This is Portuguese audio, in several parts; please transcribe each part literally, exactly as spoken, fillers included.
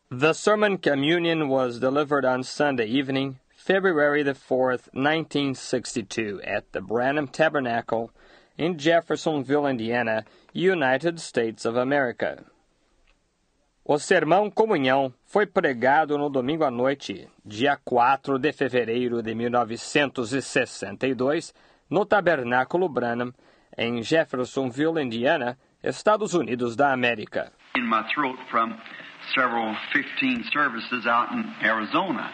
The Sermon Communion was delivered on Sunday evening, February the fourth, nineteen sixty-two, at the Branham Tabernacle in Jeffersonville, Indiana, United States of America. O Sermão Comunhão foi pregado no domingo à noite, dia quatro de fevereiro de mil novecentos e sessenta e dois, no Tabernáculo Branham, em Jeffersonville, Indiana, Estados Unidos da América. In my throat from several fifteen services out in Arizona.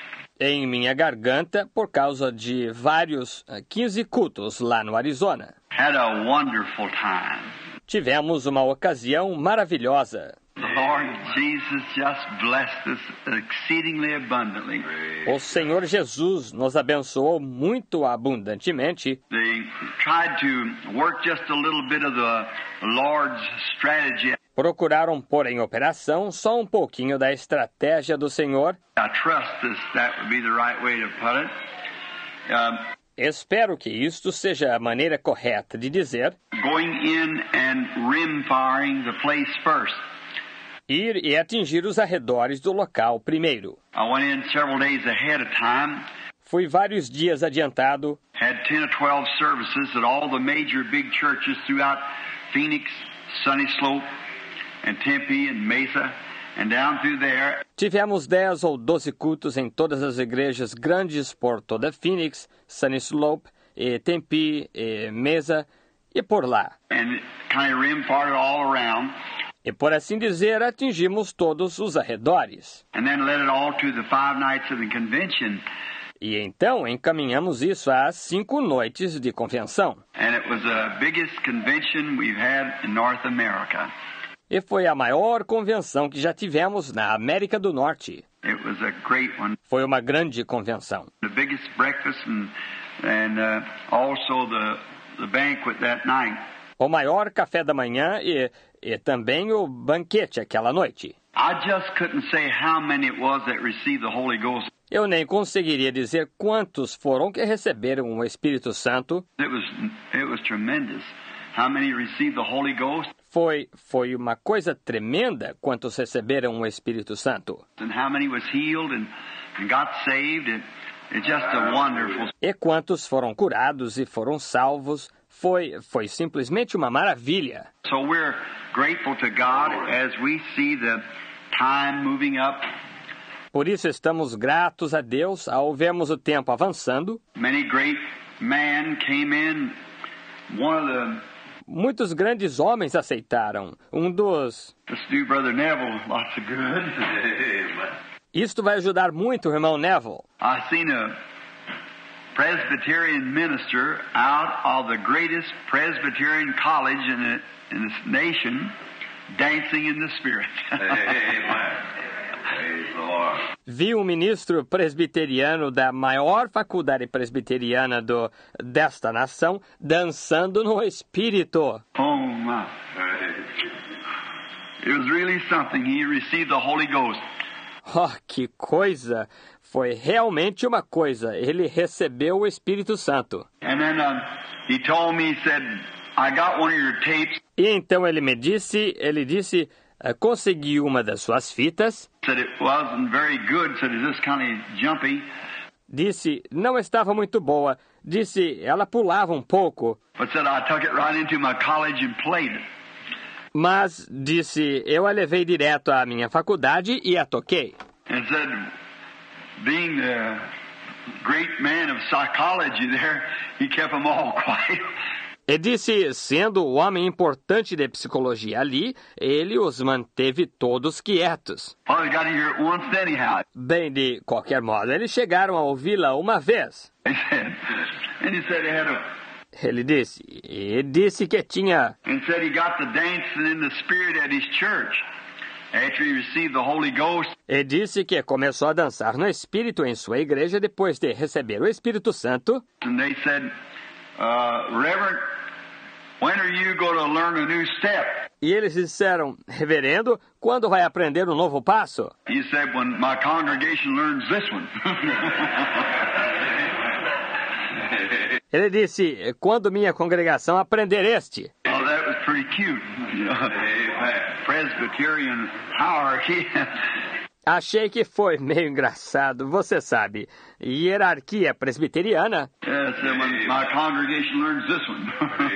Em minha garganta, por causa de vários quinze cultos lá no Arizona. Had a wonderful time. Tivemos uma ocasião maravilhosa. The Lord Jesus just blessed us exceedingly abundantly. O Senhor Jesus nos abençoou muito abundantemente. They tried to work just a little bit of the Lord's strategy. Procuraram pôr em operação só um pouquinho da estratégia do Senhor. I trust this, that would be the right way to put it. Um, Espero que isto seja a maneira correta de dizer. going in and rim-firing the place first. Ir e atingir os arredores do local primeiro. I went in several days ahead of time. Fui vários dias adiantado. Had ten or twelve services at all the major big churches throughout Phoenix, Sunny Slope, and Tempe and Mesa, and down through there. Tivemos dez ou doze cultos em todas as igrejas grandes por toda Phoenix, Sunny Slope, e Tempe, e Mesa, e por lá. And kind of rim-fired it all around. E por assim dizer, atingimos todos os arredores. And then led it all to the five nights of the convention. E então encaminhamos isso às cinco noites de convenção. And it was the biggest convention we've had in North America. E foi a maior convenção que já tivemos na América do Norte. It was a great one. Foi uma grande convenção. The biggest breakfast and, and uh, also the, the banquet that night. O maior café da manhã e, e também o banquete aquela noite. I just couldn't say how many it was that received the Holy Ghost. Eu nem conseguiria dizer quantos foram que receberam o Espírito Santo. It was, it was tremendous. How many received the Holy Ghost? Foi, foi uma coisa tremenda quantos receberam o Espírito Santo. And how many was healed and, and got saved? It, it's just a wonderful. E quantos foram curados e foram salvos. Foi, foi simplesmente uma maravilha. So we're grateful to God as we see the time moving up. Por isso estamos gratos a Deus ao vermos o tempo avançando. Many great men came in. One of the Muitos grandes homens aceitaram. Um dos... Let's do Brother Neville lots of good. Isto vai ajudar muito o irmão Neville. I seen a Presbyterian minister out of the greatest Presbyterian college in the, in this nation dancing in the Spirit. Vi um ministro presbiteriano da maior faculdade presbiteriana do, desta nação dançando no Espírito. Oh, my. It was really something. He received the Holy Ghost. Oh, que coisa! Foi realmente uma coisa. Ele recebeu o Espírito Santo. And then um, he told me, he said, I got one of your tapes. E então ele me disse, ele disse, uh, consegui uma das suas fitas. Said it wasn't very good. Said it's just kind of jumpy. Disse, não estava muito boa. Disse, ela pulava um pouco. But said I took it right into my college and played it. Mas, disse, eu a levei direto à minha faculdade e a toquei. And said, being the great man of psychology there, he kept them all quiet. E disse, sendo o homem importante de psicologia ali, ele os manteve todos quietos. Well, they got to hear it once anyhow. Bem, de qualquer modo, eles chegaram a ouvi-la uma vez. He said, and he said he had a, Ele disse, e disse que tinha... and said he got the dancing in the spirit at his church after he received the Holy Ghost. E disse que começou a dançar no Espírito em sua igreja depois de receber o Espírito Santo. And they said, uh, Reverend, when are you going to learn a new step? E eles disseram, reverendo, quando vai aprender um novo passo? He said, when my congregation learns this one. Ele disse, quando minha congregação aprender este. Oh, that was pretty cute. Presbyterian hierarchy. Achei que foi meio engraçado, você sabe. Hierarquia presbiteriana. Yes, and when my congregation learns this one.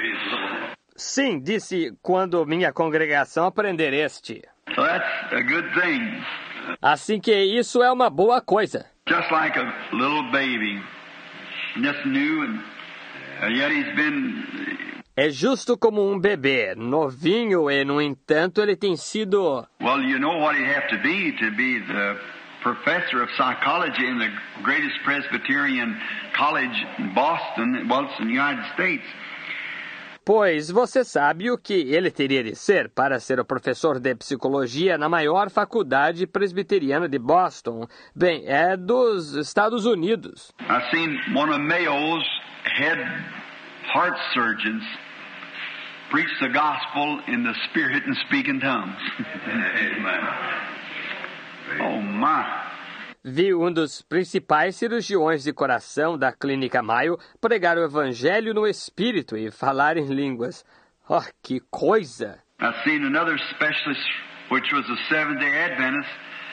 Sim, disse quando minha congregação aprender este. So that's a good thing. Assim que isso é uma boa coisa. Just like a little baby, just new, and uh, yet he's been. É justo como um bebê, novinho e, no entanto, ele tem sido... Well, you know what he'd have to be to be the professor of psychology in the greatest Presbyterian college in Boston, well, it's in the United States. Pois você sabe o que ele teria de ser para ser o professor de psicologia na maior faculdade presbiteriana de Boston. Bem, é dos Estados Unidos. I've seen one of Mayo's head heart surgeons preach the gospel in the spirit and speak in tongues. Amen. Oh my. Vi um dos principais cirurgiões de coração da Clínica Mayo pregar o evangelho no espírito e falar em línguas. Oh, que coisa! I've seen another specialist, which was a Seventh-day Adventist.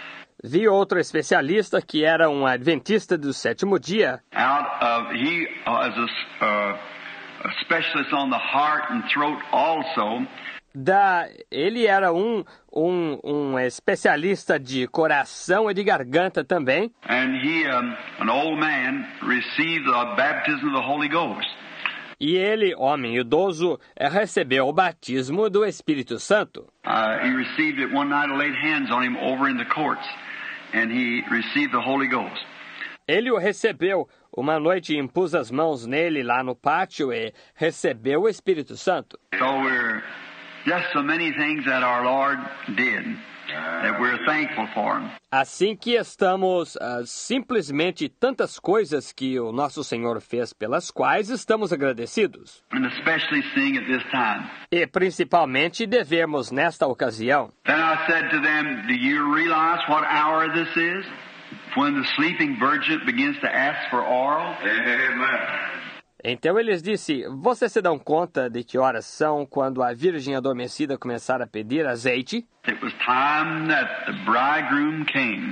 Vi outro especialista que era um adventista do sétimo dia. Out of he was a, uh, a specialist on the heart and throat also. Da, ele era um, um, um especialista de coração e de garganta também. And he, um, an old man, received the baptism of the Holy Ghost. E ele, homem idoso, recebeu o batismo do Espírito Santo. Uh, he received it one night. I laid hands on him over in the courts, and he received the Holy Ghost. Ele o recebeu. Uma noite impus as mãos nele lá no pátio e recebeu o Espírito Santo. So we're just so many things that our Lord did that we're thankful for. Assim que estamos uh, simplesmente tantas coisas que o nosso Senhor fez pelas quais estamos agradecidos. And especially seeing at this time. E principalmente devemos nesta ocasião. Then I said to them, do you realize what hour this is? When the sleeping virgin begins to ask for oil? Amen. Então ele lhes disse, vocês se dão conta de que horas são quando a virgem adormecida começar a pedir azeite? It was time that the bridegroom came,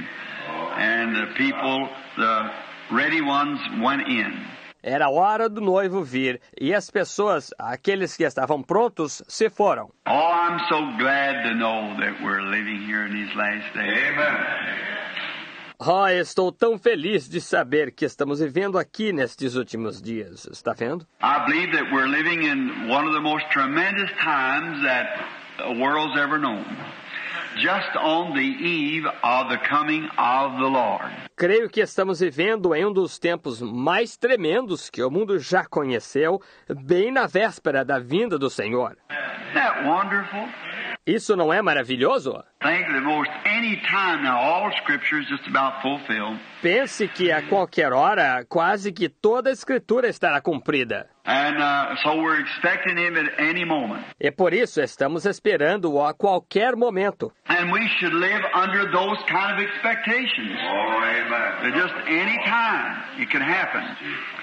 and the people, the ready ones, went in. Era a hora do noivo vir, e as pessoas, aqueles que estavam prontos, se foram. Oh, I'm so glad to know that we're living here in these last days. Amen. Oh, estou tão feliz de saber que estamos vivendo aqui nestes últimos dias. Está vendo? I believe that we're living in one of the most tremendous times that the world's ever known. Just on the eve of the coming of the Lord. Creio que estamos vivendo em um dos tempos mais tremendos que o mundo já conheceu, bem na véspera da vinda do Senhor. Isn't that wonderful? Isso não é maravilhoso? Think that most any time now, all Scripture is just about fulfilled. Pense que a qualquer hora, quase que toda a Escritura estará cumprida. And uh, so we're expecting him at any moment. E por isso estamos esperando-o a qualquer momento. And we should live under those kind of expectations. Oh, amen. That just any time it can happen.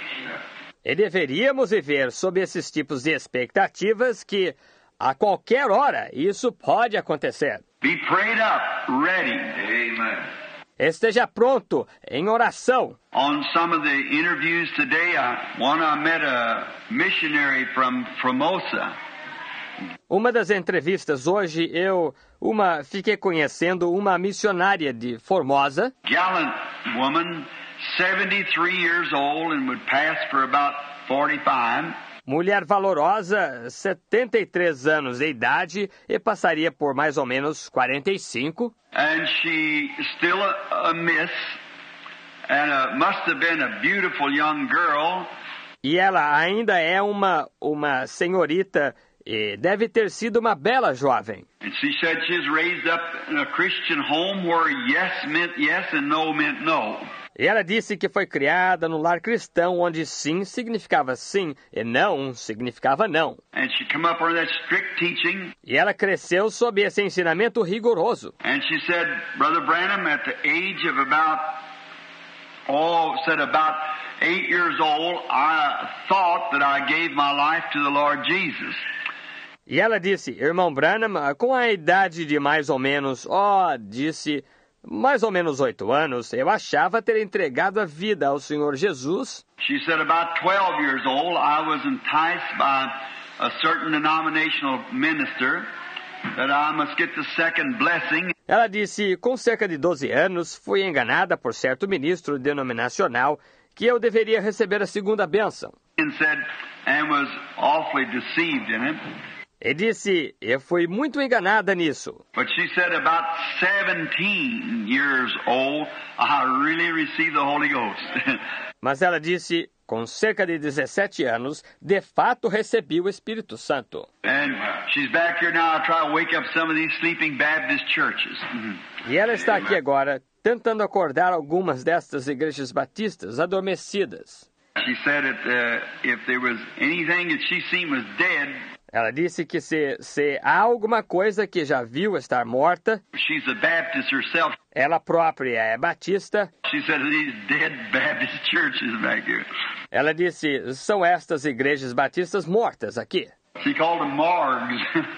E deveríamos viver sob esses tipos de expectativas que, a qualquer hora, isso pode acontecer. Be prayed up, ready. Amen. Esteja pronto, em oração. On some of the interviews today, I, one I met a missionary from Formosa. Uma das entrevistas hoje, eu uma fiquei conhecendo uma missionária de Formosa. Gallant woman, seventy-three years old and would pass for about forty-five. Mulher valorosa, setenta e três anos de idade e passaria por mais ou menos quarenta e cinco. And she still a, a miss, and uh, must have been a beautiful young girl. E ela ainda é uma uma senhorita e deve ter sido uma bela jovem. And she said she was raised up in a Christian home where yes meant yes and no meant no. E ela disse que foi criada no lar cristão onde sim significava sim e não significava não. And she come up under that strict teaching. E ela cresceu sob esse ensinamento rigoroso. And she said, Brother Branham, at the age of about, oh, said about eight years old, I thought that I gave my life to the Lord Jesus. E ela disse, irmão Branham, com a idade de mais ou menos, ó, oh, disse, mais ou menos oito anos, eu achava ter entregado a vida ao Senhor Jesus. She said, about twelve years old, I was enticed by a certain denominational minister that I must get the second blessing. Ela disse, com cerca de doze anos, fui enganada por certo ministro denominacional que eu deveria receber a segunda bênção. And said, and was awfully deceived in it. E disse, eu fui muito enganada nisso. But she said, about seventeen years old, I really received the Holy Ghost. Mas ela disse, com cerca de dezessete anos, de fato recebi o Espírito Santo. And she's back here now to try to wake up some of these sleeping Baptist churches. E ela está aqui agora, tentando acordar algumas destas igrejas batistas adormecidas. She said that uh, if there was anything that she seen was dead, ela disse que se, se há alguma coisa que já viu estar morta, she's a Baptist herself. Ela própria é batista. She said these dead Baptist churches back here. Ela disse, são estas igrejas batistas mortas aqui. She called them morgues.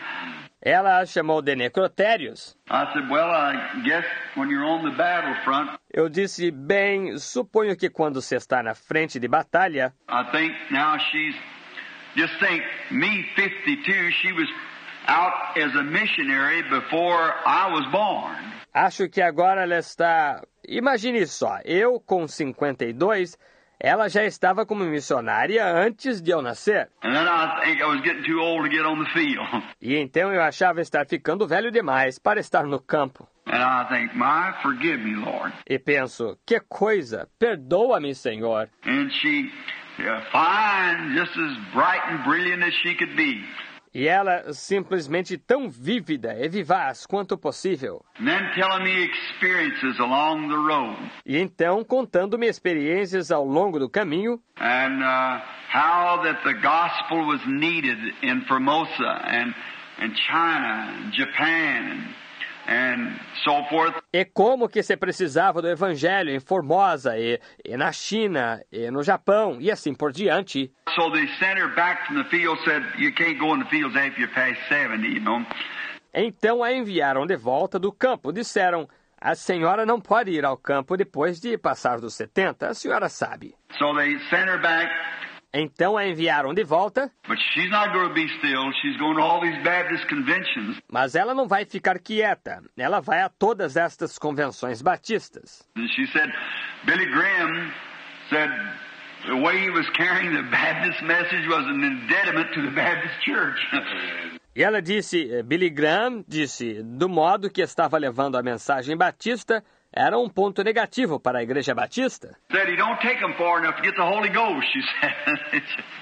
Ela as chamou de necrotérios. I said, well, I guess when you're on the battlefront. Eu disse, bem, suponho que quando você está na frente de batalha. I think now she's, just think, me fifty-two, she was out as a missionary before I was born. Acho que agora ela está, imagine só, eu com cinquenta e dois, ela já estava como missionária antes de eu nascer. And then I think I was getting too old to get on the field. E então eu achava estar ficando velho demais para estar no campo. And I think, my, forgive me, Lord. E penso, que coisa, perdoa-me, Senhor. And she, yeah, fine, just as bright and brilliant as she could be. E ela simplesmente tão vívida e vivaz quanto possível. And then telling me experiences along the road. E então contando-me experiências ao longo do caminho. And uh, how that the gospel was needed in Formosa and, and China and Japan and, and so forth. E como que se precisava do evangelho em Formosa e, e na China e no Japão e assim por diante. So they sent her back from the field, said you can't go in the fields after you pass seventy, you know. Então a enviaram de volta do campo. Disseram, a senhora não pode ir ao campo depois de passar dos setenta, a senhora sabe. So they sent her back. Então a enviaram de volta. But she's not going to be still. She's going to all these Baptist conventions. Mas ela não vai ficar quieta. Ela vai a todas estas convenções batistas. And she said, Billy Graham said the way he was carrying the Baptist message was an impediment to the Baptist church. E ela disse, Billy Graham disse, do modo que estava levando a mensagem batista, era um ponto negativo para a igreja batista. Said he don't take them far enough to get the Holy Ghost, she said.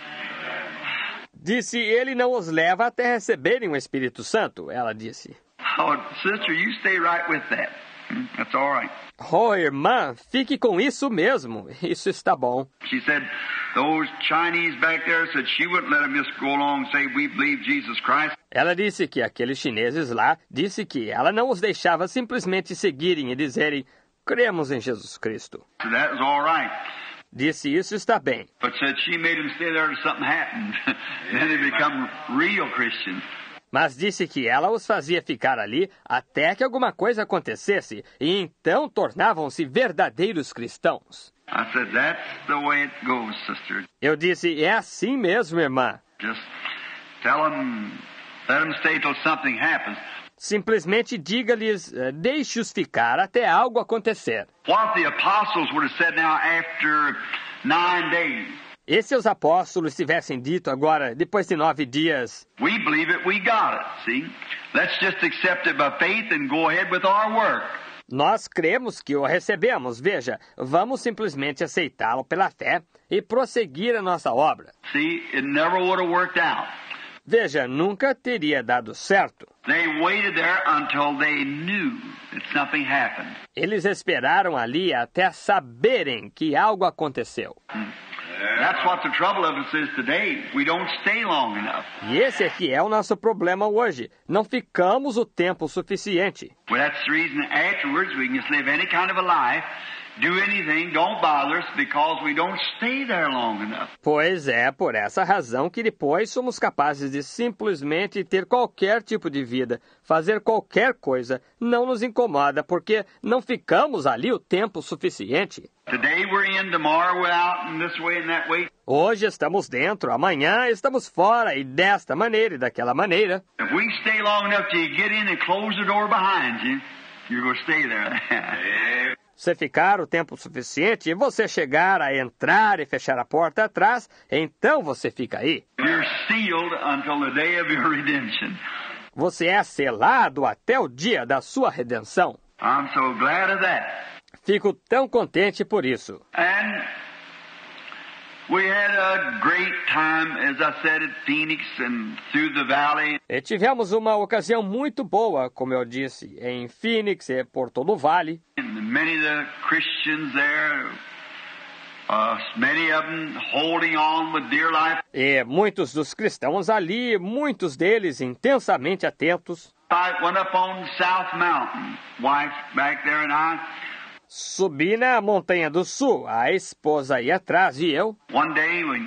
Disse, ele não os leva até receberem o Espírito Santo, ela disse. Oh, sister, you stay right with that. That's all right. Oh, irmã, fique com isso mesmo. Isso está bom. She said those Chinese back there said she wouldn't let them just go along and say we believe Jesus Christ. Ela disse que aqueles chineses lá, disse que ela não os deixava simplesmente seguirem e dizerem, cremos em Jesus Cristo. So that was all right. Disse, isso está bem. But said she made them stay there till something happened. Then they become real Christians. Mas disse que ela os fazia ficar ali até que alguma coisa acontecesse, e então tornavam-se verdadeiros cristãos. I said, that's the way it goes, sister. Eu disse, é assim mesmo, irmã. Just tell them, let them stay till something happens. Simplesmente diga-lhes, deixe-os ficar até algo acontecer. What the apostles would have said now after nine days. E se os apóstolos tivessem dito agora, depois de nove dias, we believe it, we got it, see? Let's just accept it by faith and go ahead with our work. Nós cremos que o recebemos. Veja, vamos simplesmente aceitá-lo pela fé e prosseguir a nossa obra. See, it never would have worked out. Veja, nunca teria dado certo. They waited there until they knew that something happened. Eles esperaram ali até saberem que algo aconteceu. Hmm. That's what the trouble of us is today. We don't stay long enough. E esse aqui é o nosso problema hoje. Não ficamos o tempo suficiente. Well, that's the reason afterwards we can just live any kind of a life do anything, don't bother us, because we don't stay there long enough. Pois é, por essa razão que depois somos capazes de simplesmente ter qualquer tipo de vida, fazer qualquer coisa, não nos incomoda, porque não ficamos ali o tempo suficiente. Today we're in, tomorrow we're out, and this way and that way. Hoje estamos dentro, amanhã estamos fora, e desta maneira e daquela maneira. If we stay long enough till you get in and close the door behind you, you're going to stay there. Se ficar o tempo suficiente e você chegar a entrar e fechar a porta atrás, então você fica aí. You're sealed until the day of your redemption. Você é selado até o dia da sua redenção. I'm so glad of that. Fico tão contente por isso. And we had a great time, as I said, at Phoenix and through the valley. E tivemos uma ocasião muito boa, como eu disse, em Phoenix e por todo o vale. And many of the Christians there, uh, many of them holding on with dear life. E muitos dos cristãos ali, muitos deles intensamente atentos. I went up on South Mountain, wife back there and I. Subi na Montanha do Sul, a esposa ia atrás e eu. One day when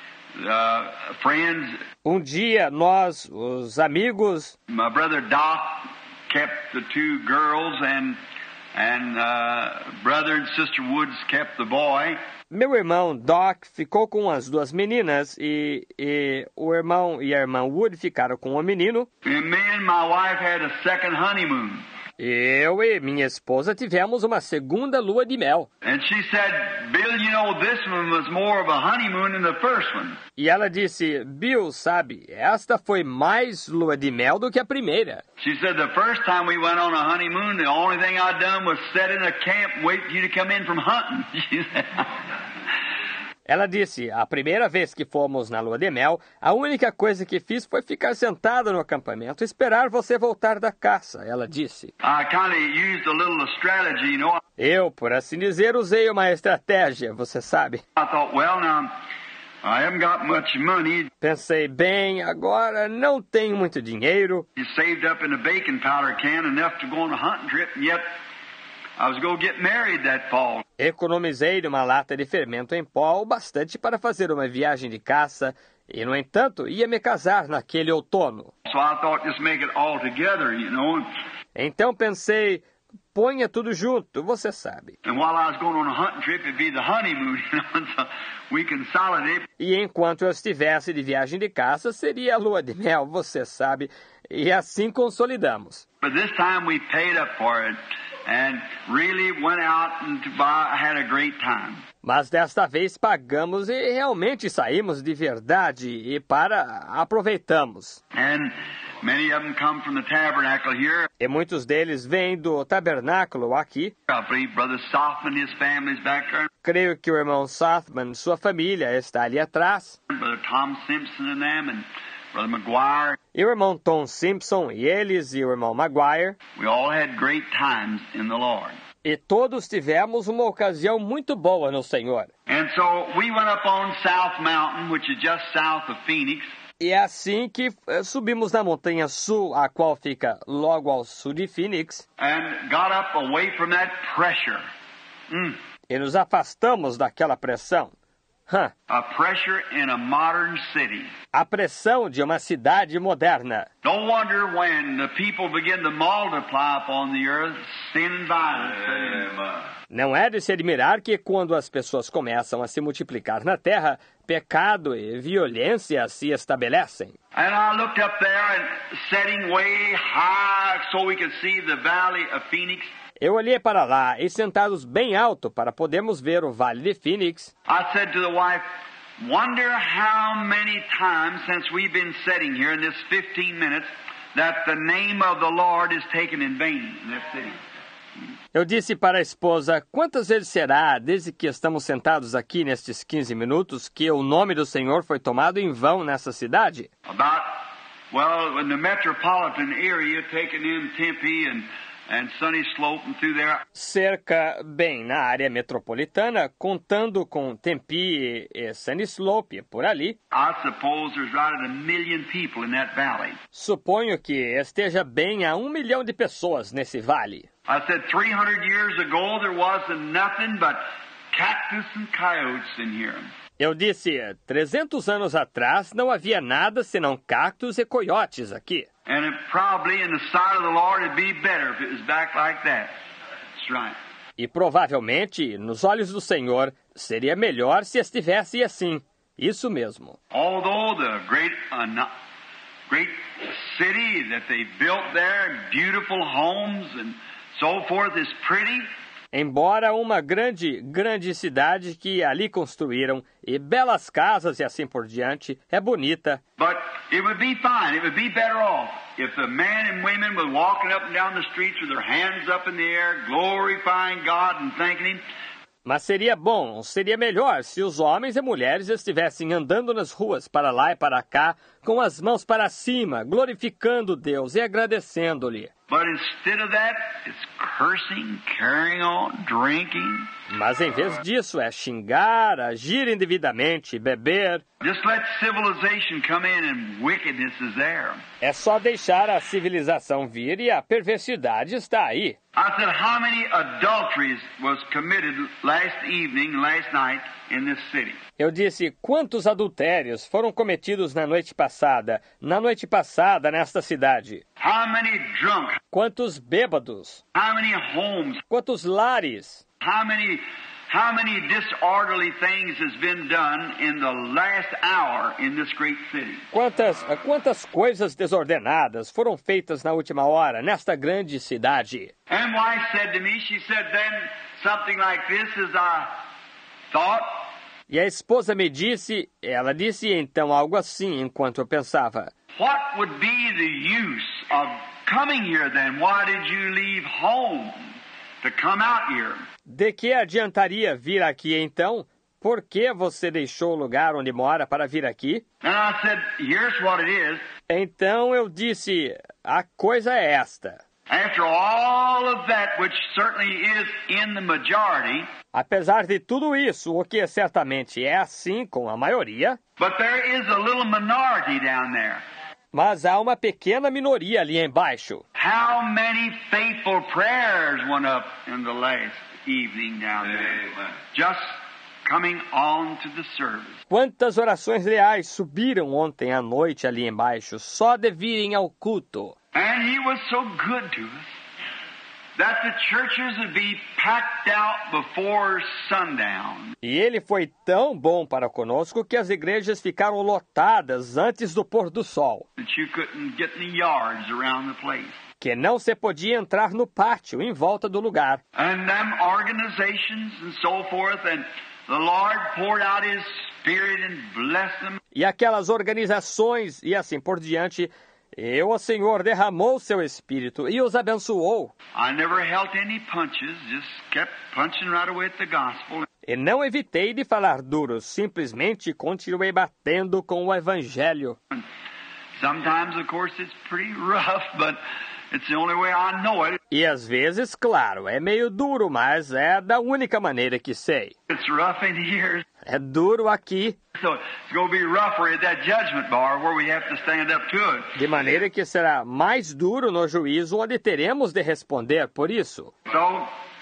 uh, friends, Um dia nós, os amigos, my brother Doc kept the two girls and and uh, brother and sister Woods kept the boy. meu irmão Doc ficou com as duas meninas e, e o irmão e a irmã Wood ficaram com o menino. And me and my wife had a second honeymoon. Eu e minha esposa tivemos uma segunda lua de mel. And she said, Bill, you know, this one was more of a honeymoon than the first one. E ela disse, Bill, sabe, esta foi mais lua de mel do que a primeira. She said, the first time we went on a honeymoon, the only thing I'd done was sit in a camp, wait for you to come in from hunting. She said, Ela disse, a primeira vez que fomos na lua de mel, a única coisa que fiz foi ficar sentada no acampamento e esperar você voltar da caça, ela disse. I kind of used a little strategy, you know. Eu, por assim dizer, usei uma estratégia, você sabe. I thought, well, now, I haven't got much money. Pensei, bem, agora não tenho muito dinheiro. You saved up in a baking powder can enough to go on a hunting trip, and yet I was going to get married that fall. Economizei numa lata de fermento em pó o bastante para fazer uma viagem de caça e, no entanto, ia me casar naquele outono. So I thought, just make it all together, you know. Então pensei, ponha tudo junto, você sabe. And while I was going on a hunting trip, it'd be the honeymoon, you know, so we consolidate. E enquanto eu estivesse de viagem de caça, seria a lua de mel, você sabe. E assim consolidamos. But this time we paid up for it and really went out and to buy, had a great time. Mas desta vez pagamos e realmente saímos de verdade e para aproveitamos. And many of them come from the tabernacle here. E muitos deles vêm do tabernáculo aqui. I believe Brother Softman, his family's back there. Creio que o irmão Sothman, sua família, está ali atrás. Brother Tom Simpson and them and Brother McGuire. E o irmão Tom Simpson, e eles, e o irmão Maguire. We all had great times in the Lord. E todos tivemos uma ocasião muito boa no Senhor. And so we went up on South Mountain, which is just south of Phoenix. E é assim que eh, subimos na montanha sul, a qual fica logo ao sul de Phoenix. And got up away from that pressure. Mm. E nos afastamos daquela pressão. Huh. A pressure in a modern city. A pressão de uma cidade moderna. Don't wonder when the people begin to multiply upon the earth, sin and violence. Não é de se admirar que quando as pessoas começam a se multiplicar na terra, pecado e violência se estabelecem. And I looked up there and setting way high so we could see the valley of Phoenix. Eu olhei para lá e sentados bem alto para podermos ver o Vale de Phoenix. I said to the wife, wonder how many times since we've been sitting here in this fifteen minutes that the name of the Lord is taken in vain in this city. Eu disse para a esposa, quantas vezes será, desde que estamos sentados aqui nestes quinze minutos, que o nome do Senhor foi tomado em vão nessa cidade? About, well, in the metropolitan area, taken in Tempe and and Sunny Slope and through there. Cerca, bem, na área metropolitana, contando com Tempe e Sunny Slope, por ali. I suppose there's right at a million people in that valley. Suponho que esteja bem a um milhão de pessoas nesse vale. I said three hundred years ago there wasn't nothing but cactus and coyotes in here. Eu disse, trezentos anos atrás não havia nada senão cactos e coiotes aqui. And it probably in the sight of the Lord it'd be better if it was back like that. That's right. E provavelmente, nos olhos do Senhor, seria melhor se estivesse assim. Isso mesmo. Although the great, uh, great city that they built there, beautiful homes and so forth is pretty. Embora uma grande, grande cidade que ali construíram, e belas casas e assim por diante, é bonita. But it would be fine, it would be better off if the men and women were walking up and down the streets with their hands up in the air, glorifying God and thanking Him. Mas seria bom, seria melhor se os homens e mulheres estivessem andando nas ruas para lá e para cá, com as mãos para cima, glorificando Deus e agradecendo-lhe. But instead of that, it's cursing, carrying on, drinking. Mas em vez disso é xingar, agir indevidamente, beber. Just let civilization come in and wickedness is there. É só deixar a civilização vir e a perversidade está aí. I said, how many adulteries was committed last evening, last night in this city? Eu disse, quantos adultérios foram cometidos na noite passada, na noite passada nesta cidade? How many drunk? Quantos bêbados? How many homes? Quantos lares? How many, how many disorderly things has been done in the last hour in this great city? Quantas, quantas coisas desordenadas foram feitas na última hora nesta grande cidade? And wife said to me, she said, then something like this as I thought. E a esposa me disse, ela disse então algo assim enquanto eu pensava. What would be the use of coming here then? Why did you leave home to come out here? De que adiantaria vir aqui então? Por que você deixou o lugar onde mora para vir aqui? And I said, here's what it is. Então eu disse, a coisa é esta. After all of that, which certainly is in the majority, apesar de tudo isso, o que certamente é assim com a maioria, but there is a little minority down there. Mas há uma pequena minoria ali embaixo. How many faithful prayers went up in the last evening down there? Amen. Just coming on to the service. Quantas orações leais subiram ontem à noite ali embaixo, só de virem ao culto. And he was so good to us that the churches would be packed out before sundown. E ele foi tão bom para conosco que as igrejas ficaram lotadas antes do pôr do sol. That you couldn't get in the yards around the place. Que não se podia entrar no pátio em volta do lugar. And them organizations and so forth, and the Lord poured out His Spirit and blessed them. E aquelas organizações e assim por diante, e o Senhor derramou seu Espírito e os abençoou. I never held any punches, just kept punching right away at the gospel. E não evitei de falar duro, simplesmente continuei batendo com o Evangelho. Sometimes, of course, it's pretty rough, but it's the only way I know it. E às vezes, claro, é meio duro, mas é da única maneira que sei. It's rough in here. É duro aqui. So it's going to be rougher at that judgment bar where we have to stand up to it. De maneira que será mais duro no juízo, onde teremos de responder por isso. So,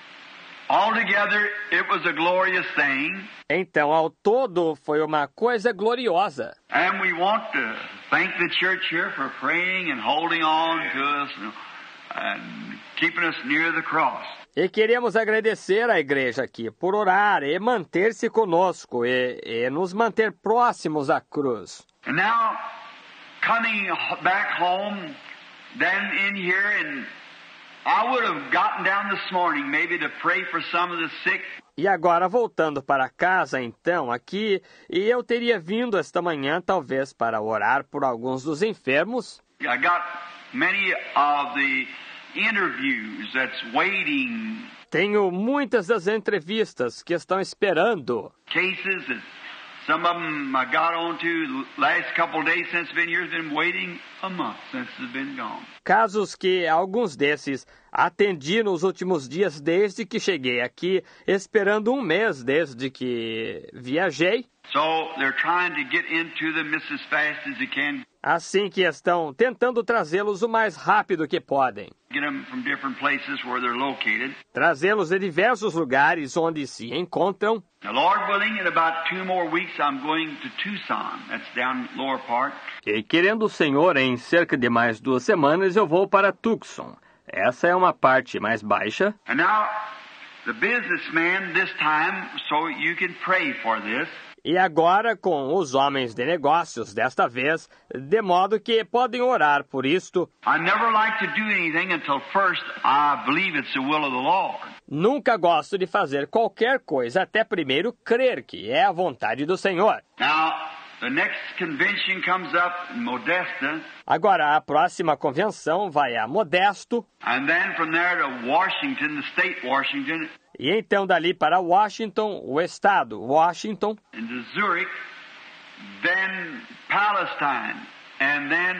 altogether, it was a glorious thing. Então, ao todo, foi uma coisa gloriosa. And we want to thank the church here for praying and holding on to us and keeping us near the cross. E queremos agradecer à igreja aqui por orar e manter-se conosco e, e nos manter próximos à cruz. And now, coming back home, then in here, and I would have gotten down this morning maybe to pray for some of the sick. E agora, voltando para casa, então, aqui, e eu teria vindo esta manhã, talvez, para orar por alguns dos enfermos. I got many of the interviews that's waiting. Tenho muitas das entrevistas que estão esperando. Cases that some of them I got on to last couple of days since been here, been waiting a month since it's been gone. Casos que alguns desses, Atendi nos últimos dias desde que cheguei aqui, esperando um mês desde que viajei. So they're trying to get into them as fast as they can. Assim que estão tentando trazê-los o mais rápido que podem. Get them from different places where they're located. Trazê-los de diversos lugares onde se encontram. Now, Lord willing, in about two more weeks I'm going to Tucson. That's down lower part. E querendo o Senhor, em cerca de mais duas semanas eu vou para Tucson. Essa é uma parte mais baixa. And now, the businessman this time, so you can pray for this. E agora com os homens de negócios desta vez, de modo que podem orar por isto. I never like to do anything until first I believe it's the will of the Lord. Nunca gosto de fazer qualquer coisa até primeiro crer que é a vontade do Senhor. Now, the next convention comes up in Modesta. Agora, a próxima convenção vai a Modesto. And then from there to Washington, the state Washington. E então dali para Washington, o estado Washington. And to Zurich, then Palestine, and then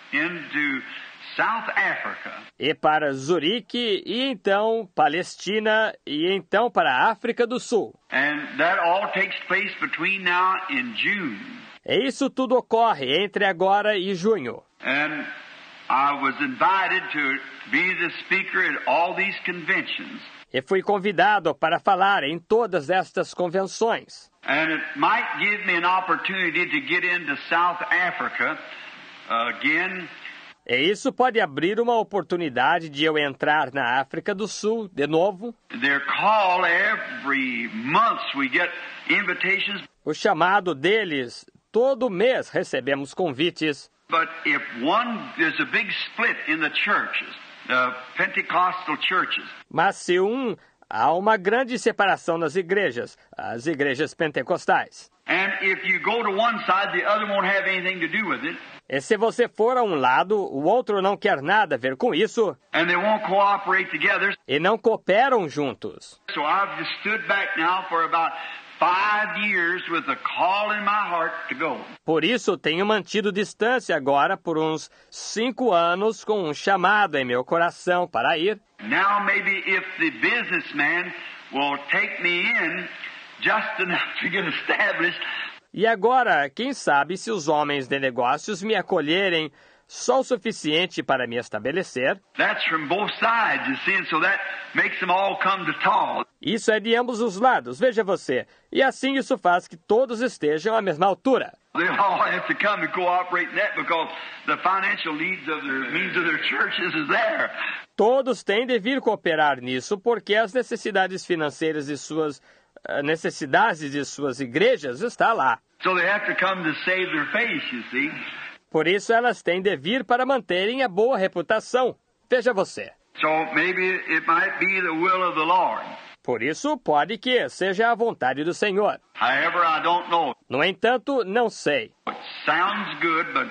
into South Africa. E para Zurique, e então Palestina, e então para a África do Sul. And that all takes place between now and June. E isso tudo ocorre entre agora e junho. And I was invited to be the speaker at all these conventions. E fui convidado para falar em todas estas convenções. And it might give me an opportunity to get into South Africa uh, again. E isso pode abrir uma oportunidade de eu entrar na África do Sul de novo. Their call every month we get invitations. O chamado deles, todo mês recebemos convites. But if one, there's a big split in the churches, the Pentecostal churches. Mas se um, há uma grande separação nas igrejas, as igrejas pentecostais. And if you go to one side, the other won't have anything to do with it. E se você for a um lado, o outro não quer nada a ver com isso. And they won't cooperate together. E não cooperam juntos. So I've just stood back now for about five years with a call in my heart to go. Por isso, tenho mantido distância agora por uns cinco anos com um chamado em meu coração para ir. Now maybe if the businessman will take me in just enough to get established. E agora, quem sabe se os homens de negócios me acolherem só o suficiente para me estabelecer. That's from both sides, you see, and so that makes them all come to talk. Isso é de ambos os lados, veja você. E assim isso faz que todos estejam à mesma altura. They all have to come and cooperate in that because the financial needs of their means of their churches is there. Todos têm de vir cooperar nisso porque as necessidades financeiras de suas uh, necessidades de suas igrejas está lá. So they have to come to save their face, you see. Por isso elas têm de vir para manterem a boa reputação. Veja você. So maybe it might be the will of the Lord. Por isso, pode que seja a vontade do Senhor. However, I don't know. No entanto, não sei. It sounds good, but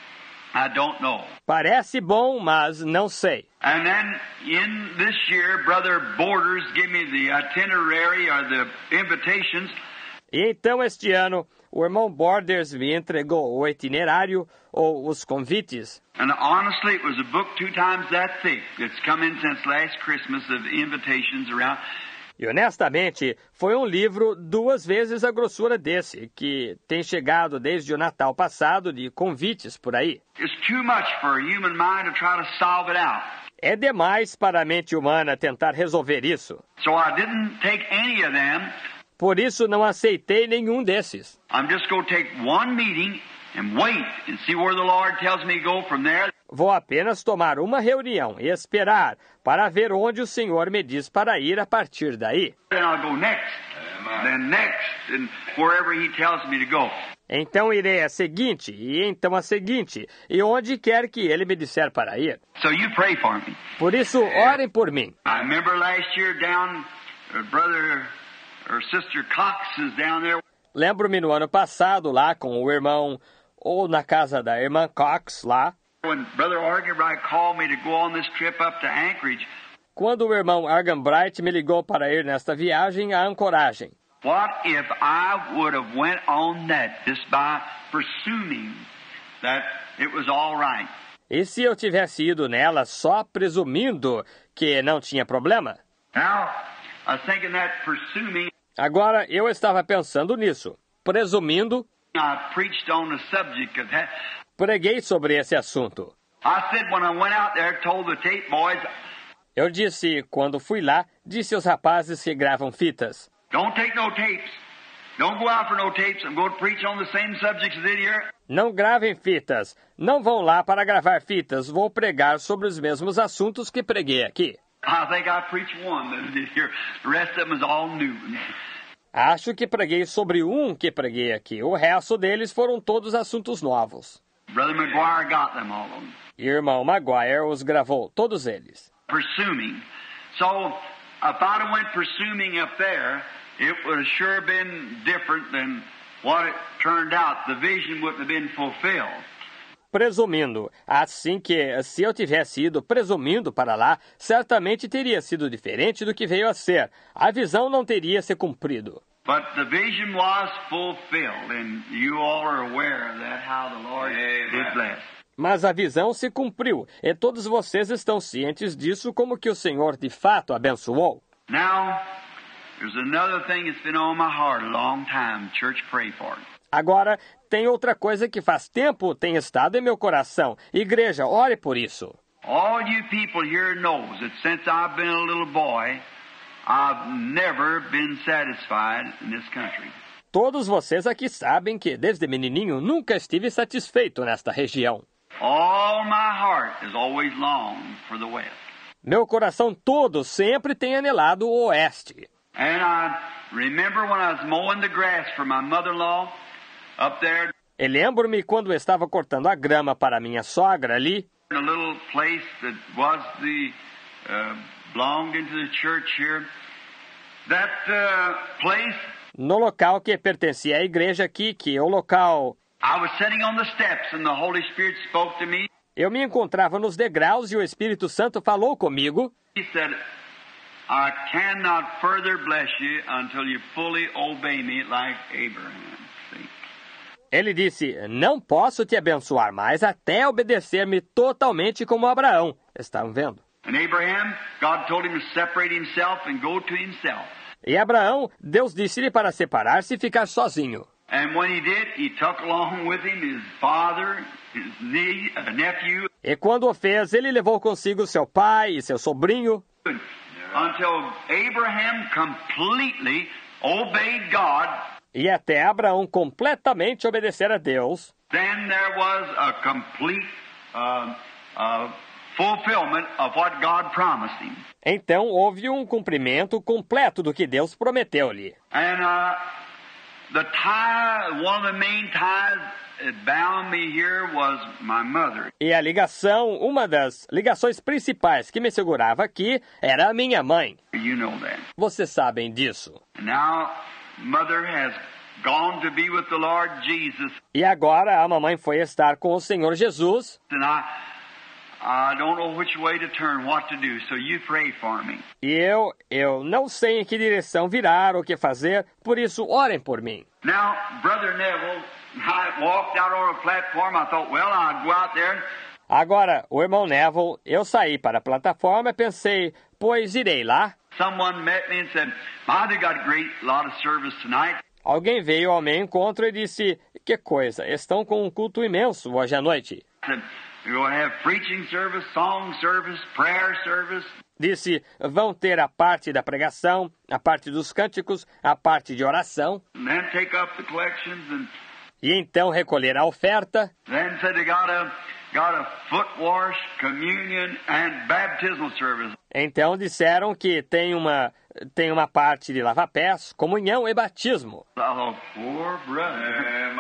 I don't know. Parece bom, mas não sei. And then in this year, Brother Borders gave me the itinerary or the invitations. E então, este ano, o irmão Borders me entregou o itinerário ou os convites. And honestly, it was a book two times that thick. It's come in since last Christmas of invitations around. E honestamente, foi um livro duas vezes a grossura desse, que tem chegado desde o Natal passado de convites por aí. It's too much for a human mind to try to solve it out. É demais para a mente humana tentar resolver isso. So I didn't take any of them. Por isso não aceitei nenhum desses. I'm just going to take one meeting and wait and see where the Lord tells me to go from there. Vou apenas tomar uma reunião e esperar para ver onde o Senhor me diz para ir a partir daí. Then I'll go next, then next, and wherever He tells me to go. Então irei a seguinte, e então a seguinte, e onde quer que Ele me disser para ir. So you pray for me. Por isso, orem por mim. I remember last year down, uh, brother or sister Cox is down there. Lembro-me no ano passado lá com o irmão, ou na casa da irmã Cox lá. When Brother Argenbright called me to go on this trip up to Anchorage. Quando o irmão Argenbright me ligou para ir nesta viagem à Ancoragem. What if I would have went on that just by presuming that it was all right? E se eu tivesse ido nela só presumindo que não tinha problema? Now, I was thinking that presuming, Agora, eu estava pensando nisso. Presumindo, I preached on the subject of that. preguei sobre esse assunto. I said when I went out there, told the tape boys, Eu disse, quando fui lá, disse aos rapazes que gravam fitas: don't take no tapes. Don't go out for no tapes. I'm going to preach on the same subjects as in here. não gravem fitas, não vão lá para gravar fitas, vou pregar sobre os mesmos assuntos que preguei aqui. I think I preached one that I did here. The rest of them is all new. Acho que preguei sobre um que preguei aqui, o resto deles foram todos assuntos novos. Brother McGuire got them all of them. Irmão Maguire os gravou, todos eles. Presuming. So, if I'd have went presuming up there, it would have sure been different than what it turned out. The vision wouldn't have been fulfilled. Presumindo, assim que, se eu tivesse ido presumindo para lá, certamente teria sido diferente do que veio a ser. A visão não teria se cumprido. But the vision was fulfilled, and you all are aware of that, how the Lord did bless. Mas a visão se cumpriu, e todos vocês estão cientes disso, como que o Senhor de fato abençoou. Now, there's another thing that's been on my heart a long time. Church, pray for it. Agora, tem outra coisa que faz tempo tem estado em meu coração. Igreja, ore por isso. All you people here knows that since I've been a little boy, I've never been satisfied in this country. Todos vocês aqui sabem que, desde menininho, nunca estive satisfeito nesta região. All my heart has always longed for the West. Meu coração todo sempre tem anelado o oeste. And I remember when I was mowing the grass for my mother-in-law up there E lembro-me quando estava cortando a grama para minha sogra ali, in a little place that was the, uh, belonged into the church here. That uh, place, no local que pertencia à igreja aqui, que é o local... I was sitting on the steps and the Holy Spirit spoke to me. Eu me encontrava nos degraus e o Espírito Santo falou comigo. He said, I cannot further bless you until you fully obey me like Abraham. See? Ele disse, não posso te abençoar mais até obedecer-me totalmente como Abraão. Estão vendo? And Abraham, God told him to separate himself and go to himself. E Abraão, Deus disse-lhe para separar-se e ficar sozinho. And when he did, he took along with him his father, his nie- uh, nephew, E quando o fez, ele levou consigo seu pai e seu sobrinho, until Abraham completely obeyed God. e até Abraão completamente obedecer a Deus. Then there was a complete uh, uh, fulfillment of what God promised him. Então houve um cumprimento completo do que Deus prometeu-lhe. And uh, the tie, one of the main ties that bound me here was my mother. E a ligação, uma das ligações principais que me segurava aqui, era a minha mãe. You know that. Vocês sabem disso. And now, mother has gone to be with the Lord Jesus. E agora a mamãe foi estar com o Senhor Jesus. And I, I don't know which way to turn, what to do, so you pray for me. E eu, eu não sei em que direção virar, o que fazer, por isso orem por mim. Now, Brother Neville, I walked out on a platform. I thought, well, I'd go out there. Agora, o irmão Neville, eu saí para a plataforma e pensei, pois irei lá. Someone met me and said, "Ma, they got a great lot of service tonight." Alguém veio ao meu encontro e disse, que coisa, estão com um culto imenso hoje à noite. I said, "You're going to have preaching service, song service, prayer service." Disse, vão ter a parte da pregação, a parte dos cânticos, a parte de oração, And then take up the collections, and e então recolher a oferta. then said they got a got a foot wash, communion, and baptismal service. Então disseram que tem uma, tem uma parte de lava-pés, comunhão e batismo. Oh, poor brother.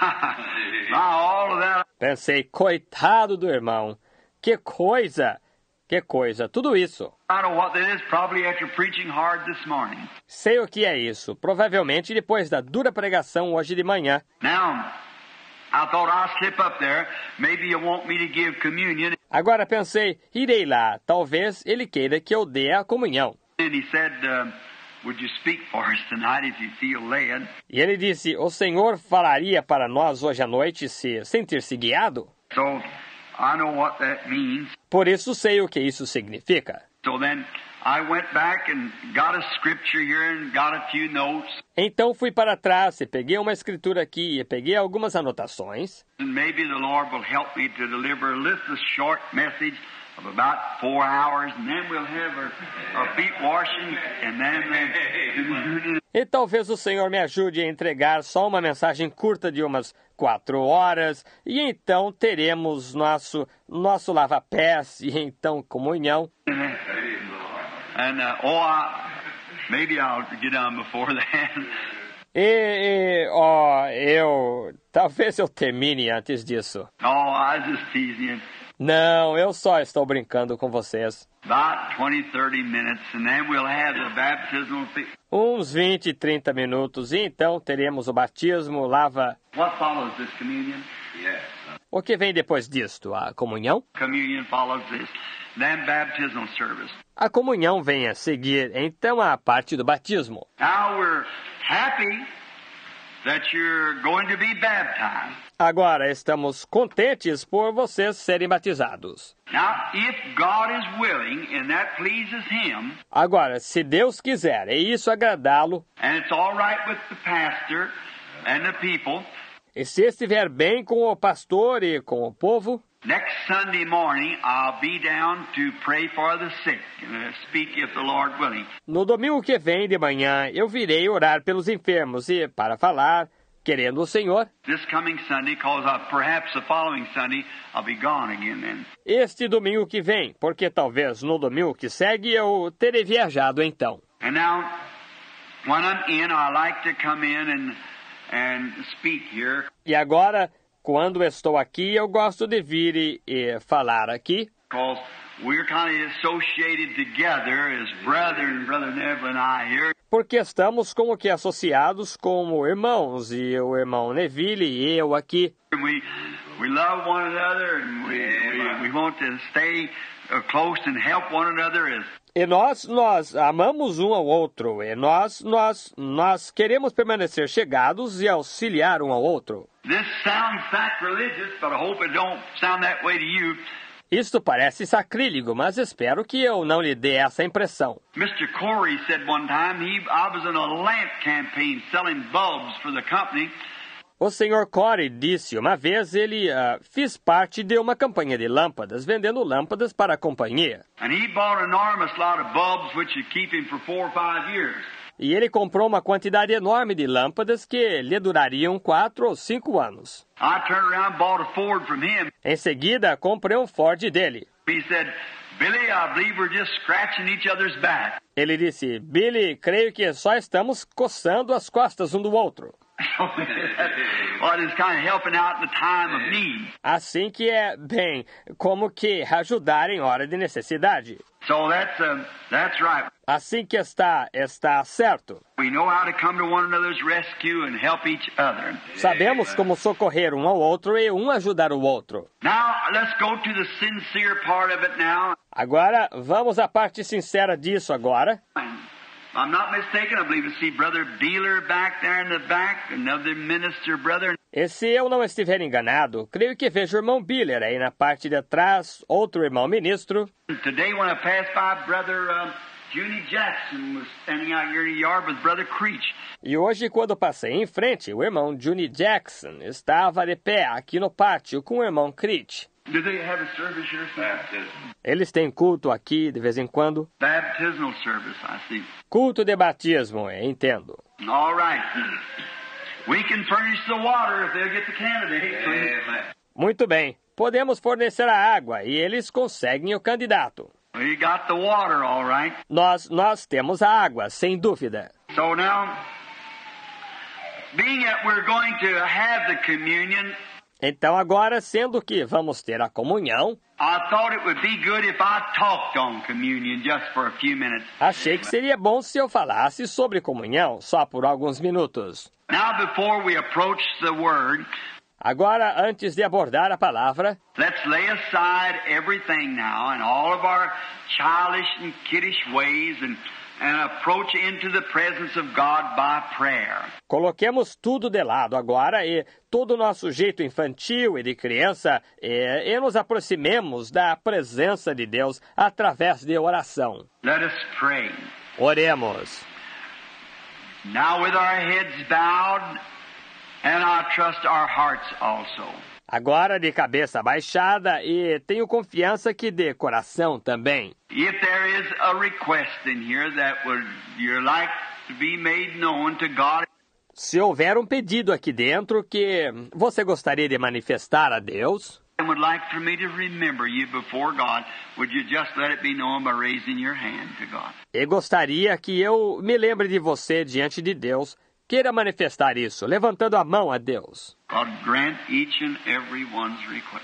Now all of that. Pensei, coitado do irmão, que coisa, que coisa, tudo isso. I don't know what that is. Probably after preaching hard this morning. Sei o que é isso, provavelmente depois da dura pregação hoje de manhã. Now, I thought I'll slip up there. Maybe you want me to give communion. Agora pensei, irei lá, talvez ele queira que eu dê a comunhão. And he said, uh, would you speak for us tonight if you feel led? E ele disse, o Senhor falaria para nós hoje à noite se sentir-se guiado? So I know what that means. Por isso sei o que isso significa. So then I went back and got a scripture here and got a few notes. Então fui para trás e peguei uma escritura aqui e peguei algumas anotações. And maybe the Lord will help me to deliver a little short message of about four hours, and then we'll have our, our feet washing, and then... E talvez o Senhor me ajude a entregar só uma mensagem curta de umas quatro horas, e então teremos nosso, nosso lava-pés, e então comunhão. And, uh, oh, I, maybe I'll get on before that. E, e ó, eu... talvez eu termine antes disso. Oh, I was just teasing you. Não, eu só estou brincando com vocês. About twenty, thirty minutes, and then we'll have the baptismal... Uns vinte, trinta minutos, e então teremos o batismo, lava... What follows this communion? Yes. O que vem depois disto? A comunhão? Communion follows this. Then baptismal service. A comunhão vem a seguir, então, a parte do batismo. Now we're happy that you're going to be baptized. Agora estamos contentes por vocês serem batizados. Now, if God is willing and that pleases Him, Agora, se Deus quiser e isso agradá-lo, and it's all right with the pastor and the people, e se estiver bem com o pastor e com o povo, next Sunday morning I'll be down to pray for the sick and speak if the Lord willing. no domingo que vem de manhã eu virei orar pelos enfermos e para falar, querendo o Senhor. This coming Sunday, because uh, perhaps the following Sunday I'll be gone again then. Este domingo que vem, porque talvez no domingo que segue eu terei viajado então. And now, when I'm in, I like to come in and and speak here. E agora, quando estou aqui, eu gosto de vir e, e falar aqui. Because we're kind of associated together as brethren, Brother Neville and I here. Porque estamos como que associados como irmãos, e o irmão Neville e eu aqui. We we love one another and we we, we want to stay uh, close and help one another as E nós, nós amamos um ao outro, e nós, nós, nós queremos permanecer chegados e auxiliar um ao outro. This sounds sacrilegious, but I hope it don't sound that way to you. Isto parece sacrílego, mas espero que eu não lhe dê essa impressão. Mister Corey said one time he I was in a lamp campaign selling bulbs for the company. O senhor Corey disse uma vez ele uh, fez parte de uma campanha de lâmpadas, vendendo lâmpadas para a companhia. And he bought an enormous lot of bulbs which would keep him for four or five years. E ele comprou uma quantidade enorme de lâmpadas que lhe durariam quatro ou cinco anos. I turned around and bought a Ford from him. Em seguida, comprei um Ford dele. He said, Billy, I believe we're just scratching each other's back. Ele disse, Billy, creio que só estamos coçando as costas um do outro. Well, it's kind of helping out in the time of need. Assim que é, bem, como que ajudar em hora de necessidade. So that's uh, that's right. Assim que está, está certo. We know how to come to one another's rescue and help each other. Sabemos como socorrer um ao outro e um ajudar o outro. Now, let's go to the sincere part of it now. Agora, vamos à parte sincera disso agora. I'm not mistaken, I believe to see Brother Beeler back there in the back, another minister brother. E se eu não estiver enganado, creio que vejo o irmão Biller aí na parte de trás, outro irmão ministro. Today when I passed by, Brother uh, Junie Jackson was standing out here in the yard with Brother Creech. E hoje, quando passei em frente, o irmão Junie Jackson estava de pé aqui no pátio com o irmão Creech. Do they have a service here? Baptism. Eles têm culto aqui de vez em quando. Baptismal service, I see. Culto de batismo, entendo. All right. We can furnish the water if they'll get the candidate. Muito bem. Podemos fornecer a água e eles conseguem o candidato. We got the water, all right. Nós, nós temos a água, sem dúvida. So now, being that we're going to have the communion, então agora, sendo que vamos ter a comunhão, I thought it would be good if I talked on communion just for a few minutes. Achei que seria bom se eu falasse sobre comunhão só por alguns minutos. Now, before we approach the word, agora, antes de abordar a palavra, let's lay aside everything now and all of our childish and kiddish ways and and approach into the presence of God by prayer. Coloquemos tudo de lado agora e todo o nosso jeito infantil e de criança e, e nos aproximemos da presença de Deus através de oração. Let us pray. Oremos. Now with our heads bowed, and I trust our hearts also. Agora de cabeça baixada e tenho confiança que de coração também. If there is a request in here that would you'd like to be made known to God. Se houver um pedido aqui dentro que você gostaria de manifestar a Deus, And would like for me to remember you before God, would you just let it be known by raising your hand to God? e gostaria que eu me lembre de você diante de Deus, queira manifestar isso, levantando a mão a Deus. God grant each and every one's request.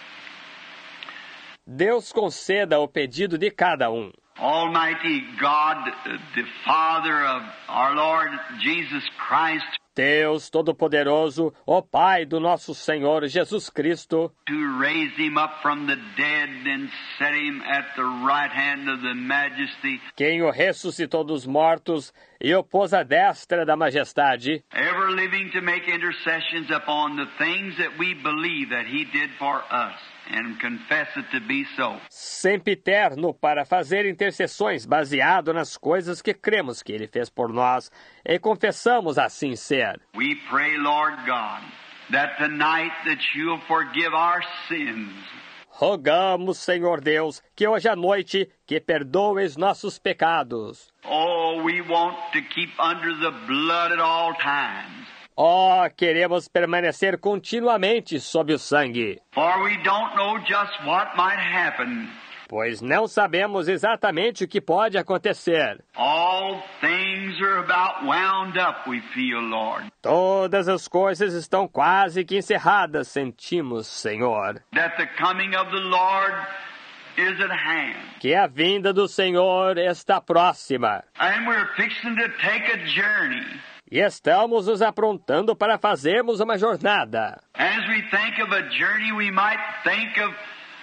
Deus conceda o pedido de cada um. Almighty God, the Father of our Lord Jesus Christ, Deus Todo-Poderoso, ó Pai do nosso Senhor Jesus Cristo, to raise him up from the dead and set him at the right hand of the majesty, quem o ressuscitou dos mortos e o pôs à destra da majestade, ever living to make intercessions upon the things that we believe that he did for us, and confess it to be so. sempiterno para fazer intercessões baseado nas coisas que cremos que Ele fez por nós e confessamos assim ser. We pray, Lord God, that tonight that you'll forgive our sins. Rogamos, Senhor Deus, que hoje à noite que perdoes nossos pecados. Oh, we want to keep under the blood at all times. Oh, queremos permanecer continuamente sob o sangue, For we don't know just what might happen. pois não sabemos exatamente o que pode acontecer. All things are about wound up, we feel, Lord. Todas as coisas estão quase que encerradas, sentimos, Senhor, That the coming of the Lord is at hand. que a vinda do Senhor está próxima. And we're fixing to take a journey. E estamos nos aprontando para fazermos uma jornada. As we think of a journey, we might think of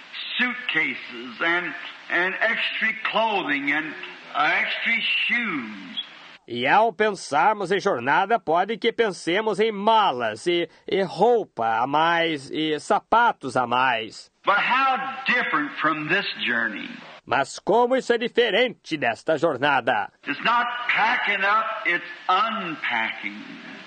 suitcases and, and extra clothing and uh, extra shoes. E ao pensarmos em jornada, pode que pensemos em malas e, e roupa a mais e sapatos a mais. But how different from this journey? Mas como isso é diferente desta jornada? It's not packing up, it's unpacking.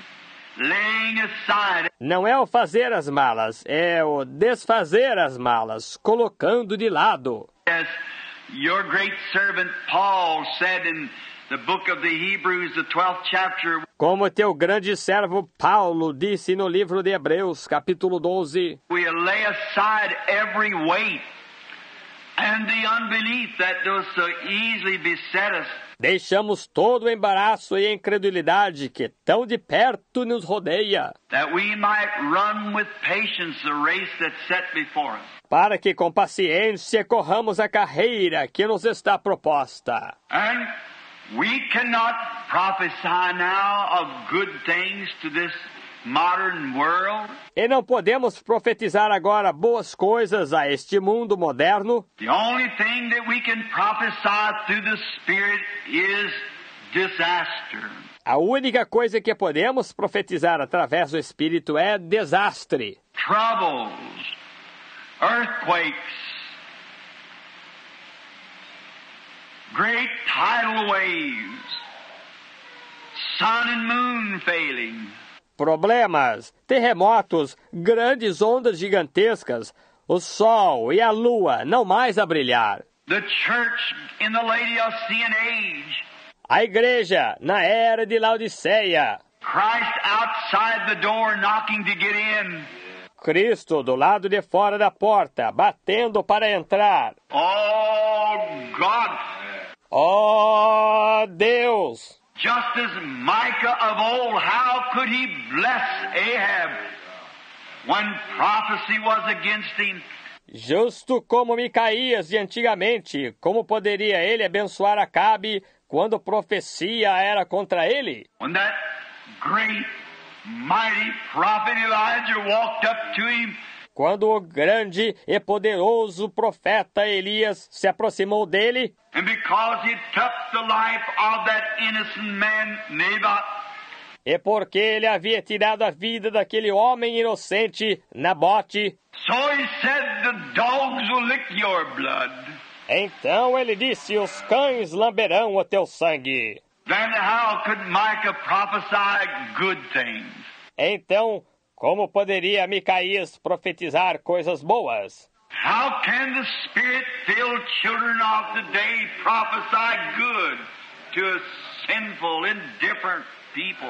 Laying aside. Não é o fazer as malas, é o desfazer as malas, colocando de lado. As your great servant Paul said in the book of the Hebrews, the twelfth chapter, Como teu grande servo Paulo disse no livro de Hebreus, capítulo doze, we lay aside every weight and the unbelief that does so easily beset us. deixamos todo o embaraço e a incredulidade que tão de perto nos rodeia, That we might run with patience the race that's set before us. para que com paciência corramos a carreira que nos está proposta. And we cannot prophesy now of good things to this modern world. E não podemos profetizar agora boas coisas a este mundo moderno. The only thing that we can prophesy through the Spirit is disaster. A única coisa que podemos profetizar através do Espírito é desastre, Troubles, earthquakes, great tidal waves, sun and moon failing. problemas, terremotos, grandes ondas gigantescas, o sol e a lua não mais a brilhar. The church in the Laodicean age, A igreja na era de Laodiceia, Christ outside the door knocking to get in. Cristo do lado de fora da porta, batendo para entrar. Oh God, Oh, Deus! just as Micah of old, how could he bless Ahab when prophecy was against him? Justo como Micaías de antigamente, como poderia ele abençoar Acabe quando profecia era contra ele? When that great, mighty prophet Elijah walked up to him, quando o grande e poderoso profeta Elias se aproximou dele, and because he took the life of that innocent man, Naboth, e porque ele havia tirado a vida daquele homem inocente, Nabote, so he said, the dogs will lick your blood. então ele disse, os cães lamberão o teu sangue. Then how could Micah prophesy good things? Então, como poderia Micaías profetizar coisas boas? How can the Spirit-filled children of today prophesy good to a sinful, indifferent people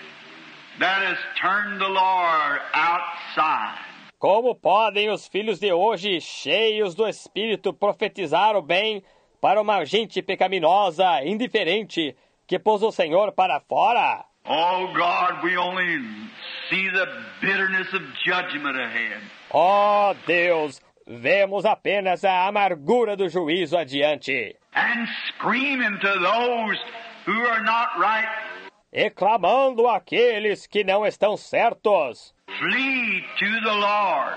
that has turned the Lord outside? Como podem os filhos de hoje, cheios do Espírito, profetizar o bem para uma gente pecaminosa, indiferente, que pôs o Senhor para fora? Oh God, we only see the bitterness of judgment ahead. Oh Deus, vemos apenas a amargura do juízo adiante. And screaming to those who are not right, E clamando àqueles que não estão certos. flee to the Lord,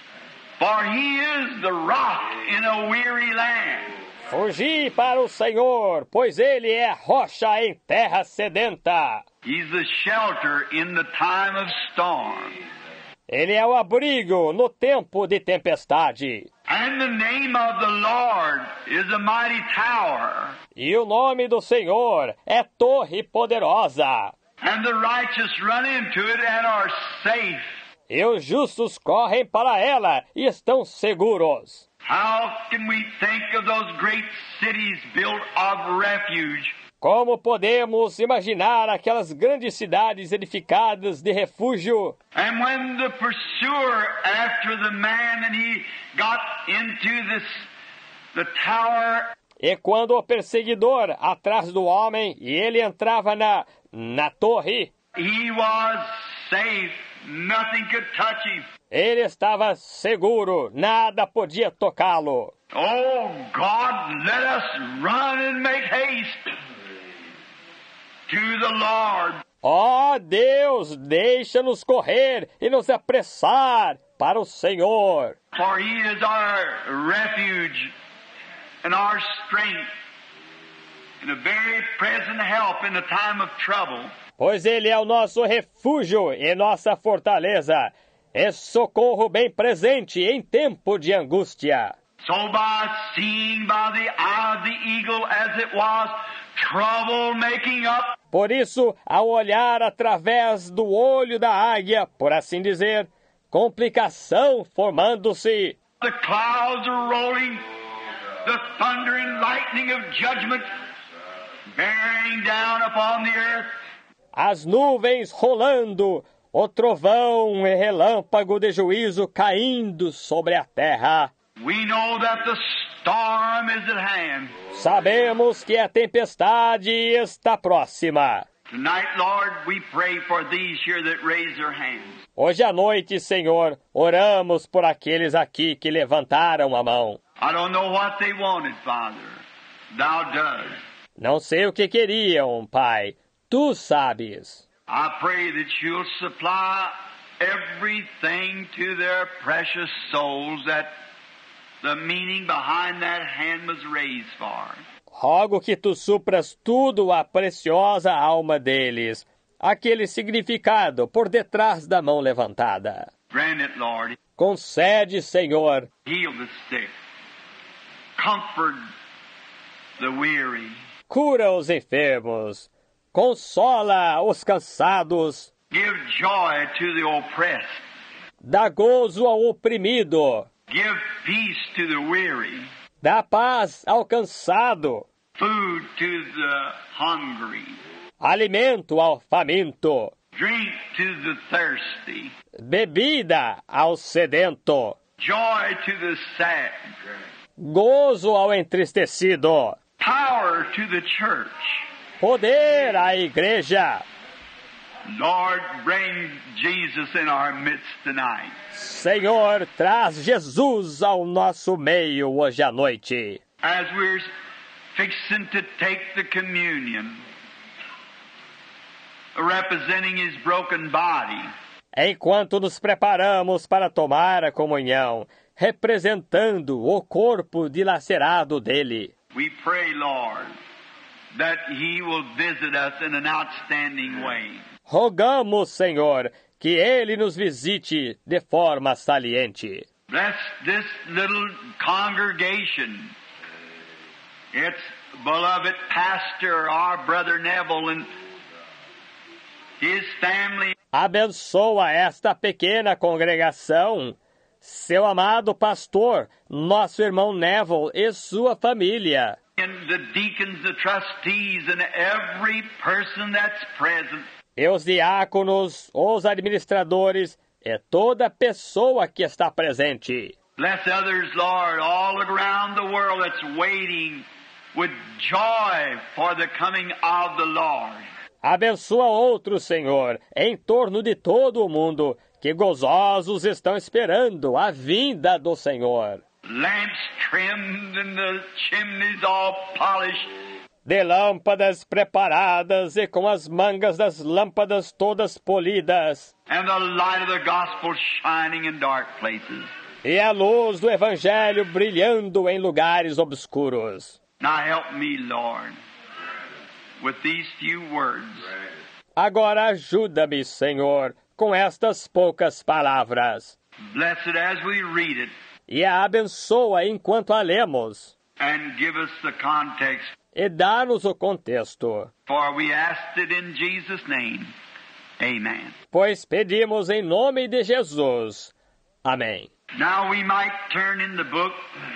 for He is the rock in a weary land. Fugi para o Senhor, pois Ele é a rocha em terra sedenta. He's the shelter in the time of storm. Ele é o abrigo no tempo de tempestade. And the name of the Lord is a mighty tower. E o nome do Senhor é torre poderosa. And the righteous run into it and are safe. E os justos correm para ela e estão seguros. How can we think of those great cities built of refuge? Como podemos imaginar aquelas grandes cidades edificadas de refúgio? And when the pursuer after the man and he got into this the tower, E quando o perseguidor atrás do homem e ele entrava na na torre, he was safe. Nothing could touch him. ele estava seguro, nada podia tocá-lo. Oh God, let us run and make haste to the Lord. Ó Deus, deixa-nos correr e nos apressar para o Senhor. For He is our refuge and our strength and a very present help in the time of trouble. Pois Ele é o nosso refúgio e nossa fortaleza, e socorro bem presente em tempo de angústia. So by seeing by the eye of the eagle as it was, trouble making up, Por isso, ao olhar através do olho da águia, por assim dizer, complicação formando-se, the clouds are rolling, the thunder and lightning of judgment bearing down upon the earth. as nuvens rolando, o trovão e relâmpago de juízo caindo sobre a terra. We know that the storm is at hand. Sabemos que a tempestade está próxima. Tonight, Lord, we pray for these here that raise their hands. Hoje à noite, Senhor, oramos por aqueles aqui que levantaram a mão. I don't know what they wanted, Father. Thou does. Não sei o que queriam, Pai. Tu sabes. I pray that you'll supply everything to their precious souls that the meaning behind that hand was raised for. Rogo que tu supras tudo à preciosa alma deles, aquele significado por detrás da mão levantada. Grant it, Lord. Concede, Senhor, Heal the sick. Comfort the weary. cura os enfermos, consola os cansados, Give joy to the oppressed. dá gozo ao oprimido, Give peace to the weary. dá paz ao cansado, Food to the hungry. alimento ao faminto, Drink to the thirsty. bebida ao sedento, Joy to the sad. gozo ao entristecido, Power to the church. poder à igreja. Lord, bring Jesus in our midst tonight. Senhor, traz Jesus ao nosso meio hoje à noite. As we're fixing to take the communion, representing His broken body, enquanto nos preparamos para tomar a comunhão, representando o corpo dilacerado dele. We pray, Lord, that He will visit us in an outstanding way. Rogamos, Senhor, que Ele nos visite de forma saliente. Bless this little congregation. Its beloved pastor, our brother Neville, and his family. Abençoa esta pequena congregação, seu amado pastor, nosso irmão Neville e sua família. And the deacons, the trustees, and every person that's present. E os diáconos, os administradores e toda pessoa que está presente. Bless others, Lord, all around the world that's waiting with joy for the coming of the Lord. Abençoa outros, Senhor, em torno de todo o mundo, que gozosos estão esperando a vinda do Senhor. Lamps trimmed and the chimneys all polished. De lâmpadas preparadas e com as mangas das lâmpadas todas polidas. And the light of the gospel shining in dark places. E a luz do Evangelho brilhando em lugares obscuros. Now help me, Lord, with these few words. Agora ajuda-me, Senhor, com estas poucas palavras. Bless it as we read it. E a abençoa enquanto a lemos. And give us the context. E dá-nos o contexto. For we asked it in Jesus' name. Amen. Pois pedimos em nome de Jesus. Amém. Now we might turn in the book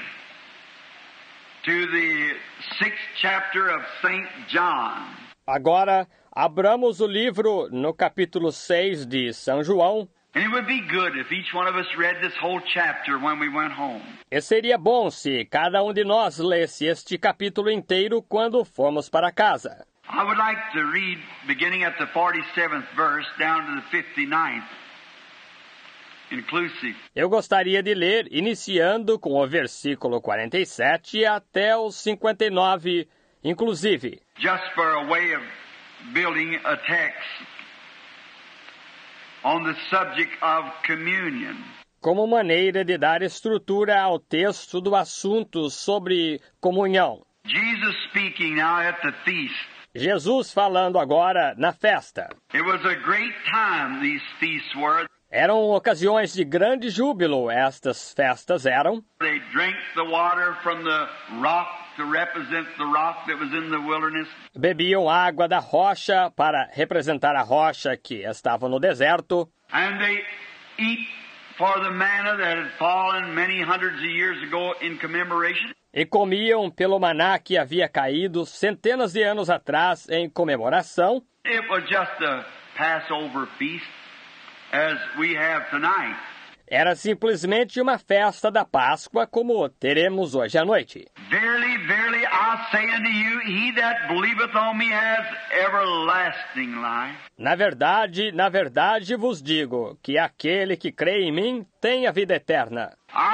to the sixth chapter of Saint John. Agora, abramos o livro no capítulo seis de São João. And it would be good if each one of us read this whole chapter when we went home. E seria bom se cada um de nós lesse este capítulo inteiro quando formos para casa. I would like to read beginning at the forty-seventh verse down to the fifty-ninth, inclusive. Eu gostaria de ler iniciando com o versículo quarenta e sete até o cinquenta e nove, inclusive. Just for a way of building a text on the subject of communion. Como maneira de dar estrutura ao texto do assunto sobre comunhão. Jesus speaking now at the feast. Jesus falando agora na festa. It was a great time these feasts were. Eram ocasiões de grande júbilo, estas festas eram. They drank the water from the rock to represent the rock that was in the wilderness. Bebiam água da rocha para representar a rocha que estava no deserto. And they eat for the manna that had fallen many hundreds of years ago in commemoration. E comiam pelo maná que havia caído centenas de anos atrás em comemoração. It was just a Passover feast as we have tonight. Era simplesmente uma festa da Páscoa como teremos hoje à noite. Verily, verily, I say unto you, he that believeth on me has everlasting life. Na verdade, na verdade vos digo que aquele que crê em mim tem a vida eterna.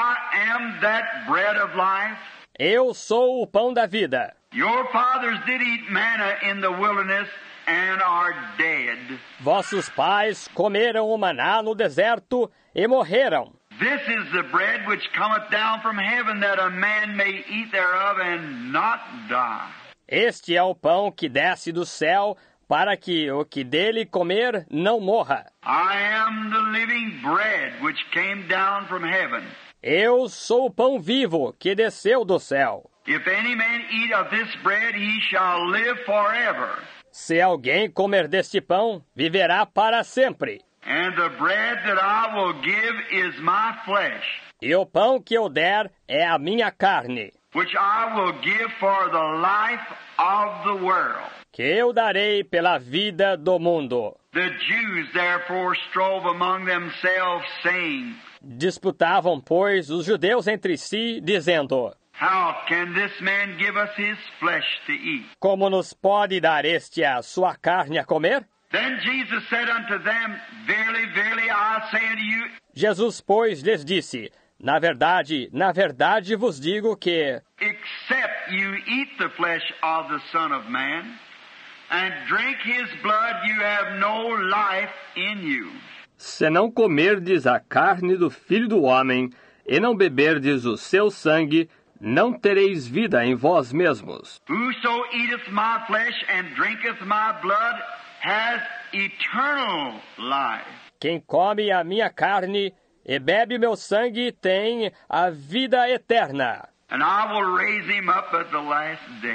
I am that bread of life. Eu sou o pão da vida. Your fathers did eat manna in the wilderness and are dead. Vossos pais comeram o maná no deserto e morreram. This is the bread which cometh down from heaven, that a man may eat thereof and not die. Este é o pão que desce do céu, para que o que dele comer não morra. I am the living bread which came down from heaven. Eu sou o pão vivo que desceu do céu. If any man eat of this bread, he shall live forever. Se alguém comer deste pão, viverá para sempre. And the bread that I will give is my flesh, E o pão que eu der é a minha carne, which I will give for the life of the world. que eu darei pela vida do mundo. The Jews therefore strove among themselves, saying, Disputavam, pois, os judeus entre si, dizendo: How can this man give us his flesh to eat? Como nos pode dar este a sua carne a comer? Then Jesus said unto them, Verily, verily, I say unto you, Jesus, pois, lhes disse: Na verdade, na verdade vos digo que, except you eat the flesh of the Son of Man, and drink his blood, you have no life in you. se não comerdes a carne do Filho do Homem, e não beberdes o seu sangue, não tereis vida em vós mesmos. Whoso eateth my flesh and drinketh my blood has eternal life. Quem come a minha carne e bebe meu sangue tem a vida eterna. And I will raise him up at the last day.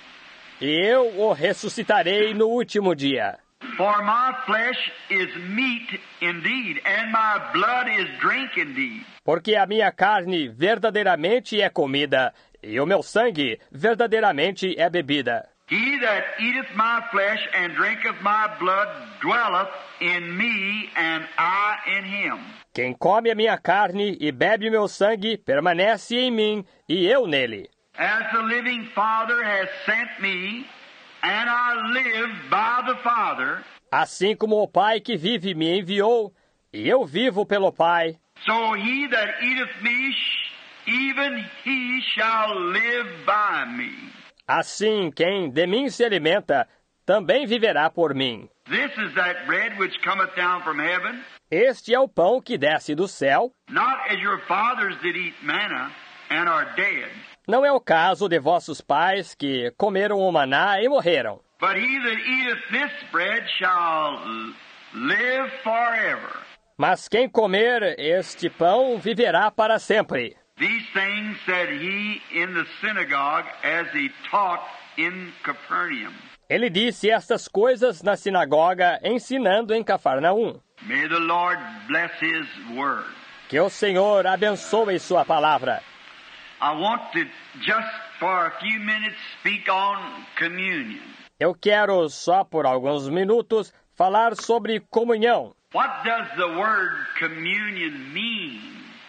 E eu o ressuscitarei no último dia. For my flesh is meat indeed, and my blood is drink indeed. Porque a minha carne verdadeiramente é comida, e o meu sangue verdadeiramente é bebida. He that eateth my flesh and drinketh my blood dwelleth in me, and I in him. Quem come a minha carne e bebe meu sangue permanece em mim, e eu nele. As the living Father has sent me, and I live by the Father, assim como o Pai que vive me enviou, e eu vivo pelo Pai, so he that eateth me, even he shall live by me. assim quem de mim se alimenta, também viverá por mim. This is that bread which cometh down from heaven, Este é o pão que desce do céu. not as your fathers did eat manna, and are dead. Não é o caso de vossos pais que comeram o maná e morreram. But he that eateth this bread shall live forever. Mas quem comer este pão viverá para sempre. These things said he in the synagogue as he taught in Capernaum. Ele disse estas coisas na sinagoga, ensinando em Cafarnaum. May the Lord bless his word. Que o Senhor abençoe sua palavra. I want to just for a few minutes speak on communion. Eu quero, só por alguns minutos, falar sobre comunhão. What does the word communion mean?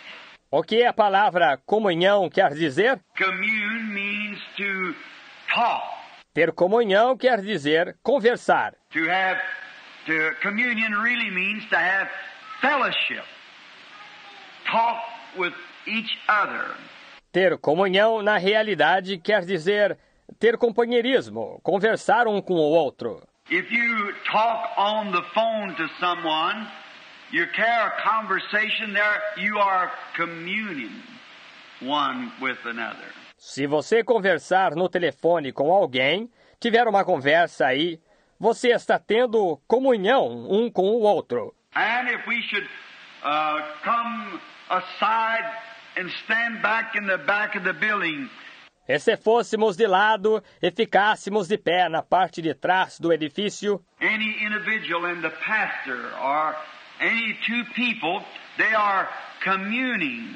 O que a palavra comunhão quer dizer? Commune means to talk. Ter comunhão quer dizer conversar. To have, to communion really means to have fellowship. Talk with each other. Ter comunhão, na realidade, quer dizer ter companheirismo, conversar um com o outro. If you talk on the phone to someone, you carry a conversation there, you are communing one with another. Se você conversar no telefone com alguém, tiver uma conversa aí, você está tendo comunhão um com o outro. And if we should uh, come aside and stand back in the back of the building, E se fôssemos de lado e ficássemos de pé na parte de trás do edifício, any individual and the pastor or any two people, they are communing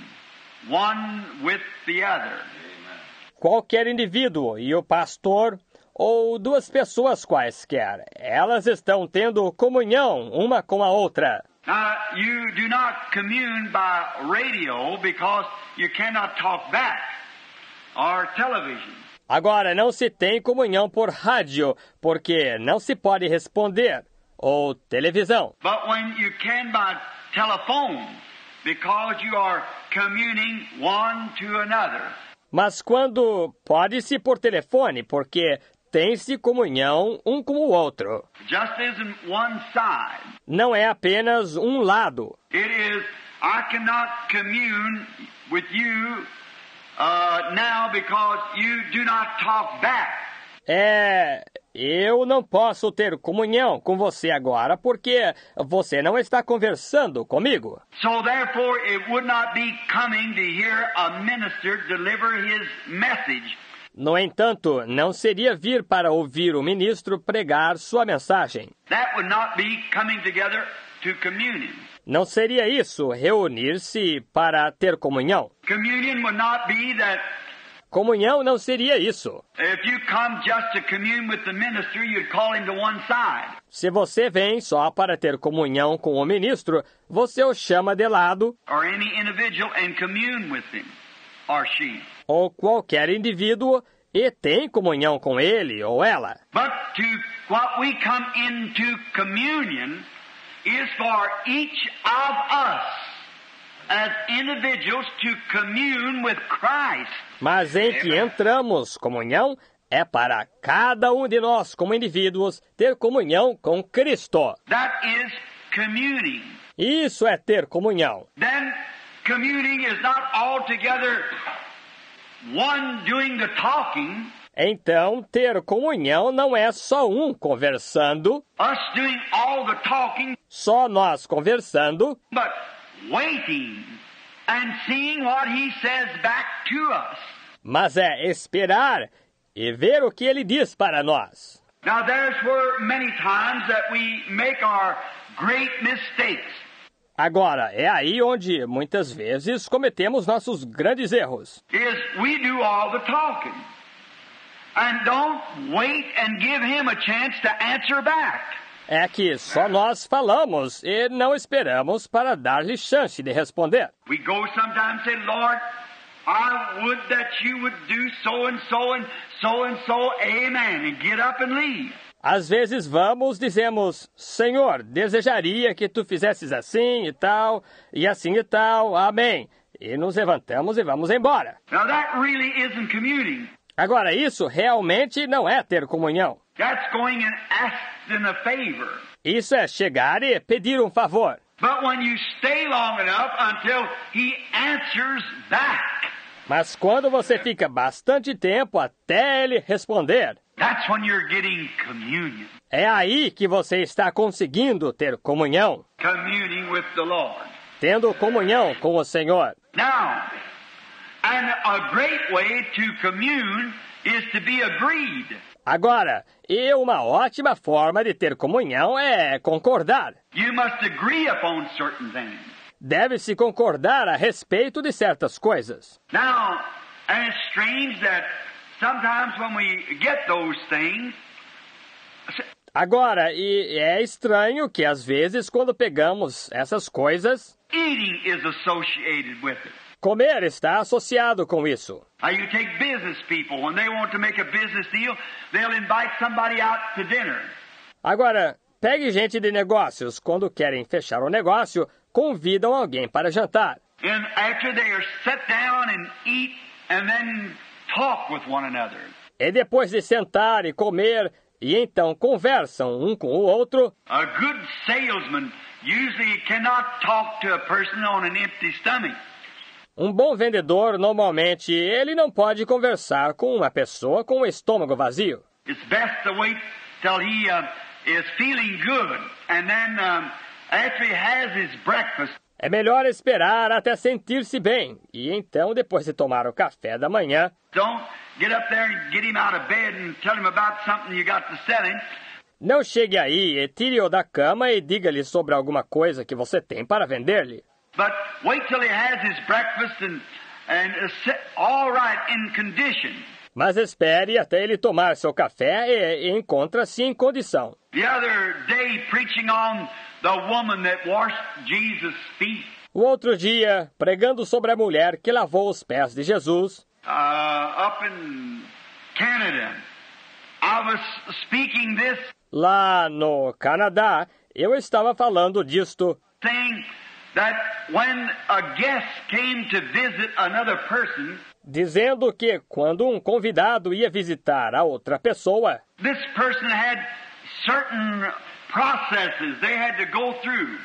one with the other. qualquer indivíduo e o pastor, ou duas pessoas quaisquer, elas estão tendo comunhão uma com a outra. Now, you do not commune by radio because you cannot talk back, or television. Agora, não se tem comunhão por rádio, porque não se pode responder, ou televisão. But when you can by telephone, because you are communing one to another. Mas quando pode-se por telefone, porque tem-se comunhão um com o outro. Just isn't one side. Não é apenas um lado. It is, I cannot commune with you uh, now because you do not talk back. É, eu não posso ter comunhão com você agora porque você não está conversando comigo. So therefore it would not be coming to hear a minister deliver his message. No entanto, não seria vir para ouvir o ministro pregar sua mensagem. That would not be coming together to communion. Não seria isso, reunir-se para ter comunhão. Communion would not be that Comunhão não seria isso. if you come just to commune with the minister, you'd call him to one side. Se você vem só para ter comunhão com o ministro, você o chama de lado, Or any individual and commune with him or she. ou qualquer indivíduo, e tem comunhão com ele ou ela. But to what we come into communion is for each of us as individuals to commune with Christ. Mas em que entramos comunhão é para cada um de nós, como indivíduos, ter comunhão com Cristo. That is communing. Isso é ter comunhão. Then communing is not altogether one doing the talking, Então, ter comunhão não é só um conversando, us doing all the talking, só nós conversando, but waiting and seeing what he says back to us. mas é esperar e ver o que ele diz para nós. Now there's where many times that we make our great mistakes. Agora, é aí onde muitas vezes cometemos nossos grandes erros. Is we do all the talking and don't wait and give him a chance to answer back. É que só nós falamos e não esperamos para dar-lhe chance de responder. We go sometimes and say, Lord, I would that you would do so and so and so and so, amen, and get up and leave. Às vezes vamos, dizemos, Senhor, desejaria que tu fizesses assim e tal, e assim e tal, amém. E nos levantamos e vamos embora. Now that really isn't communing. Agora, isso realmente não é ter comunhão. That's going and asking a favor. Isso é chegar e pedir um favor. But when you stay long enough until he answers back, Mas quando você fica bastante tempo até ele responder, that's when you're getting communion. é aí que você está conseguindo ter comunhão, Communing with the Lord. tendo comunhão com o Senhor. Now, and a great way to commune is to be agreed. Agora, e uma ótima forma de ter comunhão é concordar. You must agree upon certain things. Deve-se concordar a respeito de certas coisas. Now, and it's strange that sometimes when we get those things, Agora, e é estranho que às vezes quando pegamos essas coisas, eating is associated with it. comer está associado com isso. Now you take business people, when they want to make a business deal, they'll invite somebody out to dinner. Agora, pegue gente de negócios. Quando querem fechar o negócio, convidam alguém para jantar. And after they are set down and eat and then talk with one another. E depois de sentar e comer, e então conversam um com o outro, A good salesman usually cannot talk to a person on an empty stomach. um bom vendedor, normalmente, ele não pode conversar com uma pessoa com o estômago vazio. It's best to wait till he uh, is feeling good, and then um, after he has his breakfast, É melhor esperar até sentir-se bem, e então, depois de tomar o café da manhã, don't get up there and get him out of bed and tell him about something you got to sell him. não chegue aí e tire-o da cama e diga-lhe sobre alguma coisa que você tem para vender-lhe. But wait till he has his breakfast and and uh, sit all right in condition. Mas espere até ele tomar seu café e, e encontra-se em condição. The other day, preaching on the woman that washed Jesus' feet, O outro dia, pregando sobre a mulher que lavou os pés de Jesus, uh, up in Canada, I was speaking this lá no Canadá, eu estava falando disto, thing that when a guest came to visit another person, dizendo que quando um convidado ia visitar a outra pessoa, this person had certain processes they had to go through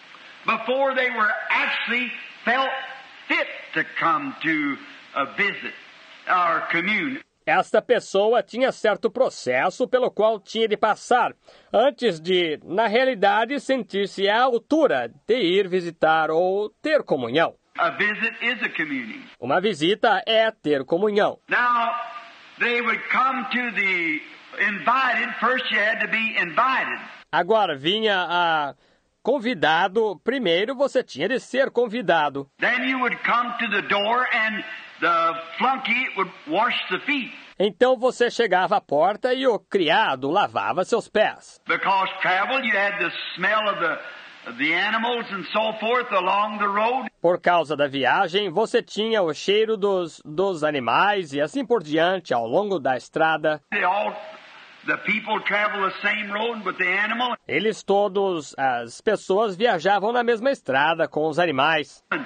before they were actually felt fit to come to a visit or commune. esta pessoa tinha certo processo pelo qual tinha de passar antes de, na realidade, sentir-se à altura de ir visitar ou ter comunhão. A visit is a communing. Uma visita é ter comunhão. Now, they would come to the invited. First you had to be invited. Agora vinha a convidado, primeiro você tinha de ser convidado. Then you would come to the door and the flunky would wash the feet. Então você chegava à porta e o criado lavava seus pés. Because travel, you had the smell of the, of the animals and so forth along the road. Por causa da viagem, você tinha o cheiro dos, dos animais e assim por diante ao longo da estrada. They all, the people travel the same road with the animal. Eles todos, as pessoas viajavam na mesma estrada com os animais. And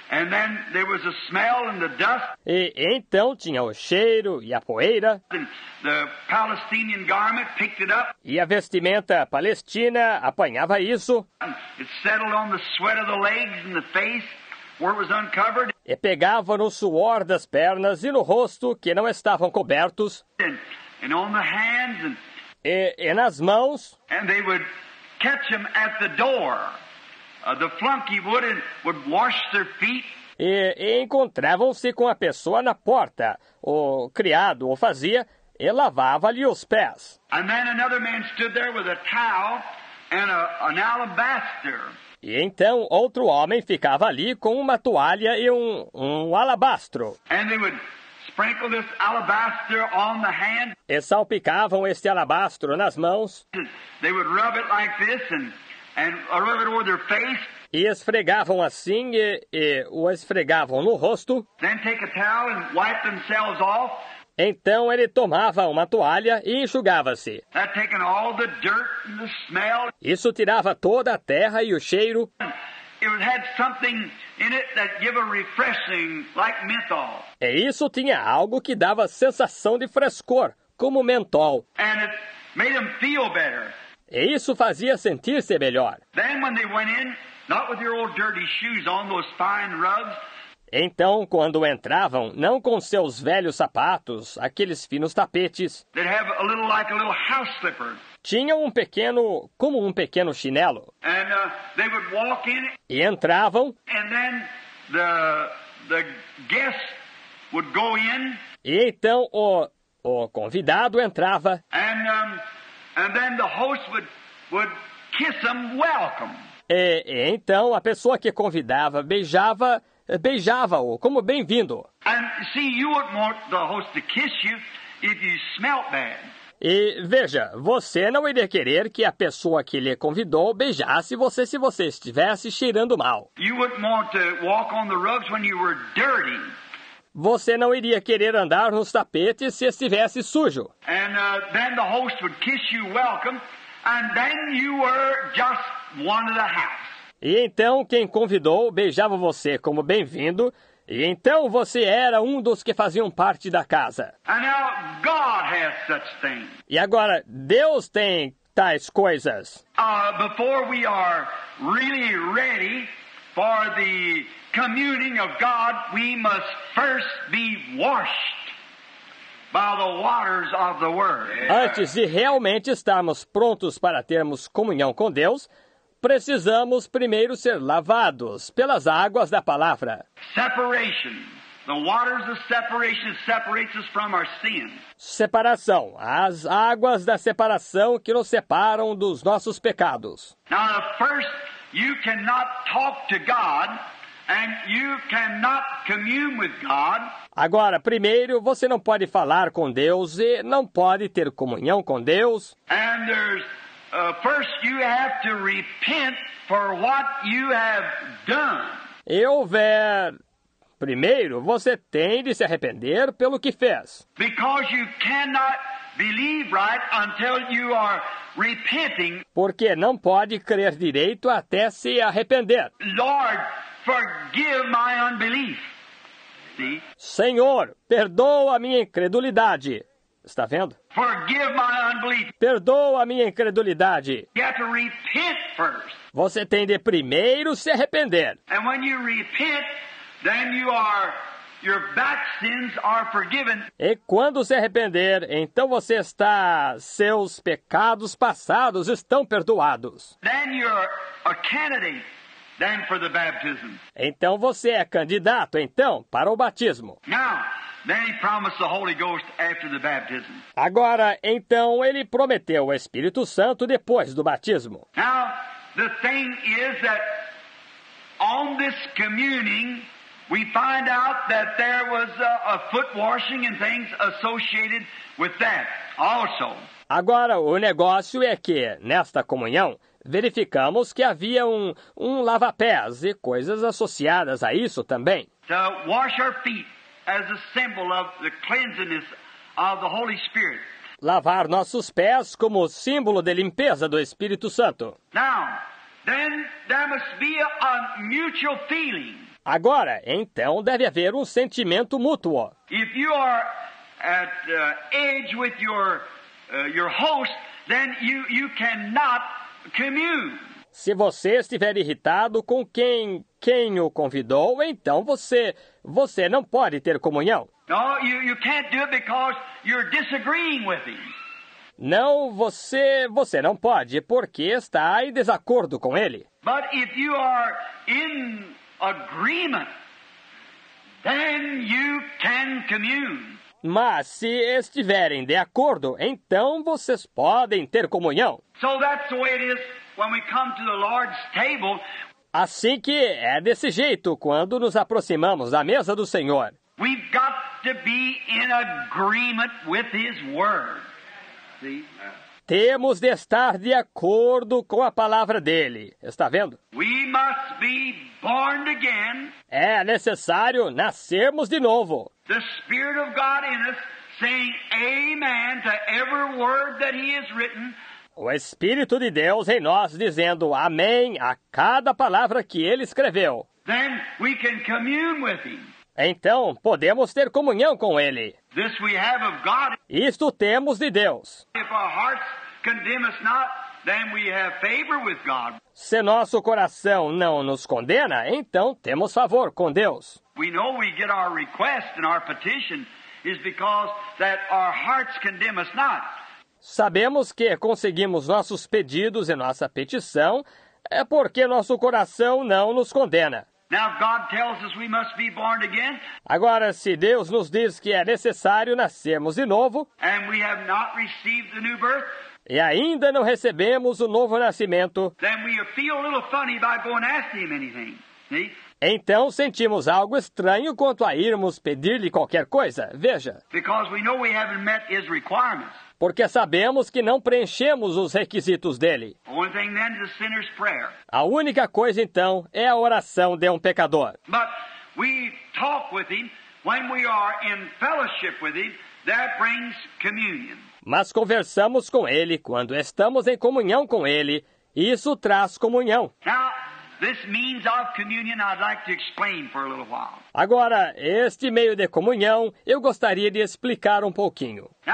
And then there was a smell and the dust. E então tinha o cheiro e a poeira. And the Palestinian garment picked it up. E a vestimenta palestina apanhava isso. And it settled on the sweat of the legs and the face where it was uncovered. E pegava no suor das pernas e no rosto que não estavam cobertos. And, and on the hands and, E, e nas mãos. and they would catch them at the door. Uh, the flunky would and would wash their feet. E, e encontravam-se com a pessoa na porta. O criado o fazia e lavava-lhe os pés. And then another man stood there with a towel and a, an alabaster. E então outro homem ficava ali com uma toalha e um, um alabastro. And they would sprinkle this alabaster on the hand. E salpicavam este alabastro nas mãos. They would rub it like this and, and rub it over their face. E esfregavam assim e, e o esfregavam no rosto. Then take a towel and wipe themselves off. Então ele tomava uma toalha e enxugava-se. That taking all the dirt and the smell. Isso tirava toda a terra e o cheiro. It had something in it that give a refreshing, like menthol. E isso tinha algo que dava sensação de frescor, como mentol. And it made them feel better. E isso fazia sentir-se melhor. Then when they went in, not with their old dirty shoes on, those fine rugs. Então, quando entravam, não com seus velhos sapatos, aqueles finos tapetes, They'd have a little like a little house slipper. tinham um pequeno, como um pequeno chinelo. And uh, they would walk in, E entravam, and then the the guest would go in, e então o, o convidado entrava, and um, and then the host would would kiss them welcome. e, e então a pessoa que convidava beijava, beijava-o como bem-vindo. And see, you wouldn't want the host to kiss you if you smelt bad. E veja, você não iria querer que a pessoa que lhe convidou beijasse você se você estivesse cheirando mal. You wouldn't want to walk on the rugs when you were dirty. Você não iria querer andar nos tapetes se estivesse sujo. And uh, then the host would kiss you welcome, and then you were just one of the house. E então quem convidou beijava você como bem-vindo, e então você era um dos que faziam parte da casa. And now God has such things. E agora, Deus tem tais coisas. Uh, before we are really ready for the communing of God, we must first be washed by the waters of the Word. Antes de realmente estarmos prontos para termos comunhão com Deus, precisamos primeiro ser lavados pelas águas da palavra. Separation. The waters of separation separates us from our sin. Separação. As águas da separação que nos separam dos nossos pecados. Now, the first, you cannot talk to God and you cannot commune with God. Agora, primeiro, você não pode falar com Deus e não pode ter comunhão com Deus. And there's uh, first you have to repent for what you have done. E houver... Primeiro, você tem de se arrepender pelo que fez. Because you cannot believe right until you are repenting. Porque não pode crer direito até se arrepender. Lord, forgive my unbelief. See? Senhor, perdoa a minha incredulidade. Está vendo? Forgive my unbelief. Perdoa a minha incredulidade. You have to repent first. Você tem de primeiro se arrepender. And when you repent, then you are, your back sins are forgiven. E quando se arrepender, então você está, seus pecados passados estão perdoados. Then you're a candidate then for the baptism. Então você é candidato, então, para o batismo. Now, then he promised the Holy Ghost after the baptism. Agora, então, ele prometeu o Espírito Santo depois do batismo. Now, the thing is that on this communing, we find out that there was a, a foot washing and things associated with that also. Agora, o negócio é que, nesta comunhão, verificamos que havia um, um lava-pés e coisas associadas a isso também. To wash our feet as a symbol of the cleanliness of the Holy Spirit. Lavar nossos pés como símbolo de limpeza do Espírito Santo. Now, then there must be a, a mutual feeling. Agora, então deve haver um sentimento mútuo. If you are at uh, edge with your uh, your host, then you you cannot commune. Se você estiver irritado com quem quem o convidou, então você você não pode ter comunhão. No, you you can't do it because you're disagreeing with him. Não, você você não pode porque está em desacordo com ele. But if you are in agreement, then you can commune. Mas se estiverem de acordo, então vocês podem ter comunhão. So that's the way it is when we come to the Lord's table. Assim que é desse jeito quando nos aproximamos da mesa do Senhor. We've got to be in agreement with His Word. See? Temos de estar de acordo com a palavra dele. Está vendo? We must be born again. É necessário nascermos de novo. The Spirit of God in us saying amen to every word that He has written. O Espírito de Deus em nós dizendo amém a cada palavra que ele escreveu. Then we can commune with Him. Então podemos ter comunhão com ele. This we have of God. Isto temos de Deus. If our hearts condemn us not, then we have favor with God. Se nosso coração não nos condena, então temos favor com Deus. We know we get our request and our petition is because that our hearts condemn us not. Sabemos que conseguimos nossos pedidos e nossa petição é porque nosso coração não nos condena. Now if God tells us we must be born again, Agora, se Deus nos diz que é necessário nascermos de novo, and we have not received the new birth, e ainda não recebemos o novo nascimento, then we feel a little funny about going and asking Him anything. See? então sentimos algo estranho quanto a irmos pedir-lhe qualquer coisa. Veja, Because we know we haven't met His requirements. porque sabemos que não preenchemos os requisitos dele. The only thing then is a sinner's prayer. A única coisa, então, é a oração de um pecador. But we talk with Him when we are in fellowship with Him. That brings communion. Mas conversamos com ele quando estamos em comunhão com ele. Isso traz comunhão. Now, this means of communion I'd like to explain for a little while. Agora, este meio de comunhão, eu gostaria de explicar um pouquinho. Now,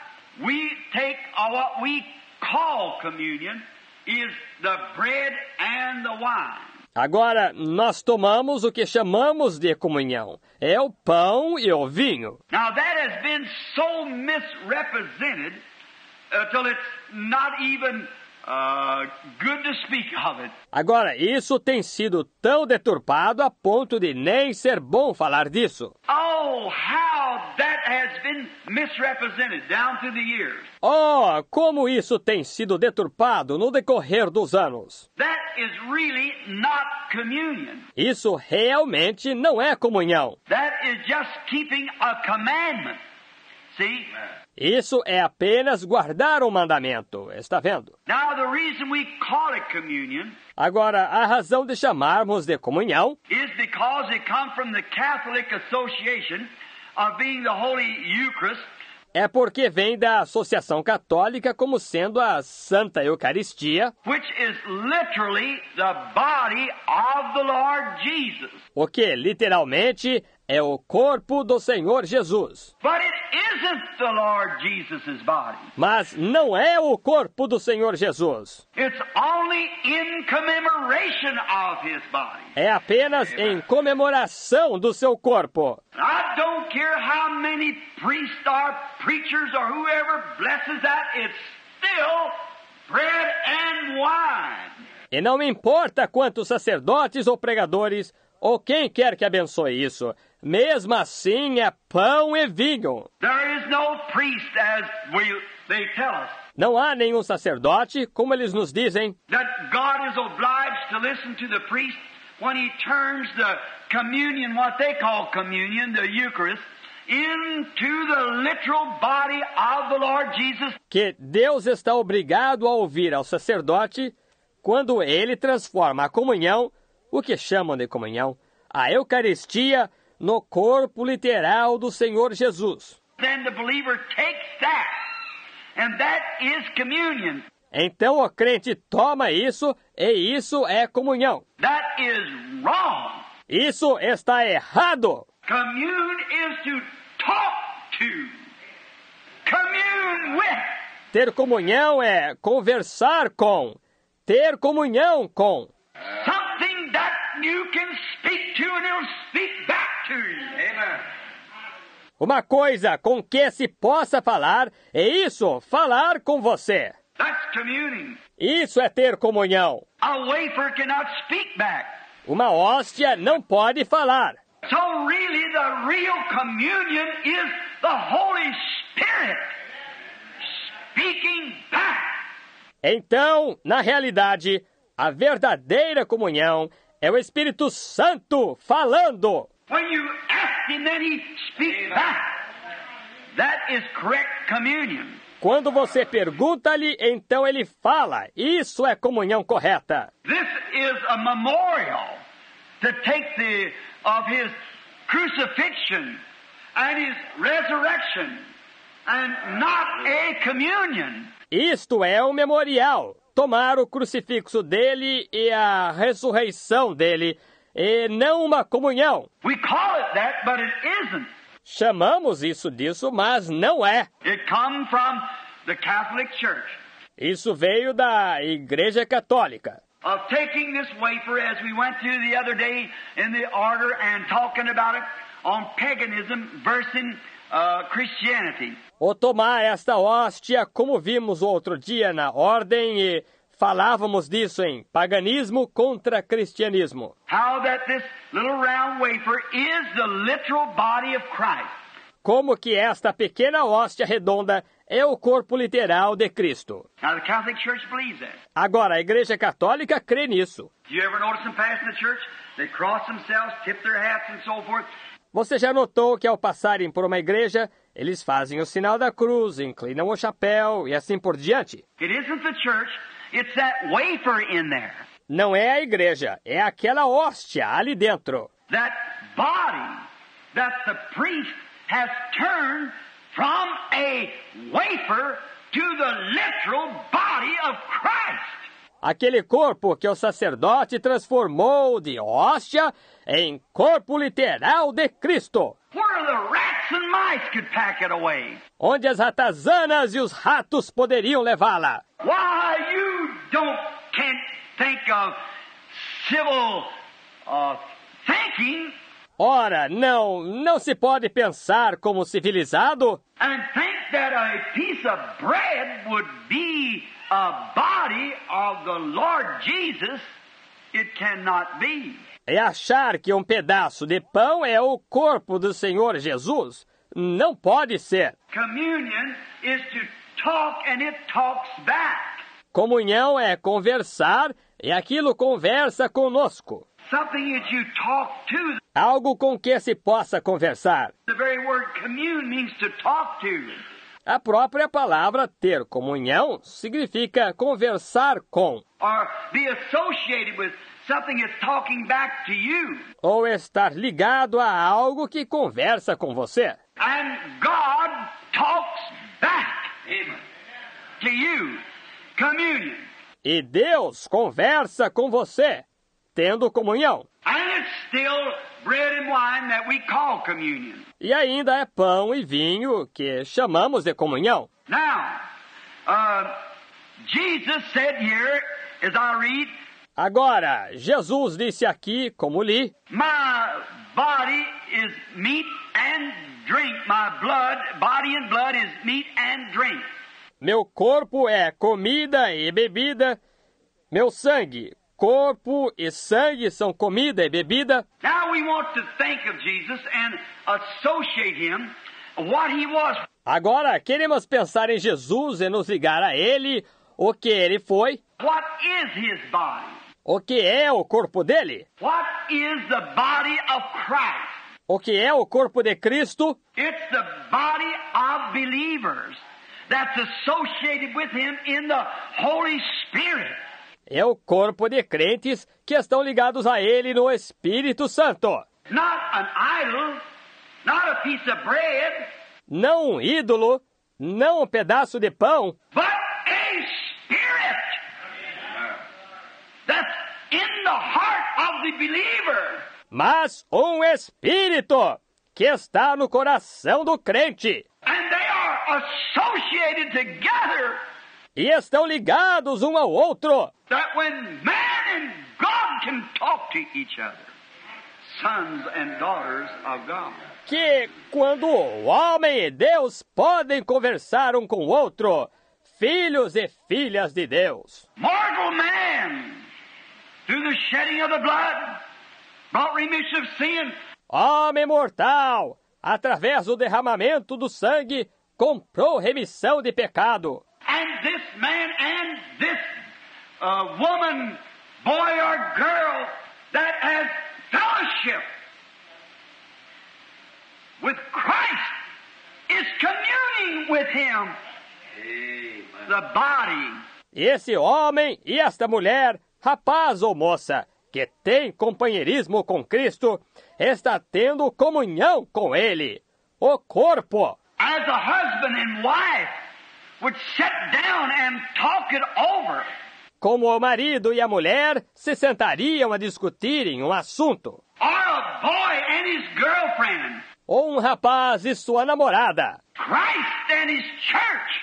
we take uh, what we call communion is the bread and the wine. Agora, nós tomamos o que chamamos de comunhão. É o pão e o vinho. Now, that has been so misrepresented uh, till it's not even uh, good to speak of it. Agora, isso tem sido tão deturpado a ponto de nem ser bom falar disso. Oh, how that has been misrepresented down through the years. Oh, como isso tem sido deturpado no decorrer dos anos. That is really not communion. Isso realmente não é comunhão. That is just keeping a commandment. See? Isso é apenas guardar um mandamento. Está vendo? Now, the reason we call it communion Agora, a razão de chamarmos de comunhão is because it comes from the Catholic Association of being the Holy Eucharist, é porque vem da Associação Católica como sendo a Santa Eucaristia, which is literally the body of the Lord Jesus. o que literalmente é o corpo do Senhor Jesus. But it isn't the Lord Jesus' body. Mas não é o corpo do Senhor Jesus. It's only in commemoration of His body. É apenas em comemoração do seu corpo. I don't care how many priests or preachers or whoever blesses that, it's still bread and wine. E não me importa quantos sacerdotes ou pregadores ou quem quer que abençoe isso. Mesmo assim é pão e vinho. There is no priest, as we, they tell us, Não há nenhum sacerdote, como eles nos dizem, that God is obliged to listen to the priest when he turns the communion, what they call communion, the Eucharist, into the literal body of the Lord Jesus. que Deus está obrigado a ouvir ao sacerdote quando ele transforma a comunhão, o que chamam de comunhão, a Eucaristia, no corpo literal do Senhor Jesus. Then the believer takes that, and that is communion. Então o crente toma isso, e isso é comunhão. That is wrong. Isso está errado. Commune is to talk to. Commune with. Ter comunhão é conversar com. Ter comunhão com. Something that you can speak to and it'll speak back to you. Amen. Uma coisa com que se possa falar é isso, falar com você. That's communing. Isso é ter comunhão. A wafer cannot speak back. Uma hóstia não pode falar. So really the real communion is the Holy Spirit speaking back. Então, na realidade, a verdadeira comunhão é o Espírito Santo falando. When you ask him, then he speaks back. That is correct communion. Quando você pergunta-lhe, então ele fala. Isso é comunhão correta. This is a memorial to take the of his crucifixion and his resurrection and not a communion. Isto é um memorial. Tomar o crucifixo dele e a ressurreição dele, e não uma comunhão. We call it that, but it isn't. Chamamos isso disso, mas não é. It comes from the Catholic Church. Isso veio da Igreja Católica. Of taking this wafer as we went through the other day in the order and talking about it on paganism versus uh, Christianity. Ou tomar esta hóstia, como vimos outro dia na ordem e falávamos disso em paganismo contra cristianismo. How that this little round wafer is the literal body of Christ. Como que esta pequena hóstia redonda é o corpo literal de Cristo. Now the Catholic Church believes that. Agora, a Igreja Católica crê nisso. Do you ever notice them passing the church? They cross themselves, tip their hats and so forth. Você já notou que ao passarem por uma igreja, eles fazem o sinal da cruz, inclinam o chapéu e assim por diante? It isn't the church, it's that wafer in there. Não é a igreja, é aquela hóstia ali dentro. That body that the priest has turned from a wafer to the literal body of Christ. Aquele corpo que o sacerdote transformou de hóstia em corpo literal de Cristo. Where the rats and mice could pack it away. Onde as ratazanas e os ratos poderiam levá-la. Why, you don't can't think of civil uh, thinking Ora, não, não se pode pensar como civilizado and think that a piece of bread would be a body of the Lord Jesus. It cannot be. e achar que um pedaço de pão é o corpo do Senhor Jesus. Não pode ser. Communion is to talk and it talks back. Comunhão é conversar e aquilo conversa conosco. Something that you talk to. Algo com que se possa conversar. The very word commune means to talk to. A própria palavra ter comunhão significa conversar com. Or be associated with something that's talking back to you. Ou estar ligado a algo que conversa com você. And God talks back. Amen. To you. Communion. E Deus conversa com você, tendo comunhão. And it's still bread and wine that we call communion. E ainda é pão e vinho que chamamos de comunhão. Now, uh, Jesus said here, as I read, Agora, Jesus disse aqui, como li, my body is meat and drink. My blood, body and blood is meat and drink. meu corpo é comida e bebida, meu sangue, corpo e sangue são comida e bebida. Now we want to think of Jesus and associate him, what he was. Agora, queremos pensar em Jesus e nos ligar a Ele, o que Ele foi, What is his body? o que é o corpo dele, What is the body of Christ? o que é o corpo de Cristo. It's the body of believers that's associated with him in the Holy Spirit. É o corpo de crentes que estão ligados a Ele no Espírito Santo. Not an idol, not a piece of bread, Não um ídolo, não um pedaço de pão, but a spirit that's in the heart of the believer. mas um espírito que está no coração do crente. And they are associated together. E estão ligados um ao outro. That when man and God can talk to each other, sons and daughters of God. Que quando o homem e Deus podem conversar um com o outro, filhos e filhas de Deus. Mortal man, through the shedding of the blood, brought remission of sin. Homem mortal, através do derramamento do sangue, comprou remissão de pecado. And this man and this uh, woman, boy or girl, that has fellowship with Christ is communing with Him. Amen. The body. Esse homem e esta mulher, rapaz ou moça, que tem companheirismo com Cristo, está tendo comunhão com Ele, o corpo. As a husband and wife would sit down and talk it over. Como o marido e a mulher se sentariam a discutirem um assunto. Or a boy and his girlfriend. Ou um rapaz e sua namorada. Christ and his church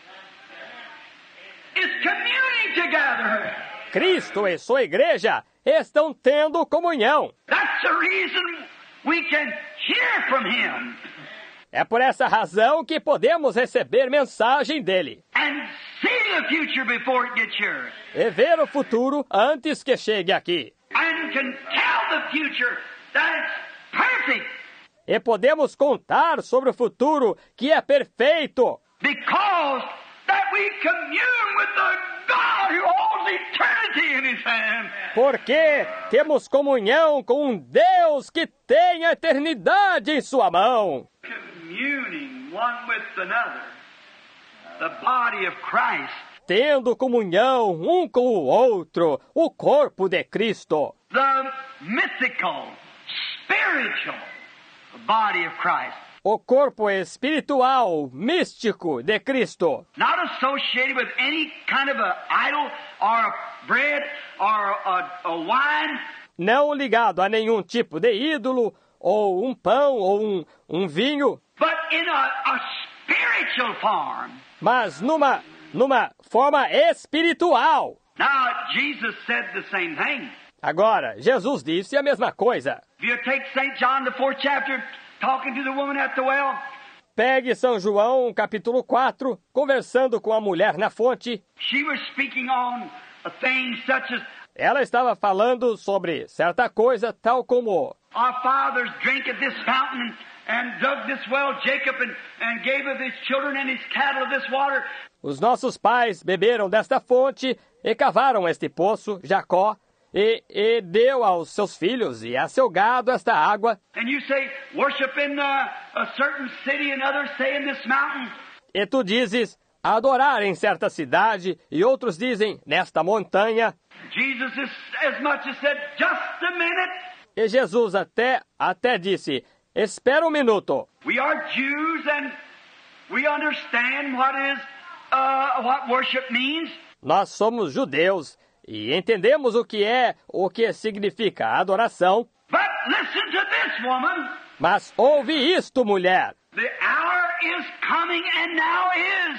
is communing together. Cristo e sua igreja estão tendo comunhão. That's the reason we can hear from Him. É por essa razão que podemos receber mensagem dele. And see the future before it gets here. E ver o futuro antes que chegue aqui. And can tell the future that it's perfect. E podemos contar sobre o futuro que é perfeito. Because that we commune with the God who holds eternity in His hand. Porque temos comunhão com um Deus que tem a eternidade em sua mão. Communing one with another. The body of Christ. Tendo comunhão um com o outro, o corpo de Cristo. The mythical, spiritual body of Christ. O corpo espiritual, místico de Cristo. Not associated with any kind of a idol or a bread or a, a wine. Não ligado a nenhum tipo de ídolo, ou um pão, ou um, um vinho. But in a, a spiritual form. Mas numa, numa forma espiritual. Now, Jesus said the same thing. Agora, Jesus disse a mesma coisa. If you take Saint John, the fourth chapter, talking to the woman at the well. Pegue São João, capítulo quatro, conversando com a mulher na fonte. She was speaking on things such as ela estava falando sobre certa coisa, tal como our fathers drank at this fountain and dug this well, Jacob, and, and gave of his children and his cattle of this water. Os nossos pais beberam desta fonte e cavaram este poço, Jacó, e, e deu aos seus filhos e a seu gado esta água. And you say, worship in a, a certain city, and others say in this mountain. E tu dizes, adorar em certa cidade, e outros dizem, nesta montanha. Jesus is as much as said, just a minute. E Jesus até, até disse, espera um minuto. We are Jews and we understand what is, uh, what worship means. Nós somos judeus e entendemos o que é, o que significa adoração. But listen to this, woman. Mas ouve isto, mulher. The hour is coming and now is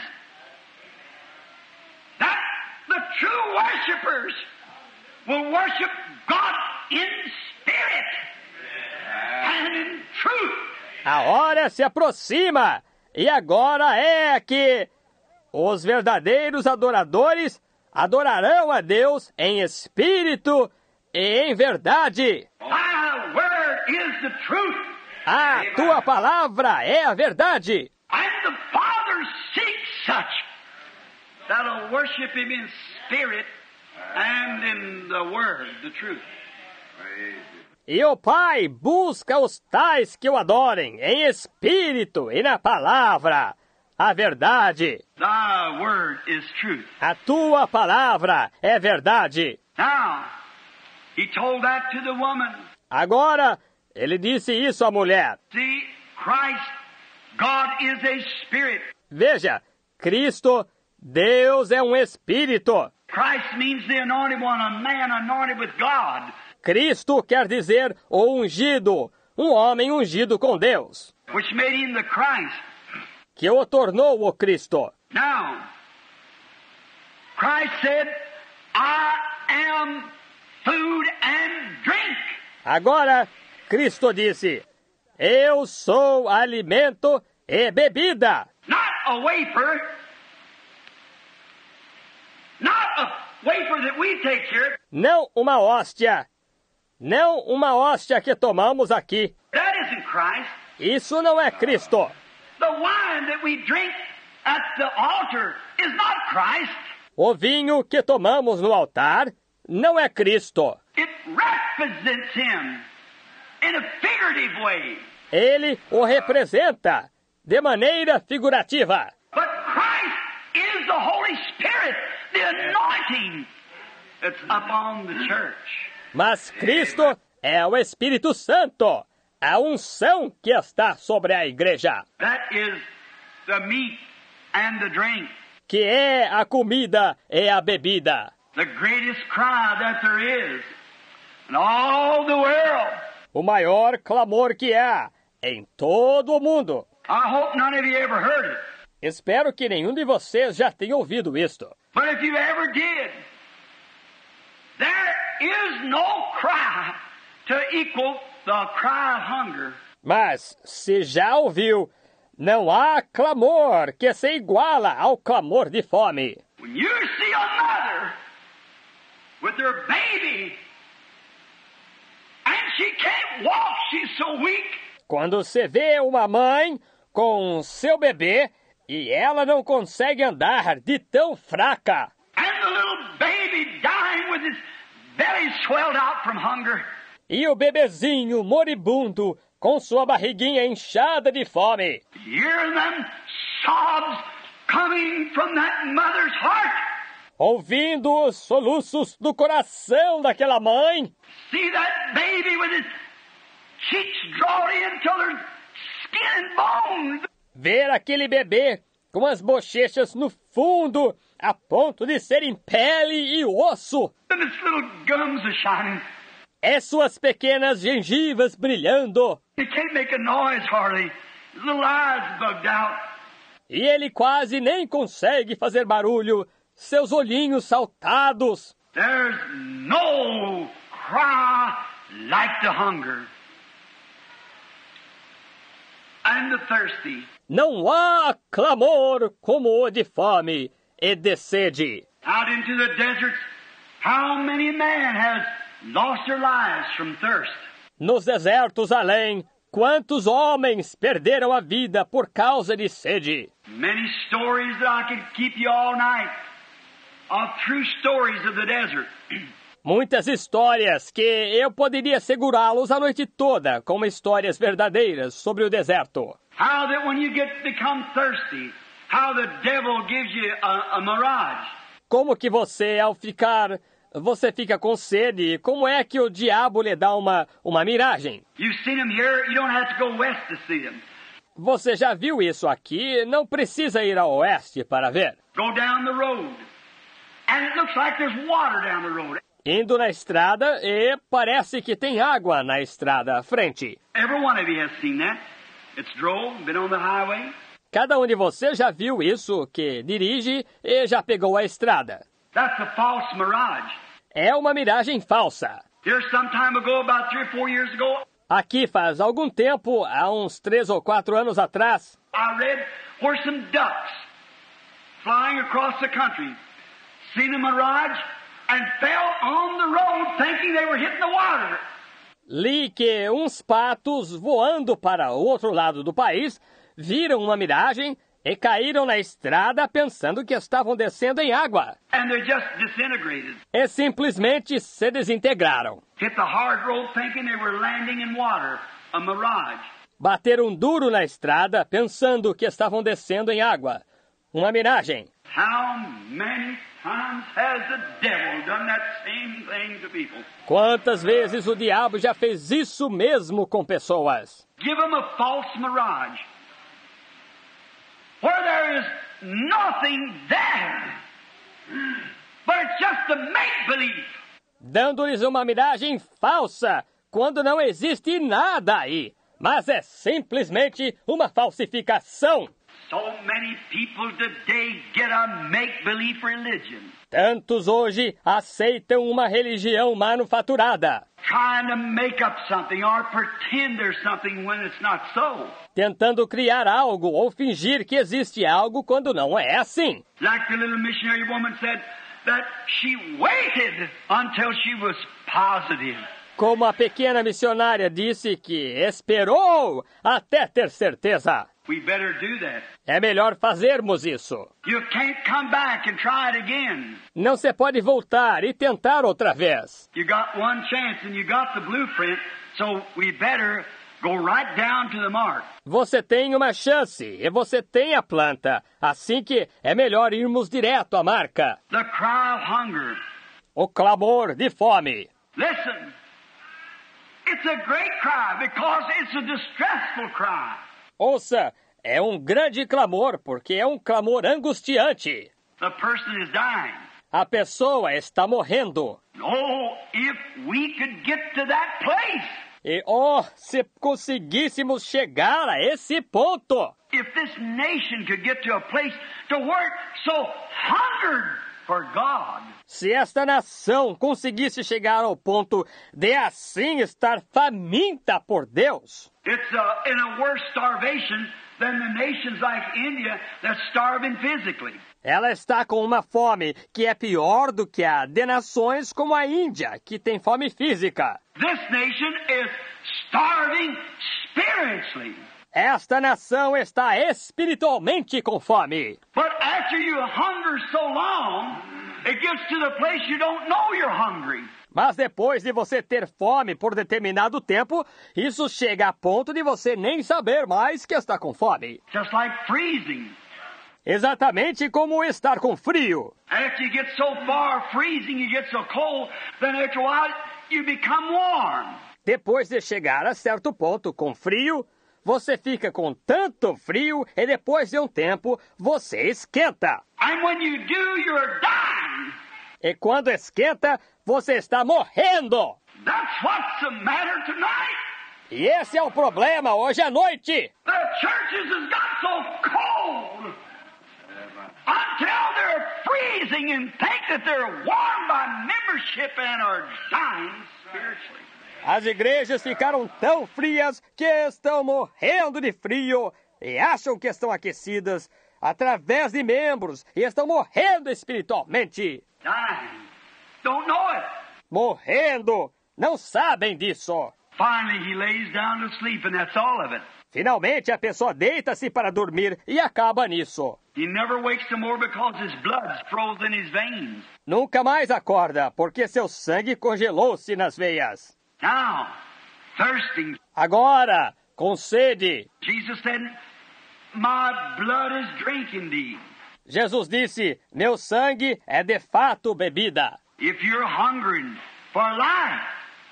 that the true worshipers will worship God in spirit and in truth. A hora se aproxima e agora é que os verdadeiros adoradores adorarão a Deus em espírito e em verdade. Thy word is the truth. A tua palavra é a verdade. And the Father seeks such that'll worship Him in spirit and in the word, the truth. E o Pai busca os tais que o adorem em espírito e na palavra, a verdade. Thy word is truth. A tua palavra é verdade. Now, He told that to the woman. Agora, ele disse isso à mulher. See, Christ, God is a spirit. Veja, Cristo, Deus é um espírito. Christ means the anointed one, a man anointed with God. Cristo quer dizer o ungido, um homem ungido com Deus, Which made him the Christ. que o tornou o Cristo. Now, Christ said, I am food and drink. Agora, Cristo disse, eu sou alimento e bebida. Not a wafer. Not a wafer that we take here. Não uma hóstia. Não uma hóstia que tomamos aqui. That isn't Christ. Isso não é Cristo. The wine that we drink at the altar is not Christ. O vinho que tomamos no altar não é Cristo. It represents him in a figurative way. Ele o representa de maneira figurativa. But Christ is the Holy Spirit, the anointing that's upon the church. Mas Cristo é o Espírito Santo, a unção que está sobre a igreja, That is the meat and the drink. que é a comida e a bebida. The greatest cry that there is in all the world. O maior clamor que há em todo o mundo. I hope none of you ever heard it. Espero que nenhum de vocês já tenha ouvido isto. But if you ever did, there is no cry to equal the cry of hunger. Mas, se já ouviu, não há clamor que se iguala ao clamor de fome. When you see a mother with her baby and she can't walk, she's so weak. Quando você vê uma mãe com seu bebê e ela não consegue andar de tão fraca, And the little baby dying with his belly swelled out from hunger. e o bebezinho moribundo com sua barriguinha inchada de fome, Hear them sobs coming from that mother's heart. ouvindo os soluços do coração daquela mãe, See that baby with his cheeks drawn in till there's skin and bones. ver aquele bebê com as bochechas no fundo, a ponto de serem pele e osso, And his little gums are shining. e suas pequenas gengivas brilhando, He can't make a noise hardly. His little eyes bugged out. e ele quase nem consegue fazer barulho, seus olhinhos saltados. There's no cry like the hunger and the thirsty. Não há clamor como o de fome e de sede. Out into the deserts, how many men has lost their lives from thirst? Nos desertos além, quantos homens perderam a vida por causa de sede? Many stories that I could keep you all night of true stories of the desert. Muitas histórias que eu poderia segurá-los a noite toda como histórias verdadeiras sobre o deserto. How that when you get become thirsty, how the devil gives you a, a mirage. Como que você, ao ficar, você fica com sede, como é que o diabo lhe dá uma, uma miragem? You've seen them here, you don't have to go west to see them. Você já viu isso aqui, não precisa ir ao oeste para ver. Go down the road, and it looks like there's water down the road. Indo na estrada e parece que tem água na estrada à frente. Every one of you has seen that. It's drove, been on the highway. Cada um de vocês já viu isso, que dirige e já pegou a estrada. That's a false mirage. É uma miragem falsa. Here some time ago, about three or four years ago, Aqui faz algum tempo, há uns três ou quatro anos atrás, I read where some ducks flying across the country seen a mirage and fell on the road thinking they were hitting the water. li que uns patos voando para o outro lado do país viram uma miragem e caíram na estrada pensando que estavam descendo em água. And they just disintegrated. E simplesmente se desintegraram. Hit the hard road thinking they were landing in water. A mirage. Bateram duro na estrada pensando que estavam descendo em água. Uma miragem. How many times has the devil done that same thing to people? Quantas vezes o diabo já fez isso mesmo com pessoas? Give them a false mirage. Where there is nothing there. but it's just a make-believe. Dando-lhes uma miragem falsa, quando não existe nada aí. Mas é simplesmente uma falsificação. So many people today get a make-believe religion. Tantos hoje aceitam uma religião manufaturada. Trying to make up something or pretend there's something when it's not so. Tentando criar algo ou fingir que existe algo quando não é assim. Like the little missionary woman said that she waited until she was positive. Como a pequena missionária disse que esperou até ter certeza. We better do that. É melhor fazermos isso. You can't come back and try it again. Não se pode voltar e tentar outra vez. You got one chance and you got the blueprint, so we better go right down to the mark. Você tem uma chance e você tem a planta. Assim que é melhor irmos direto à marca. The cry of hunger. O clamor de fome. Listen. It's a great cry because it's a distressful cry. Ouça, é um grande clamor porque é um clamor angustiante. The person is dying. A pessoa está morrendo. Oh, if we could get to that place. E oh, se conseguíssemos chegar a esse ponto. If this nation could get to a place to work so hungered for God. Se esta nação conseguisse chegar ao ponto de assim estar faminta por Deus. It's a, in a worse starvation than the nations like India that's starving physically. Ela está com uma fome que é pior do que a de nações como a Índia, que tem fome física. This nation is starving spiritually. Esta nação está espiritualmente com fome. But after you hunger so long, it gets to the place you don't know you're hungry. Mas depois de você ter fome por determinado tempo, isso chega a ponto de você nem saber mais que está com fome. Just like freezing. Exatamente como estar com frio. After you get so far freezing, you get so cold, then after a while you become warm. Depois de chegar a certo ponto com frio, você fica com tanto frio e depois de um tempo você esquenta. And when you do, you're dying. E quando esquenta, você está morrendo. That's what's the matter tonight. E esse é o problema hoje à noite. The churches has got so cold until they're freezing and think that they're warm by membership and are dying spiritually. As igrejas ficaram tão frias que estão morrendo de frio e acham que estão aquecidas através de membros e estão morrendo espiritualmente. Dying. Don't know it. Morrendo. Não sabem disso. Finally, he lays down to sleep and that's all of it. Finalmente, a pessoa deita-se para dormir e acaba nisso. He never wakes no more because his blood's frozen in his veins. Nunca mais acorda porque seu sangue congelou-se nas veias. Now, thirsting. Agora, com sede. Jesus said, my blood is drink indeed. Jesus disse, meu sangue é de fato bebida. If you're hungering for life,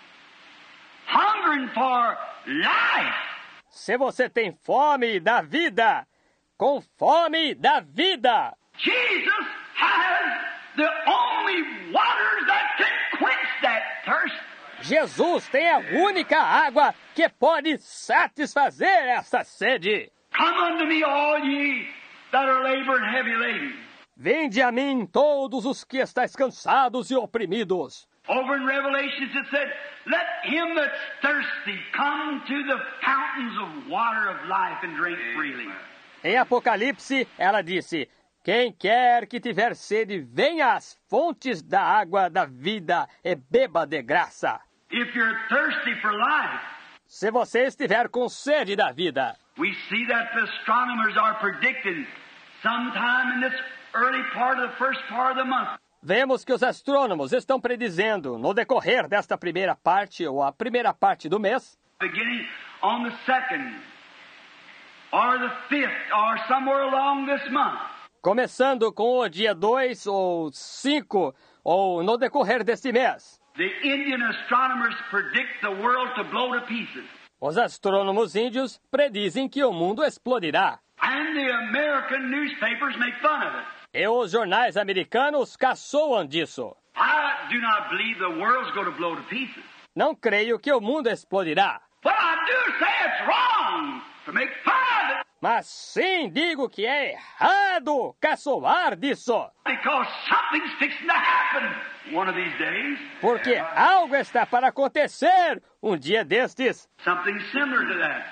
hungering for life. Se você tem fome da vida, com fome da vida. Jesus has the only waters that can quench that thirst. Jesus tem a única água que pode satisfazer essa sede. Come unto me, all ye that are laboring heavy laden. Vinde a mim todos os que estáis cansados e oprimidos. Over in Revelations it said, let him that's thirsty come to the fountains of water of life and drink freely. Em Apocalipse, ela disse, quem quer que tiver sede, venha às fontes da água da vida e beba de graça. If you're thirsty for life, se você estiver com sede da vida, we see that the astronomers are predicting sometime in this early part of the first part of the month. Vemos que os astrônomos estão predizendo, no decorrer desta primeira parte, ou a primeira parte do mês, beginning on the second, or the fifth, or somewhere along this month. Começando com o dia dois ou cinco, ou no decorrer deste mês. The Indian astronomers predict the world to blow to pieces. Os astrônomos índios predizem que o mundo explodirá. And the American newspapers make fun of it. E os jornais americanos caçoam disso. I do not believe the world's going to blow to pieces. Não creio que o mundo explodirá. But I do say it's wrong to make fun of it. Mas sim digo que é errado caçoar disso. Because something's fixing to happen one of these days. Porque algo está para acontecer um dia destes. Something similar to that.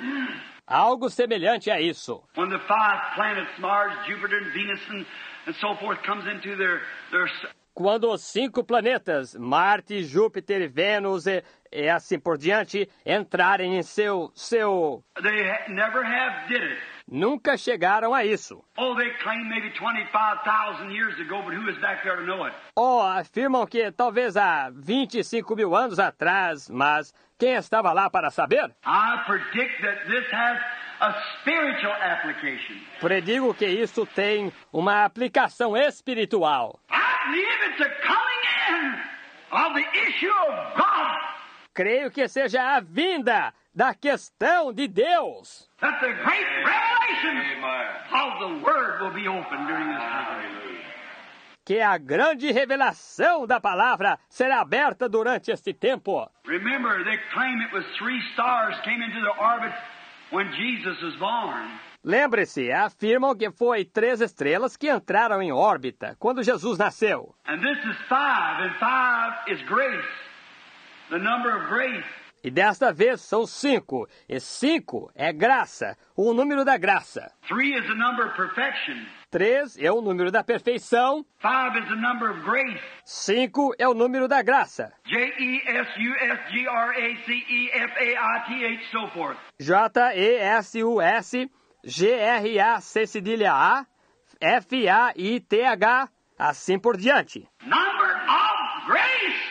Algo semelhante a isso. When the five planets, Mars, Jupiter, and Venus, and, and so forth, comes into their, their... Quando os cinco planetas, Marte, Júpiter, Vênus e, e assim por diante, entrarem em seu... seu... They ha- never have did it. Nunca chegaram a isso. Oh, they claim maybe twenty-five thousand years ago, but who is back there to know it? Oh, afirmam que talvez há vinte e cinco mil anos atrás, mas quem estava lá para saber? I predict that this has a spiritual application. Predigo que isso tem uma aplicação espiritual. I believe it's a coming in of the issue of God. Creio que seja a vinda da questão de Deus. That the great revelation of the Word will be opened during this time. Que a grande revelação da palavra será aberta durante este tempo. Remember, they claim it was three stars came into the orbit when Jesus was born. Lembre-se, afirmam que foi três estrelas que entraram em órbita quando Jesus nasceu. And this is five, and five is grace, the number of grace. E desta vez são cinco, e cinco é graça, o número da graça. Three is the number of perfection. Três é o número da perfeição. Five is the number of grace. Cinco é o número da graça. J E S U S G R A C E F A I T H, so forth. J E S U S G R A C cedilha A F A I T H, assim por diante. Number of grace.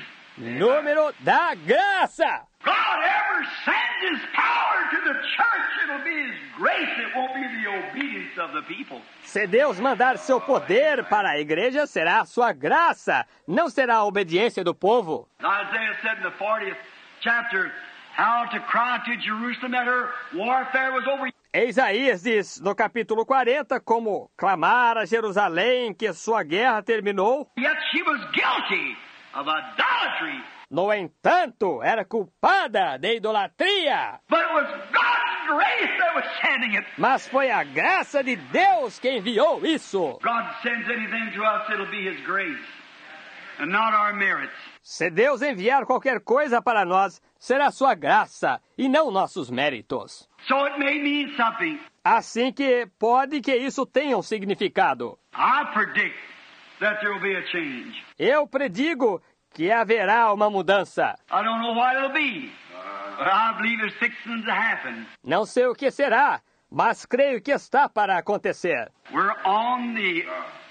Número da graça. God ever sends His power to the church, it'll be His grace. It won't be the obedience of the people. Se Deus mandar seu poder para a igreja, será a sua graça, não será a obediência do povo. Isaiah said in the fortieth chapter, how to cry to Jerusalem that her warfare was over. Isaías diz no capítulo quarenta como clamar a Jerusalém que sua guerra terminou. Yet she was guilty of idolatry. No entanto, era culpada de idolatria. But it was God's grace that was sending it. Mas foi a graça de Deus que enviou isso. God sends anything to us, it'll be His grace, and not our merits. Se Deus enviar qualquer coisa para nós, será sua graça e não nossos méritos. So it may mean something. Assim que pode que isso tenha um significado. I predict that there will be a change. Eu predigo que haverá uma mudança. I don't know what it'll be, but I believe it's fixing to happen. Não sei o que será, mas creio que está para acontecer. We're on the,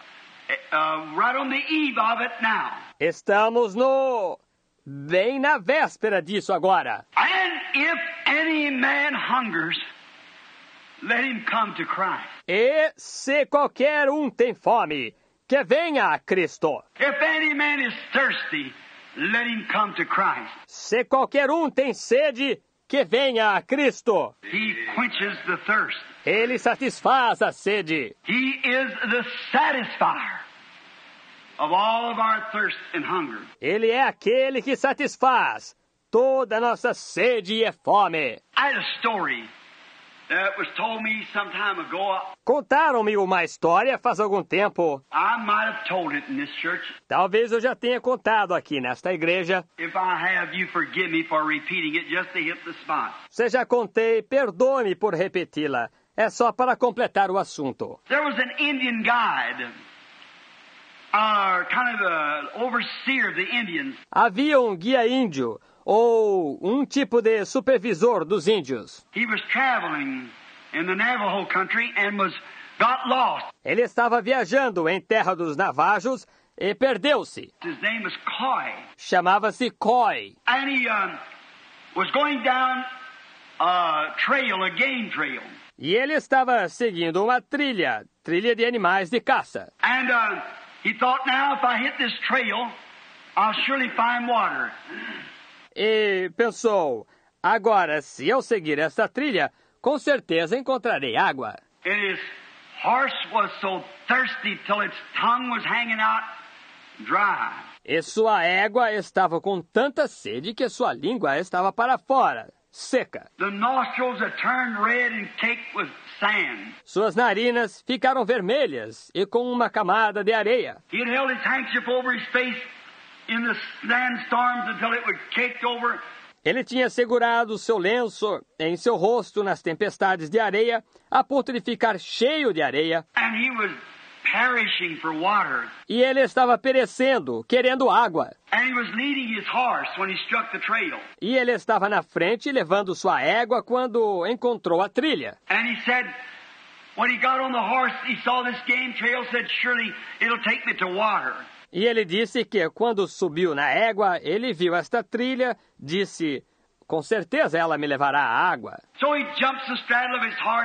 uh, right on the eve of it now. Estamos no... bem na véspera disso agora. And if any man hungers, let him come to Christ. E se qualquer um tem fome, que venha a Cristo. If any man is thirsty, let him come to Christ. Se qualquer um tem sede, que venha a Cristo. He quenches the thirst. Ele satisfaz a sede. He is the satisfier of all of our thirst and hunger. Ele é aquele que satisfaz toda a nossa sede e fome. I had a story that was told me some time ago. Contaram-me uma história faz algum tempo. I might have told it in this church. Talvez eu já tenha contado aqui nesta igreja. If I have, you forgive me for repeating it just to hit the spot. Se já contei, perdoe-me por repeti-la. É só para completar o assunto. There was an Indian guide, uh, kind of an overseer of the Indians. Havia um guia índio, ou um tipo de supervisor dos índios. He was traveling in the Navajo country and was got lost. Ele estava viajando em terra dos Navajos e perdeu-se. His name was Coy. Chamava-se Coy. And he um, was going down a trail, a game trail. E ele estava seguindo uma trilha, trilha de animais de caça. And uh, he thought, now if I hit this trail, I'll surely find water. E pensou, agora, se eu seguir essa trilha, com certeza encontrarei água. And his horse was so thirsty till its tongue was hanging out dry. E sua égua estava com tanta sede que sua língua estava para fora, seca. The nostrils had turned red and caked with sand. Suas narinas ficaram vermelhas e com uma camada de areia. He had held his handkerchief over his face in the sandstorms until it was caked over. Ele tinha segurado seu lenço em seu rosto nas tempestades de areia, a ponto de ficar cheio de areia. And he was perishing for water. E ele estava perecendo, querendo água. And he was leading his horse when he struck the trail. E ele estava na frente, levando sua égua quando encontrou a trilha. And he said, when he got on the horse, he saw this game trail, said, surely it'll take me to water. E ele disse que quando subiu na égua, ele viu esta trilha, disse, com certeza ela me levará à água. So he jumps the straddle of his horse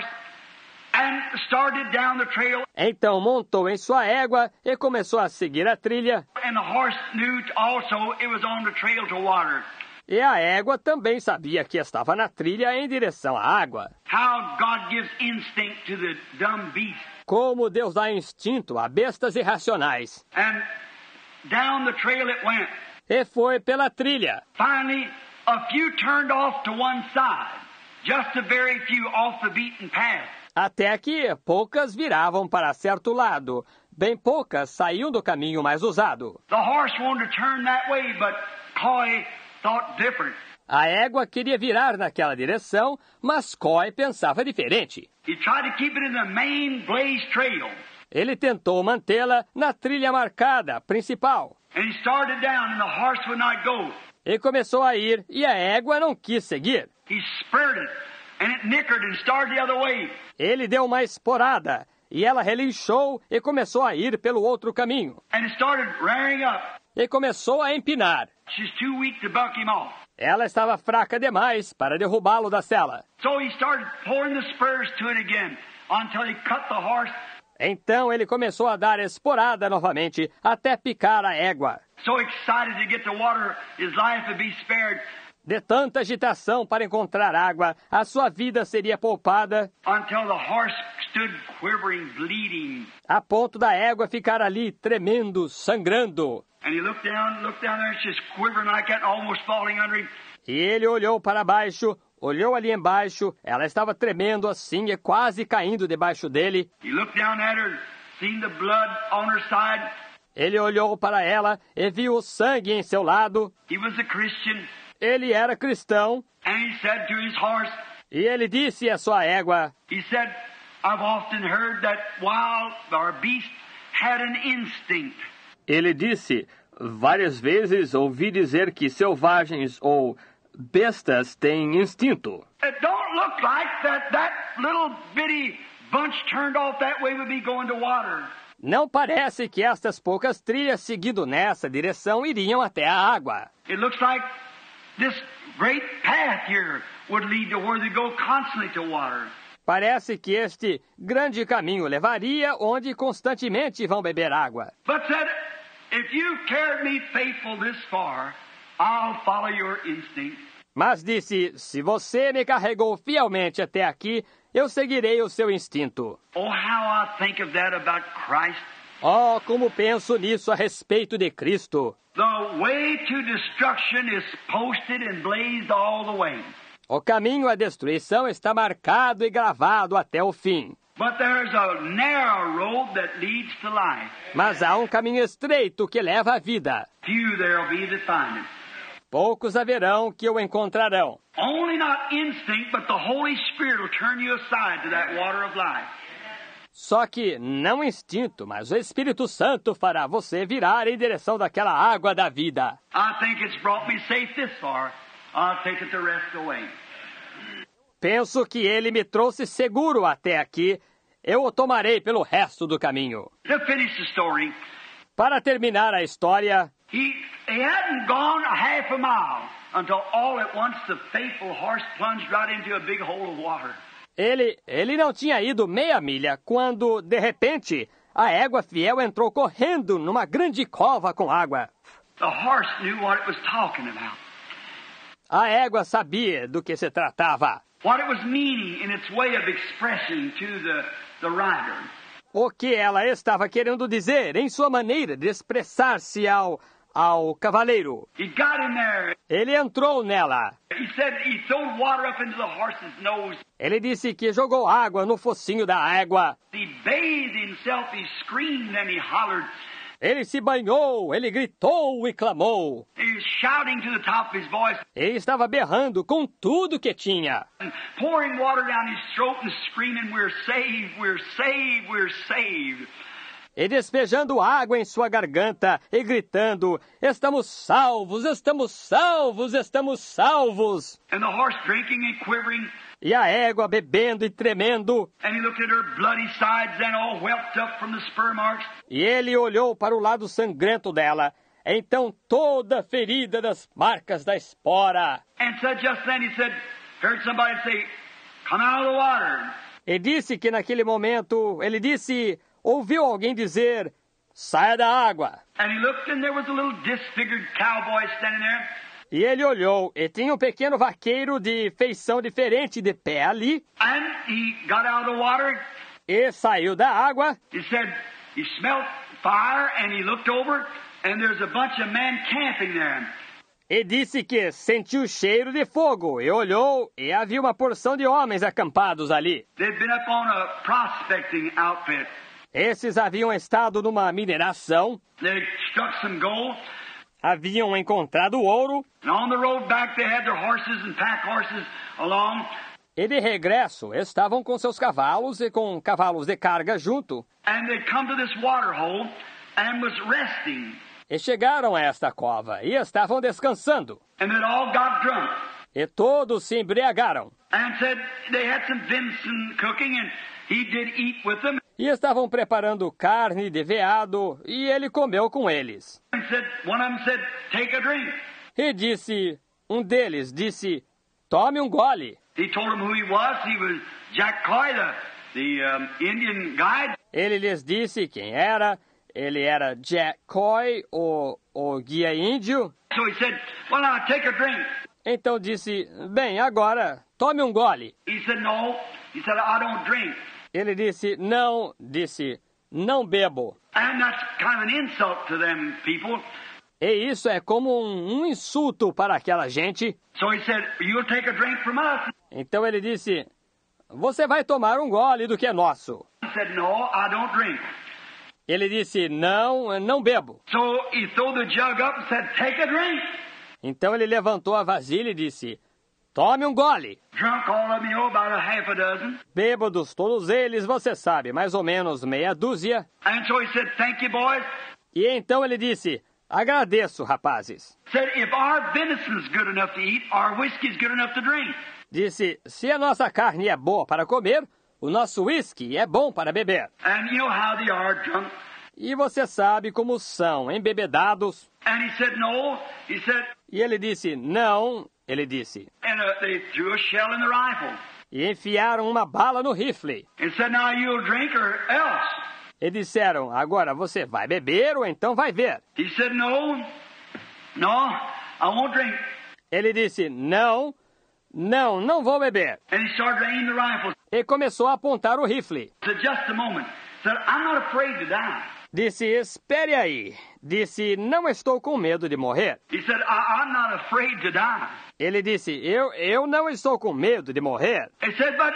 and started down the trail. Então montou em sua égua e começou a seguir a trilha. And the horse knew also it was on the trail to water. E a égua também sabia que estava na trilha em direção à água. How God gives instinct to the dumb beast. Como Deus dá instinto a bestas irracionais. And down the trail it went. E foi pela trilha. Finally, a few turned off to one side. Just a very few off the beaten path. Até que poucas viravam para certo lado. Bem poucas saíam do caminho mais usado. The horse wanted to turn that way, but Coy thought different. A égua queria virar naquela direção, mas Coy pensava diferente. He tried to keep it in the main blaze trail. Ele tentou mantê-la na trilha marcada, principal. And he started down and the horse would not go. E começou a ir, e a égua não quis seguir. He spurred it, and it nickered and started the other way. Ele deu uma esporada, e ela relinchou e começou a ir pelo outro caminho. And it started rearing up. E começou a empinar. She's too weak to buck him off. Ela estava fraca demais para derrubá-lo da sela. So he started pouring the spurs to it again until he cut the horse. Então ele começou a dar esporada novamente até picar a égua. So excited to get the water, his life would be spared. De tanta agitação para encontrar água, a sua vida seria poupada. Until the horse stood quivering, bleeding. A ponto da égua ficar ali tremendo, sangrando. And he looked down, looked down there, she's quivering like that, almost falling under him. E ele olhou para baixo, olhou ali embaixo, ela estava tremendo assim e quase caindo debaixo dele. He looked down at her, seen the blood on her side. Ele olhou para ela e viu o sangue em seu lado. He was a Christian. Ele era cristão. And he said to his horse, e ele disse à sua égua, he said, I've often heard that wild or beast had an instinct. Ele disse, várias vezes ouvi dizer que selvagens ou bestas têm instinto. It don't look like that that little bitty bunch turned off that way would be going to water. Não parece que estas poucas trilhas seguindo nessa direção iriam até a água. It looks like this great path here would lead to where they go constantly to water. Parece que este grande caminho levaria onde constantemente vão beber água. But said, if you carried me faithful this far, I'll follow your instinct. Mas disse, se você me carregou fielmente até aqui, eu seguirei o seu instinto. Oh, how I think of that about Christ. Oh, como penso nisso a respeito de Cristo. The way to destruction is posted and blazed all the way. O caminho à destruição está marcado e gravado até o fim. But there's a narrow road that leads to life. Mas há um caminho estreito que leva à vida. Few there'll be that find it. Poucos haverão que o encontrarão. Only not instinct, but the Holy Spirit will turn you aside to that water of life. Só que não instinto, mas o Espírito Santo fará você virar em direção daquela água da vida. I think it's brought me safe this far. I'll take it the rest away. Penso que ele me trouxe seguro até aqui. Eu o tomarei pelo resto do caminho. To finish the story, para terminar a história, he, he hadn't gone a half a mile until all at once the faithful horse plunged right into a big hole of water. Ele, ele não tinha ido meia milha quando, de repente, a égua fiel entrou correndo numa grande cova com água. The horse knew what it was talking about. A égua sabia do que se tratava. What it was meaning in its way of expression to the, the rider. O que ela estava querendo dizer em sua maneira de expressar-se ao, ao cavaleiro. He got in there. Ele entrou nela. He said he threw water up into the horse's nose. Ele disse que jogou água no focinho da égua. He bathed himself, he screamed and he hollered. Ele se banhou, ele gritou e clamou. He was shouting to the top of his voice. Ele estava berrando com tudo que tinha. And pouring water down his throat and screaming, we're saved, we're saved, we're saved. E despejando água em sua garganta e gritando, estamos salvos, estamos salvos, estamos salvos. And the horse drinking and quivering. E a égua bebendo e tremendo. And he looked at her bloody sides and all whelped up from the spur marks. E ele olhou para o lado sangrento dela, então toda ferida das marcas da espora. And said just then, he said, heard somebody say, come out of the water. E disse que naquele momento, ele disse, ouviu alguém dizer, saia da água. And he looked and there was a little disfigured cowboy standing there. E ele olhou, e tinha um pequeno vaqueiro de feição diferente de pé ali. And he got out of the water. E saiu da água. He said he smelled fire and he looked over and there's a bunch of men camping there. E disse que sentiu o cheiro de fogo. E olhou, e havia uma porção de homens acampados ali. They'd been up on a prospecting outfit. Esses haviam estado numa mineração. They struck some gold. Haviam encontrado ouro. And on the road back they had their horses and pack horses along. E de regresso estavam com seus cavalos e com cavalos de carga junto. And they'd come to this water hole and was resting. E chegaram a esta cova e estavam descansando. And they'd all got drunk. E todos se embriagaram. And said they had some venison cooking and he did eat with them. E estavam preparando carne de veado e ele comeu com eles. And said, one of them said, take a drink. E disse, um deles disse, tome um gole. He told him who he was. He was Jack Coy, the, the um, Indian guide. Ele lhes disse quem era. Ele era Jack Coy, o, o guia índio. So he said, well, now take a drink. Então disse, bem, agora, tome um gole. He said, no. He said, I don't drink. Ele disse, não, disse, não bebo. And that's kind of an insult to them people. E isso é como um, um insulto para aquela gente. So he said, you'll take a drink from us. Então ele disse, você vai tomar um gole do que é nosso. He said, no, I don't drink. Ele disse, não, não bebo. So he threw the jug up and said, take a drink. Então ele levantou a vasilha e disse, tome um gole. Drunk, all of them, you know, about a half a dozen. Bêbados, todos eles, você sabe, mais ou menos meia dúzia. And so he said, thank you, boys. E então ele disse, agradeço, rapazes. Said, if our venison's good enough to eat, our whiskey's good enough to drink. Disse, se a nossa carne é boa para comer, o nosso whisky é bom para beber. And you know how they are drunk. E você sabe como são, embebedados. And he said, no. He said, E ele disse, não, ele disse. and uh, they threw a shell in the rifle. E enfiaram uma bala no rifle. And said, now you'll drink or else. E disseram, agora você vai beber ou então vai ver. He said, no, no, I won't drink. Ele disse, não, não, não vou beber. And he started aiming the rifle. E começou a apontar o rifle. Said, just a moment. Said, I'm not afraid to die. Disse, espere aí. Disse, não estou com medo de morrer. He said, I, I'm not afraid to die. Ele disse, eu, eu não estou com medo de morrer. He said, but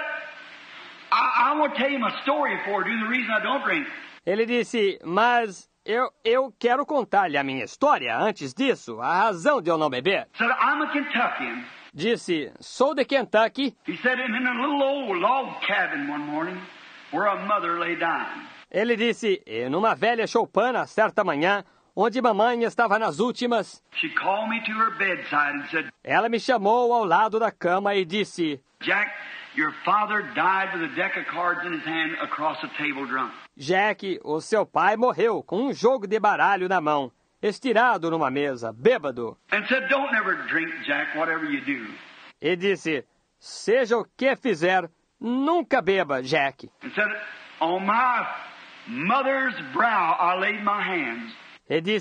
I, I want to tell you my story for you, the reason I don't drink. Ele disse, mas eu, eu quero contar-lhe a minha história antes disso, a razão de eu não beber. He said, I'm a Kentuckian. Disse, sou de Kentucky. He said, in a little old log cabin one morning where a mother lay dying. Ele disse, e numa velha choupana, certa manhã, onde mamãe estava nas últimas, She called me to her bedside and said, ela me chamou ao lado da cama e disse, Jack, your father died with a deck of cards in his hand across the table drunk. Jack, o seu pai morreu com um jogo de baralho na mão, estirado numa mesa, bêbado. And said, don't never drink, Jack, whatever you do. E disse, seja o que fizer, nunca beba, Jack. And said, on my mother's brow I laid my hands. E disse,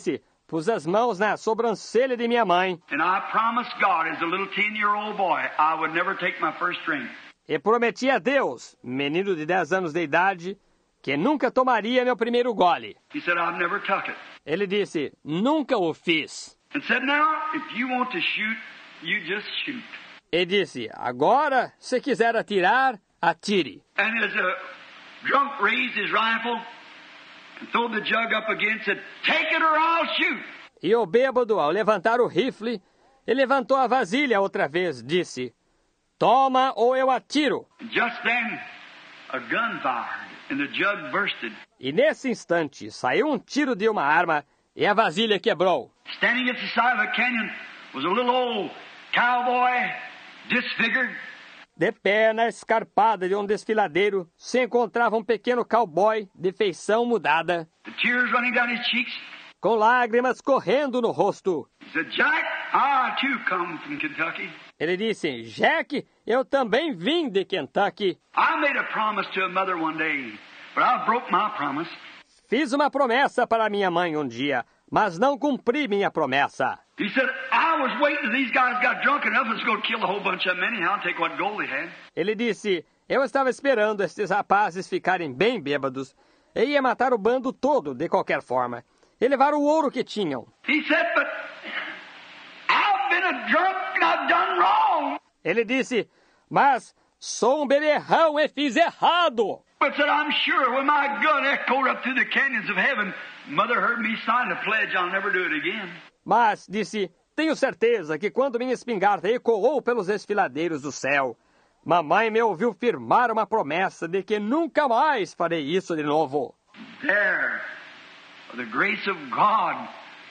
pus as mãos na sobrancelha de minha mãe. And I promised God as a little ten-year-old boy I would never take my first drink. E prometi a Deus, menino de dez anos de idade, que nunca tomaria meu primeiro gole. He said, I've never took it. Ele disse, nunca o fiz. And said, now, if you want to shoot, you just shoot. E disse, agora, se quiser atirar, atire. And as a drunk raised his rifle and threw the jug up again, said, take it or I'll shoot. E o bêbado, ao levantar o rifle, ele levantou a vasilha outra vez, disse, toma ou eu atiro. Just then, a gun fired and the jug bursted. E nesse instante, saiu um tiro de uma arma e a vasilha quebrou. Standing at the side of a canyon was a little old cowboy, disfigured. De pé na escarpada de um desfiladeiro, se encontrava um pequeno cowboy de feição mudada, The tears running down his cheeks. com lágrimas correndo no rosto. He said, Jack, I too come from Kentucky. Ele disse, Jack, eu também vim de Kentucky. I made a promise to a mother one day, but I broke my promise. Fiz uma promessa para minha mãe um dia, mas não cumpri minha promessa. He said, I was waiting till these guys got drunk enough and was going to kill a whole bunch of them anyhow and take what gold they had. Ele disse, eu estava esperando estes rapazes ficarem bem bêbados e ia matar o bando todo de qualquer forma e levar o ouro que tinham. He said, but I've been a drunk and I've done wrong. Ele disse, mas sou um beberrão e fiz errado. But said, I'm sure when my gun echoed up through the canyons of heaven, Mother heard me sign a pledge I'll never do it again. Mas, disse, tenho certeza que quando minha espingarda ecoou pelos desfiladeiros do céu, mamãe me ouviu firmar uma promessa de que nunca mais farei isso de novo. There, by the grace of God,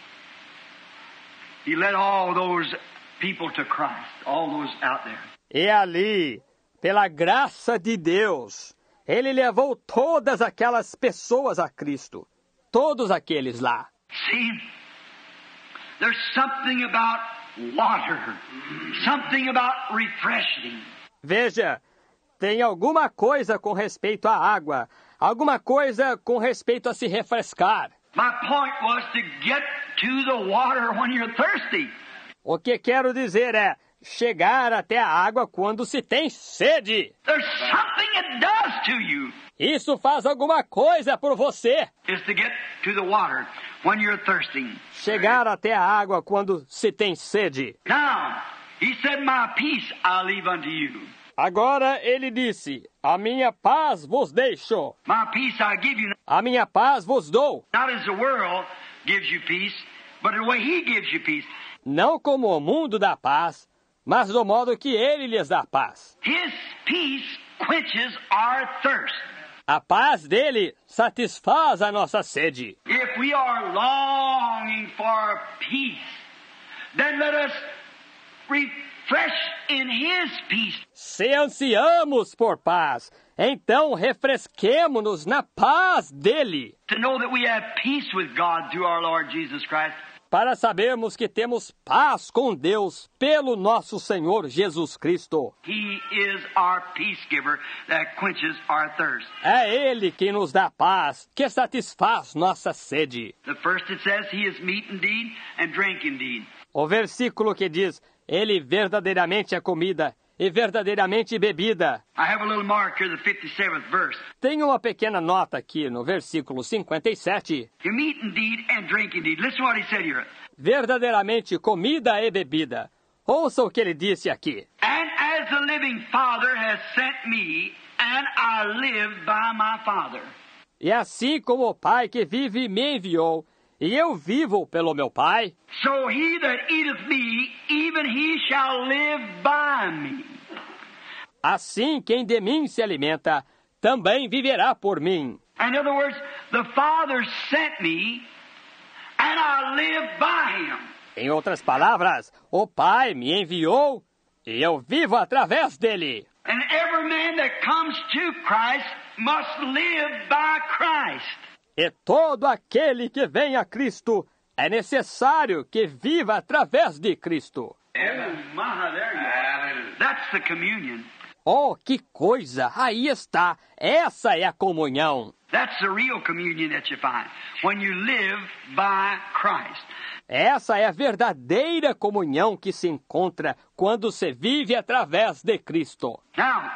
He led all those people to Christ, all those out there. E ali, pela graça de Deus, Ele levou todas aquelas pessoas a Cristo, todos aqueles lá. See, there's something about water, something about refreshing. Veja, tem alguma coisa com respeito à água, alguma coisa com respeito a se refrescar. My point was to get to the water when you're thirsty. O que quero dizer é chegar até a água quando se tem sede. There's something it does to you. Isso faz alguma coisa por você. Is to get to the water when you're thirsty. Chegar até a água quando se tem sede. Now, He said, my peace I'll leave unto you. Agora ele disse, a minha paz vos deixo. My peace I give you. A minha paz vos dou. Not as the world gives you peace, but the way He gives you peace. Não como o mundo dá paz, mas do modo que ele lhes dá paz. His peace quenches our thirst. A paz dele satisfaz a nossa sede. If we are longing for peace, then let us refresh in His peace. Se ansiamos por paz, então refresquemo-nos na paz dele, To know that we have peace with God through our Lord Jesus Christ. para sabermos que temos paz com Deus pelo nosso Senhor Jesus Cristo. He is our peace giver that quenches our thirst. É Ele que nos dá paz, que satisfaz nossa sede. The first it says, He is meat indeed and drink indeed. O versículo que diz, Ele verdadeiramente é comida e verdadeiramente bebida. I have a little mark here, the fifty-seventh verse. Tem uma pequena nota aqui no versículo cinquenta e sete. You meat indeed and drink indeed. Listen what He said here. Verdadeiramente comida e bebida. Ouça o que ele disse aqui. And as the living Father has sent me, and I live by my Father. E assim como o Pai que vive me enviou, e eu vivo pelo meu Pai, So he that eateth me, even he shall live by me. assim quem de mim se alimenta, também viverá por mim. In other words, the Father sent me, and I live by Him. Em outras palavras, o Pai me enviou, e eu vivo através dele. And every man that comes to Christ must live by Christ. E todo aquele que vem a Cristo, é necessário que viva através de Cristo. Oh, my, there you are. That's the communion. Oh, que coisa! Aí está! Essa é a comunhão! That's the real communion that you find when you live by Christ. Essa é a verdadeira comunhão que se encontra quando se vive através de Cristo. Now,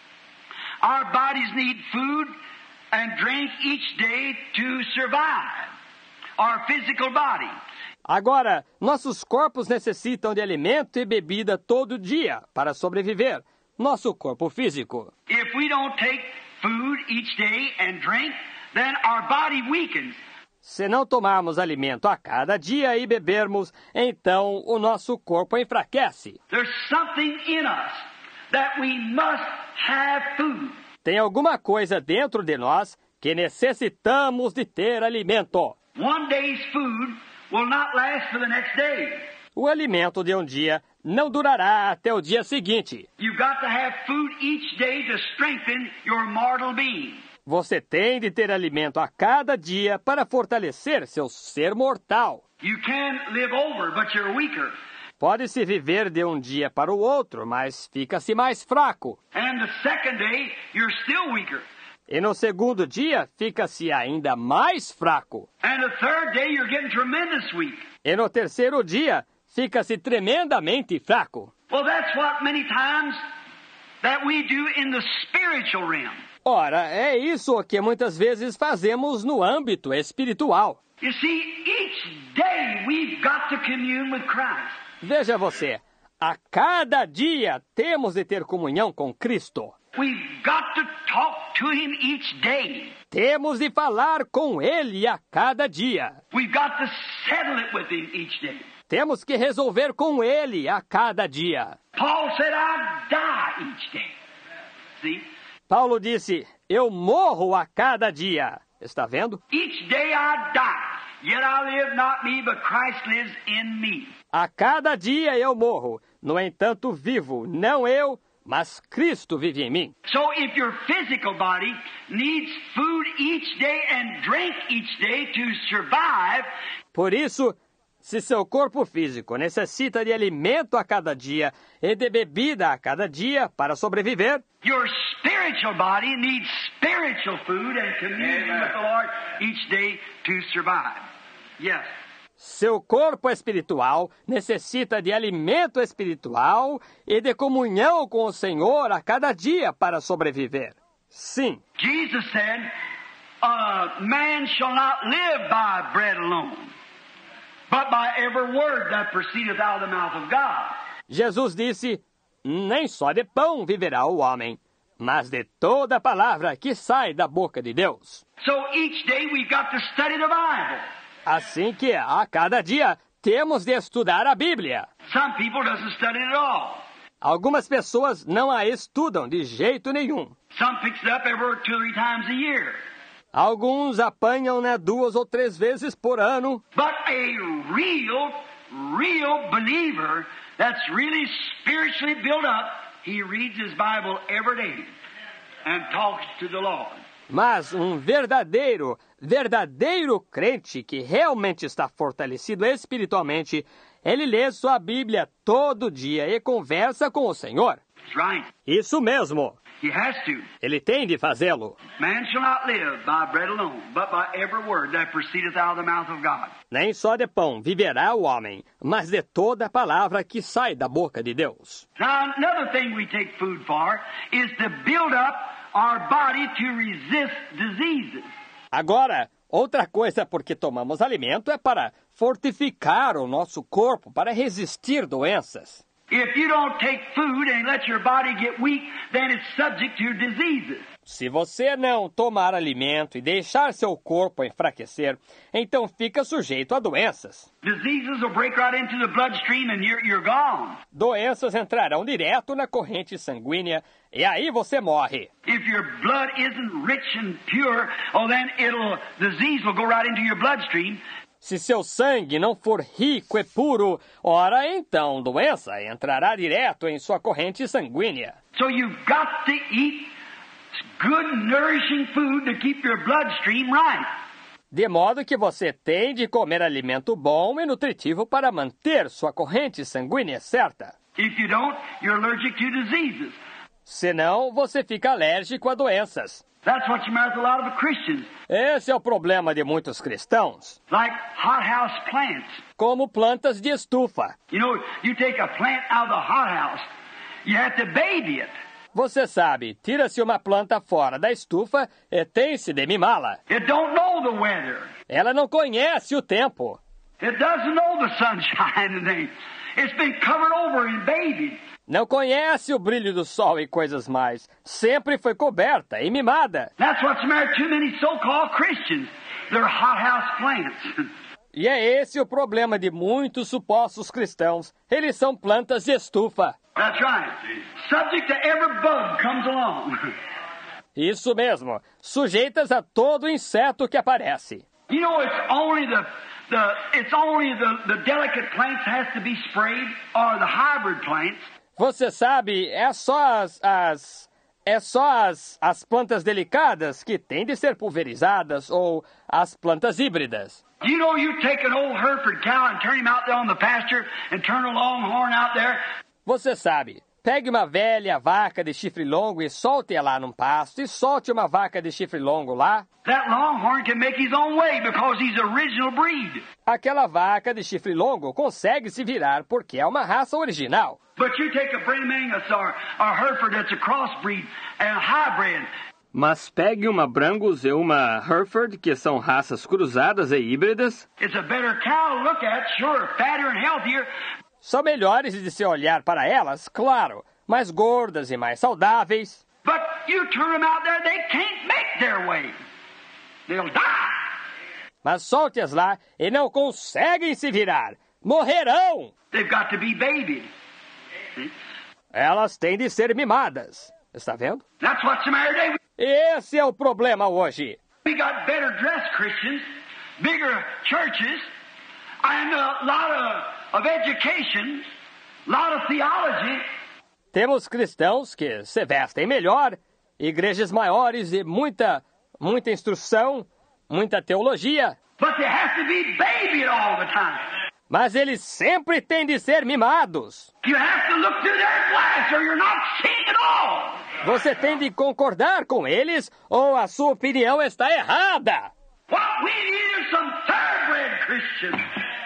our bodies need food and drink each day to survive. Our physical body. Agora, nossos corpos necessitam de alimento e bebida todo dia para sobreviver. Nosso corpo físico. If we don't take food each day and drink, then our body weakens. Se não tomarmos alimento a cada dia e bebermos, então o nosso corpo enfraquece. There's something in us that we must have food. Tem alguma coisa dentro de nós que necessitamos de ter alimento. One day's food will not last for the next day. O alimento de um dia não durará até o dia seguinte. You've got to have food each day to strengthen your mortal being. Você tem de ter alimento a cada dia para fortalecer seu ser mortal. You can live over, but you're weaker. Pode-se viver de um dia para o outro, mas fica-se mais fraco. And the second day, you're still weaker. E no segundo dia, fica-se ainda mais fraco. And the third day, you're getting tremendous weak. E no terceiro dia, fica-se tremendamente fraco. Well, that's what many times that we do in the spiritual realm. Ora, é isso que muitas vezes fazemos no âmbito espiritual. You see, each day we've got to commune with Christ. Veja você, a cada dia temos de ter comunhão com Cristo. We've got to talk to Him each day. Temos de falar com Ele a cada dia. We've got to settle it with Him each day. Temos que resolver com Ele a cada dia. Paul said, I die each day. See? Paulo disse, eu morro a cada dia. Está vendo? Each day I die, yet I live not me, but Christ lives in me. A cada dia eu morro. No entanto, vivo, não eu, mas Cristo vive em mim. So if your physical body needs food each day and drink each day to survive, por isso, se seu corpo físico necessita de alimento a cada dia e de bebida a cada dia para sobreviver, your spiritual body needs spiritual food and communion with the Lord each day to survive. Yes. Seu corpo espiritual necessita de alimento espiritual e de comunhão com o Senhor a cada dia para sobreviver. Sim. Jesus said, uh, man shall not live by bread alone, but by every word that proceedeth out of the mouth of God. Jesus disse, nem só de pão viverá o homem, mas de toda palavra que sai da boca de Deus. So each day we've got to study the Bible. Assim que, a cada dia, temos de estudar a Bíblia. Some people doesn't study it at all. Algumas pessoas não a estudam de jeito nenhum. Some picks it up every two or three times a year. Alguns apanham-na duas ou três vezes por ano. But a real, real believer that's really spiritually built up, he reads his Bible every day and talks to the Lord. Mas um verdadeiro, verdadeiro crente que realmente está fortalecido espiritualmente, ele lê sua Bíblia todo dia e conversa com o Senhor. That's right. Isso mesmo. He has to. Ele tem de fazê-lo. Man shall not live by bread alone, but by every word that proceedeth out of the mouth of God. Nem só de pão viverá o homem, mas de toda palavra que sai da boca de Deus. Now, another thing we take food for is to build up our body to resist diseases. Agora, outra coisa por que tomamos alimento é para fortificar o nosso corpo, para resistir doenças. If you don't take food and let your body get weak, then it's subject to diseases. Se você não tomar alimento e deixar seu corpo enfraquecer, então fica sujeito a doenças. Diseases will break right into the bloodstream and you're, you're gone. Doenças entrarão direto na corrente sanguínea e aí você morre. If your blood isn't rich and pure, oh then it'll disease will go right into your bloodstream. Se seu sangue não for rico e puro, ora então doença entrará direto em sua corrente sanguínea. So you've got to eat good nourishing food to keep your bloodstream right. De modo que você tem de comer alimento bom e nutritivo para manter sua corrente sanguínea certa. If you don't, you're allergic to diseases. Senão, você fica alérgico a doenças. That's what's the matter with a lot of Christians. Esse é o problema de muitos cristãos. Like hothouse plants. Como plantas de estufa. You know, you take a plant out of the hothouse, you have to baby it. Você sabe, tira-se uma planta fora da estufa e tem-se de mimá-la. It don't know the weather. Ela não conhece o tempo. It doesn't know the sunshine and things. It's been covered over and babied. Não conhece o brilho do sol e coisas mais. Sempre foi coberta e mimada. That's what's the matter with too many so-called Christians. They're hothouse plants. E é esse o problema de muitos supostos cristãos. Eles são plantas de estufa. That's right. Subject to every bug comes along. Isso mesmo. Sujeitas a todo inseto que aparece. You know, it's only the the it's only the, the delicate plants has to be sprayed, or the hybrid plants. Você sabe, é só as, as é só as, as plantas delicadas que têm de ser pulverizadas ou as plantas híbridas. You know, you take an old Hereford cow and turn him out there on the pasture and turn a longhorn out there. Você sabe, pegue uma velha vaca de chifre longo e solte-a lá num pasto e solte uma vaca de chifre longo lá. That longhorn can make his own way because he's original breed. Aquela vaca de chifre longo consegue se virar porque é uma raça original. But you take a Branham Angus or a Hereford that's a crossbreed and a hybrid. Mas pegue uma Brangus e uma Hereford, que são raças cruzadas e híbridas. It's a better cow to look at, sure, fatter and healthier. São melhores de se olhar para elas, claro, mais gordas e mais saudáveis. But you turn them out there, they can't make their way. They'll die. Mas solte-as lá e não conseguem se virar. Morrerão! They've got to be babied. See? Elas têm de ser mimadas. Está vendo? That's what's the matter today. Esse é o problema hoje. We got better dressed Christians, bigger churches, and a lot of, of education, a lot of theology. Temos cristãos que se vestem melhor, igrejas maiores e muita, muita instrução, muita teologia. But they have to be babied all the time. Mas eles sempre têm de ser mimados. You have to look through their glass or you're not seeing at all. Você tem de concordar com eles ou a sua opinião está errada. What we need is some thoroughbred Christians,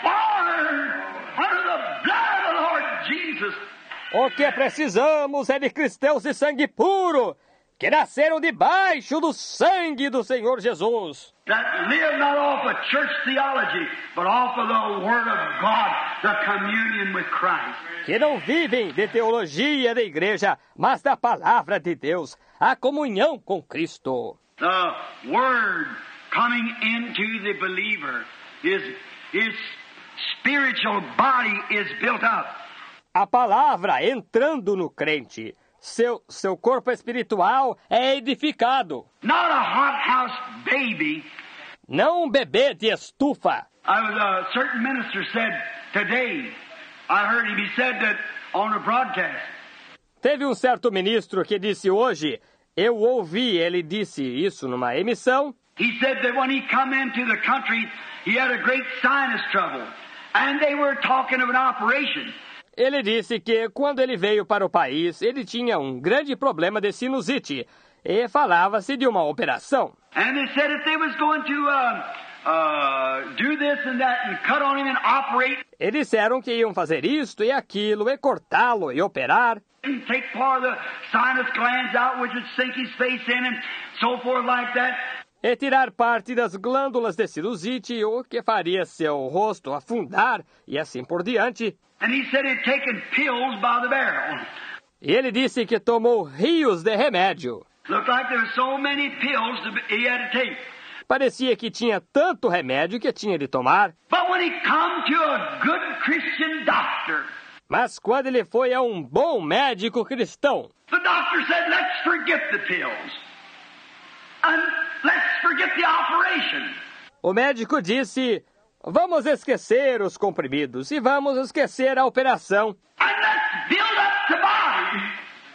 born under the blood of the Lord Jesus. O que precisamos é de cristãos de sangue puro, que nasceram debaixo do sangue do Senhor Jesus. That live not off of church theology, but off of the Word of God, the communion with Christ. Que não vivem de teologia da igreja, mas da palavra de Deus, a comunhão com Cristo. The Word coming into the believer, his, his spiritual body is built up. A palavra entrando no crente, seu, seu corpo espiritual é edificado. Not a hothouse baby. Não um bebê de estufa. I was, a certain minister said today, I heard him, he said that on a broadcast. Teve um certo ministro que disse hoje, eu ouvi, ele disse isso numa emissão. He said that when he come into the country, he had a great sinus trouble. And they were talking of an operation. Ele disse que quando ele veio para o país, ele tinha um grande problema de sinusite e falava-se de uma operação. And they said if they was going to uh, uh, do this and that and cut on him and operate. E disseram que iam fazer isto e aquilo e cortá-lo e operar. And take part of the sinus glands out, which would sink his face in and so forth like that. E tirar parte das glândulas de sinusite, o que faria seu rosto afundar e assim por diante. And he said he'd taken pills by the barrel. E ele disse que tomou rios de remédio. Looked like there were so many pills he had to take. Parecia que tinha tanto remédio que tinha de tomar. But when he come to a good Christian doctor, mas quando ele foi a um bom médico cristão, the doctor said, let's forget the pills. And let's forget the operation. O médico disse, vamos esquecer os comprimidos e vamos esquecer a operação. And let's build up the body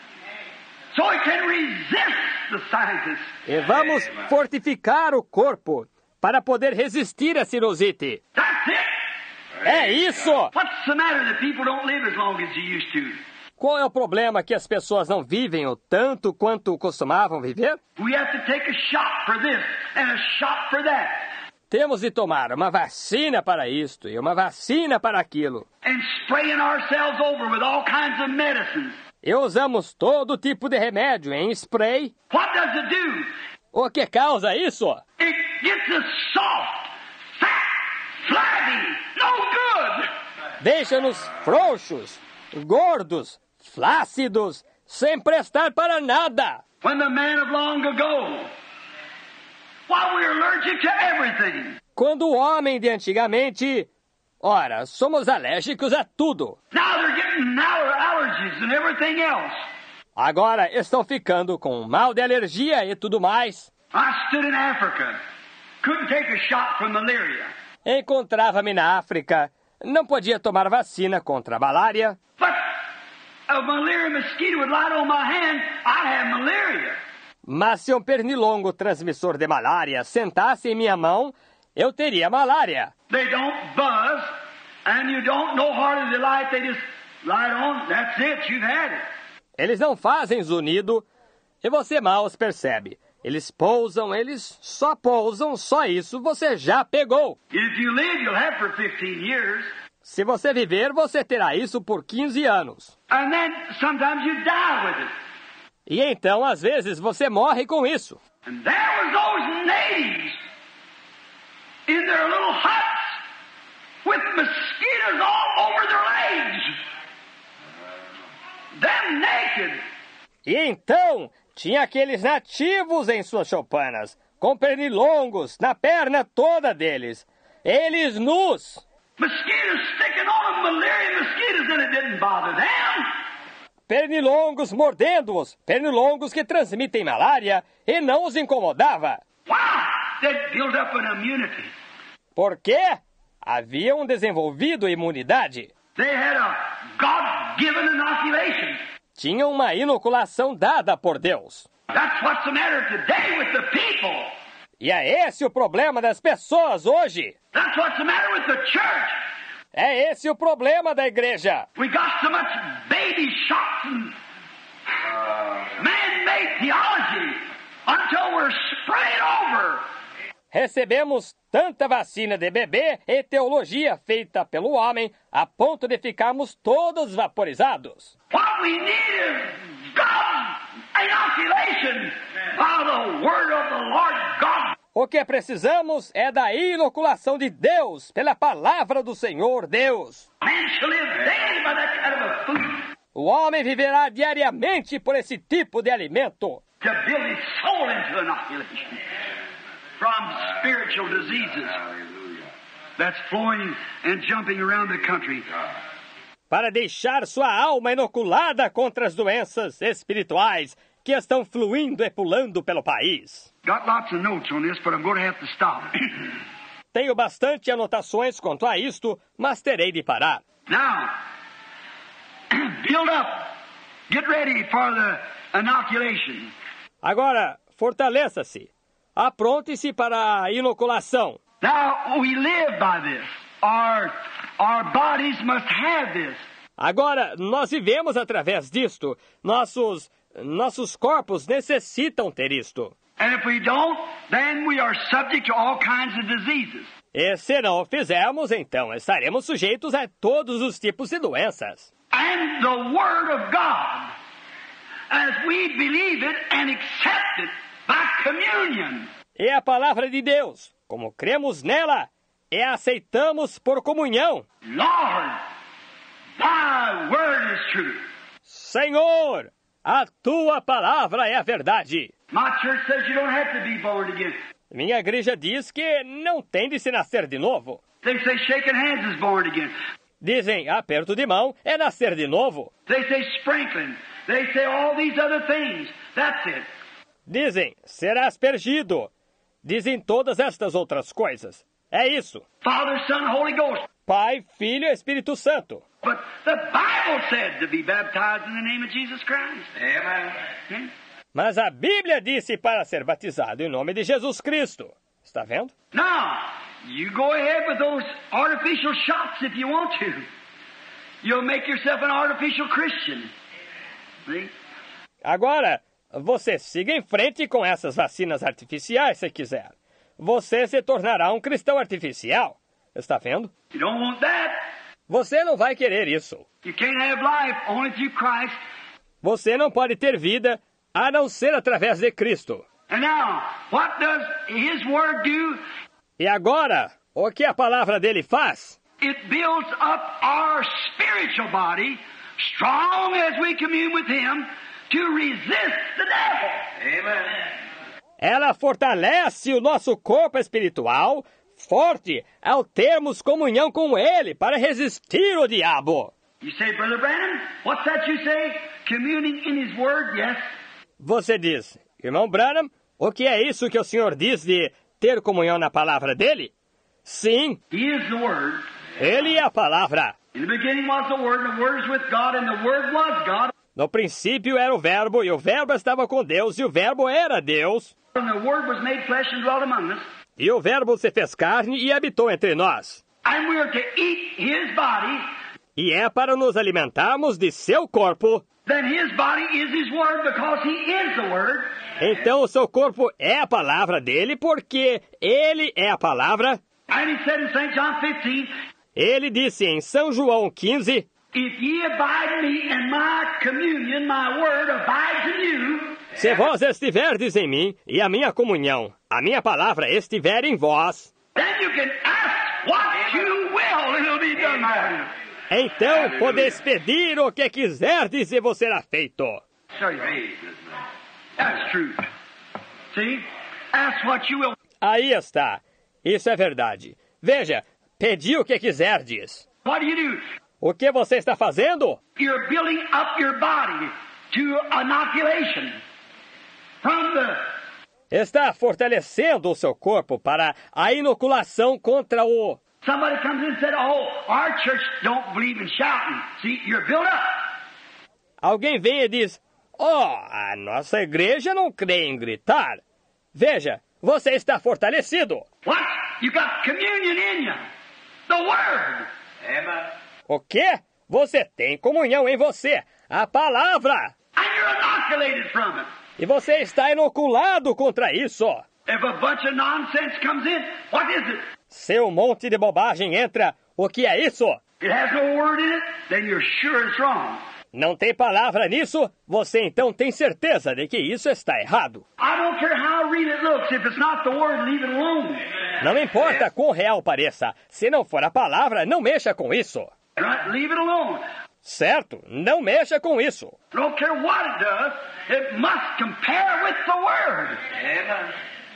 so it can resist the sinus. E vamos fortificar o corpo para poder resistir à sinusite. That's it. É isso! What's the matter that people don't live as long as they used to? Qual é o problema que as pessoas não vivem o tanto quanto costumavam viver? We have to take a shot for this and a shot for that. Temos de tomar uma vacina para isto e uma vacina para aquilo. And spraying ourselves over with all kinds of medicines. E usamos todo tipo de remédio em spray. What does it do? O que causa isso? It gets us soft, fat, flabby, no good. Deixa-nos frouxos, gordos, flácidos, sem prestar para nada. When the man of long ago, while we're allergic to everything. Quando o homem de antigamente, ora, somos alérgicos a tudo. Now they're getting now allergies and everything else. Agora estão ficando com mal de alergia e tudo mais. I stood in Africa, couldn't take a shot for malaria. Encontrava-me na África, não podia tomar vacina contra a malária. But a malaria mosquito would light on my hand, I'd have malaria. Mas se um pernilongo transmissor de malária sentasse em minha mão, eu teria malária. They don't buzz, and you don't know hardly the light, they just light on, that's it, you've had it. Eles não fazem zunido e você mal os percebe. Eles pousam, eles só pousam, só isso você já pegou. If you live, you'll have for fifteen years. Se você viver, você terá isso por quinze anos. And then sometimes you die with it. E então, às vezes, você morre com isso. And there was those natives in their little huts with mosquitoes all over their legs. Them naked. E então, tinha aqueles nativos em suas choupanas, com pernilongos na perna toda deles. Eles nus. Mosquitoes sticking on them, malaria mosquitoes, and it didn't bother them. Pernilongos mordendo-os, pernilongos que transmitem malária, e não os incomodava. Why? They built up an immunity. Por quê? Haviam desenvolvido imunidade. They had a God-given inoculation. Tinham uma inoculação dada por Deus. That's what's the matter today with the people. E é esse o problema das pessoas hoje. That's what's the matter with the church. É esse o problema da igreja. We got so much baby shots and man-made theology until we're sprayed over. Recebemos tanta vacina de bebê e teologia feita pelo homem a ponto de ficarmos todos vaporizados. What we need is God's inoculation by the word of the Lord God. O que precisamos é da inoculação de Deus pela palavra do Senhor Deus. Man shall live daily by that kind of a food. O homem viverá diariamente por esse tipo de alimento. To build his soul into inoculation from spiritual diseases that's flowing and jumping around the country. Para deixar sua alma inoculada contra as doenças espirituais que estão fluindo e pulando pelo país. Got lots of notes on this, but I'm going to have to stop. Tenho bastante anotações quanto a isto, mas terei de parar. Now, build up. Get ready for the inoculation. Agora, fortaleça-se. Apronte-se para a inoculação. Now, we live by this. Our, our bodies must have this. Agora, nós vivemos através disto. Nossos, nossos corpos necessitam ter isto. And if we don't, then we are subject to all kinds of diseases. E se não o fizermos, então estaremos sujeitos a todos os tipos de doenças. And the Word of God, as we believe it and accept it by communion. E a palavra de Deus, como cremos nela e a aceitamos por comunhão. Lord, thy word is true. Senhor, a tua palavra é a verdade. My church says you don't have to be born again. Minha igreja diz que não tem de se nascer de novo. They say shaking hands is born again. Dizem aperto de mão é nascer de novo. They say sprinkling. They say all these other things. That's it. Dizem ser aspergido. Dizem todas estas outras coisas. É isso. Father, Son, Holy Ghost. Pai, Filho e Espírito Santo. But the Bible said to be baptized in the name of Jesus Christ. Amen. Hmm? Mas a Bíblia disse para ser batizado em nome de Jesus Cristo. Está vendo? Now, you go ahead with those artificial shots if you want to. You'll make yourself an artificial Christian. See? Agora, você siga em frente com essas vacinas artificiais se quiser. Você se tornará um cristão artificial. Está vendo? You don't want that. Você não vai querer isso. You can't have life only through Christ. Você não pode ter vida a não ser através de Cristo. And now, what does His Word do? E agora, o que a palavra dele faz? It builds up our spiritual body, strong as we commune with Him, to resist the devil. Amen. Ela fortalece o nosso corpo espiritual, forte ao termos comunhão com Ele para resistir o diabo. You say, Brother Branham, what's that you say? Communing in His Word? Yes. Você diz, irmão Branham, o que é isso que o senhor diz de ter comunhão na palavra dele? Sim, He is the Word. ele é a palavra. In the beginning was the Word, and the Word is with God, and the Word was God. No princípio era o verbo, e o verbo estava com Deus, e o verbo era Deus. And the Word was made flesh and dwelt among us. E o verbo se fez carne e habitou entre nós. And we are to eat His body. E é para nos alimentarmos de seu corpo. Then His body is His Word because He is the Word. Então o seu corpo é a palavra dele, porque ele é a palavra. And He said in Saint John fifteen, Ele disse em São João quinze, if ye abide in me and my communion, my Word abides in you, se vós estiverdes em mim e a minha comunhão, a minha palavra estiver em vós, then you can ask what you will and it'll be done for you. então podeis pedir o que quiserdes e vos será feito. Show you. That's true. See? Ask what you will. Aí está. Isso é verdade. Veja, pedi o que quiserdes. What do you do? O que você está fazendo? You're building up your body to inoculation from the Está fortalecendo o seu corpo para a inoculação contra o... somebody comes in and said, oh, our church don't believe in shouting. See, you're built up. Alguém vem e diz, oh, a nossa igreja não crê em gritar. Veja, você está fortalecido. What? You got communion in you. The Word. Amen. O quê? Você tem comunhão em você, a palavra. And you're inoculated from it. E você está inoculado contra isso. If a bunch of nonsense comes in, what is it? Se um monte de bobagem entra, o que é isso? It has no word in it, then you're sure it's wrong. Não tem palavra nisso? Você então tem certeza de que isso está errado. I don't care how real it looks. If it's not the Word, leave it alone. Não importa quão real pareça. Se não for a palavra, não mexa com isso. Right? Leave it alone. Certo? Não mexa com isso. I don't care what it does. It must compare with the Word. Amen.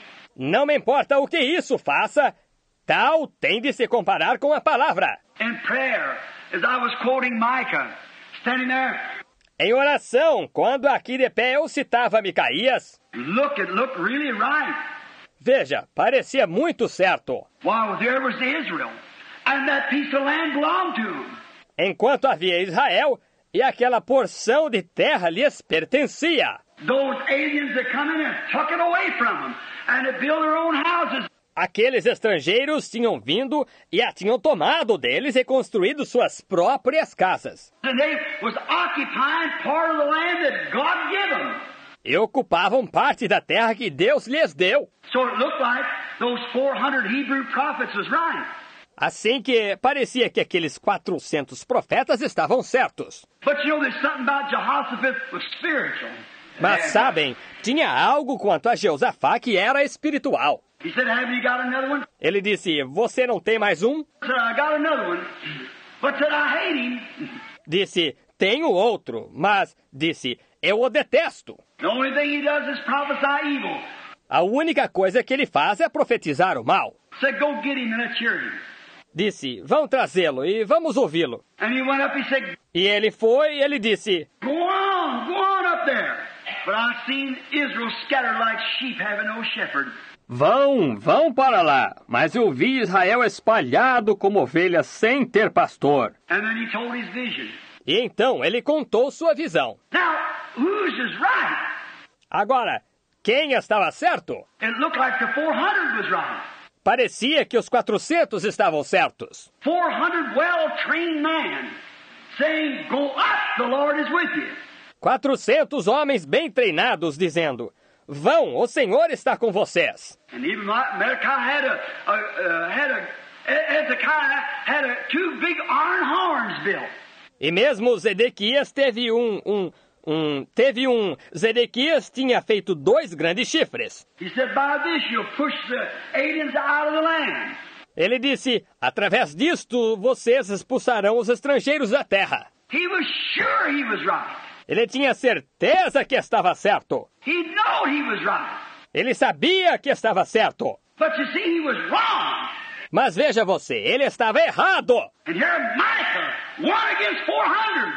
Não me importa o que isso faça, tal tem de se comparar com a palavra. In prayer, as I was quoting Micah, standing there, Em oração, quando aqui de pé eu citava Micaías, look, it looked really right. veja, parecia muito certo. While there was Israel, and that piece of land belonged to him. Enquanto havia Israel, e aquela porção de terra lhes pertencia. Those aliens that come in and took it away from them, and to build their own houses. Aqueles estrangeiros tinham vindo e a tinham tomado deles e construído suas próprias casas. And they was occupying part of the land that God gave them. E ocupavam parte da terra que Deus lhes deu. So it looked like those four hundred Hebrew prophets was right. Assim que parecia que aqueles quatrocentos profetas estavam certos. But you know, there's something about Jehoshaphat was spiritual. Mas sabem, tinha algo quanto a Jeosafá que era espiritual. He said, have you got another one? Ele disse, você não tem mais um? I said, I got another one. But said, I hate him. Disse, tenho outro, mas disse, eu o detesto. The only thing he does is prophesy evil. A única coisa que ele faz é profetizar o mal. Said, go get him and let's hear him. Disse, vão trazê-lo e vamos ouvi-lo. And he went up, he said, E ele foi e ele disse, go on, go on up there. But I've seen Israel scattered like sheep having no shepherd. vão, vão para lá, mas eu vi Israel espalhado como ovelhas sem ter pastor. And then he told his vision. E então ele contou sua visão. Now, whose is right? Agora, quem estava certo? It looked like the four hundred was right. Parecia que os quatrocentos estavam certos. four hundred well-trained men saying, go up, the Lord is with you. Quatrocentos homens bem treinados, dizendo, vão, o Senhor está com vocês. And even Mordecai had a, a, uh, had a, Hezekiah had a, two big iron horns built. E mesmo Zedequias teve um, um, um, teve um, Zedequias tinha feito dois grandes chifres. He said, by this you'll push the aliens out of the land. Ele disse, através disto vocês expulsarão os estrangeiros da terra. He was sure he was right. Ele tinha certeza que estava certo. He knew he was right. Ele sabia que estava certo. But you see, he was wrong. Mas veja você, ele estava errado. And here Micah, one against four hundred.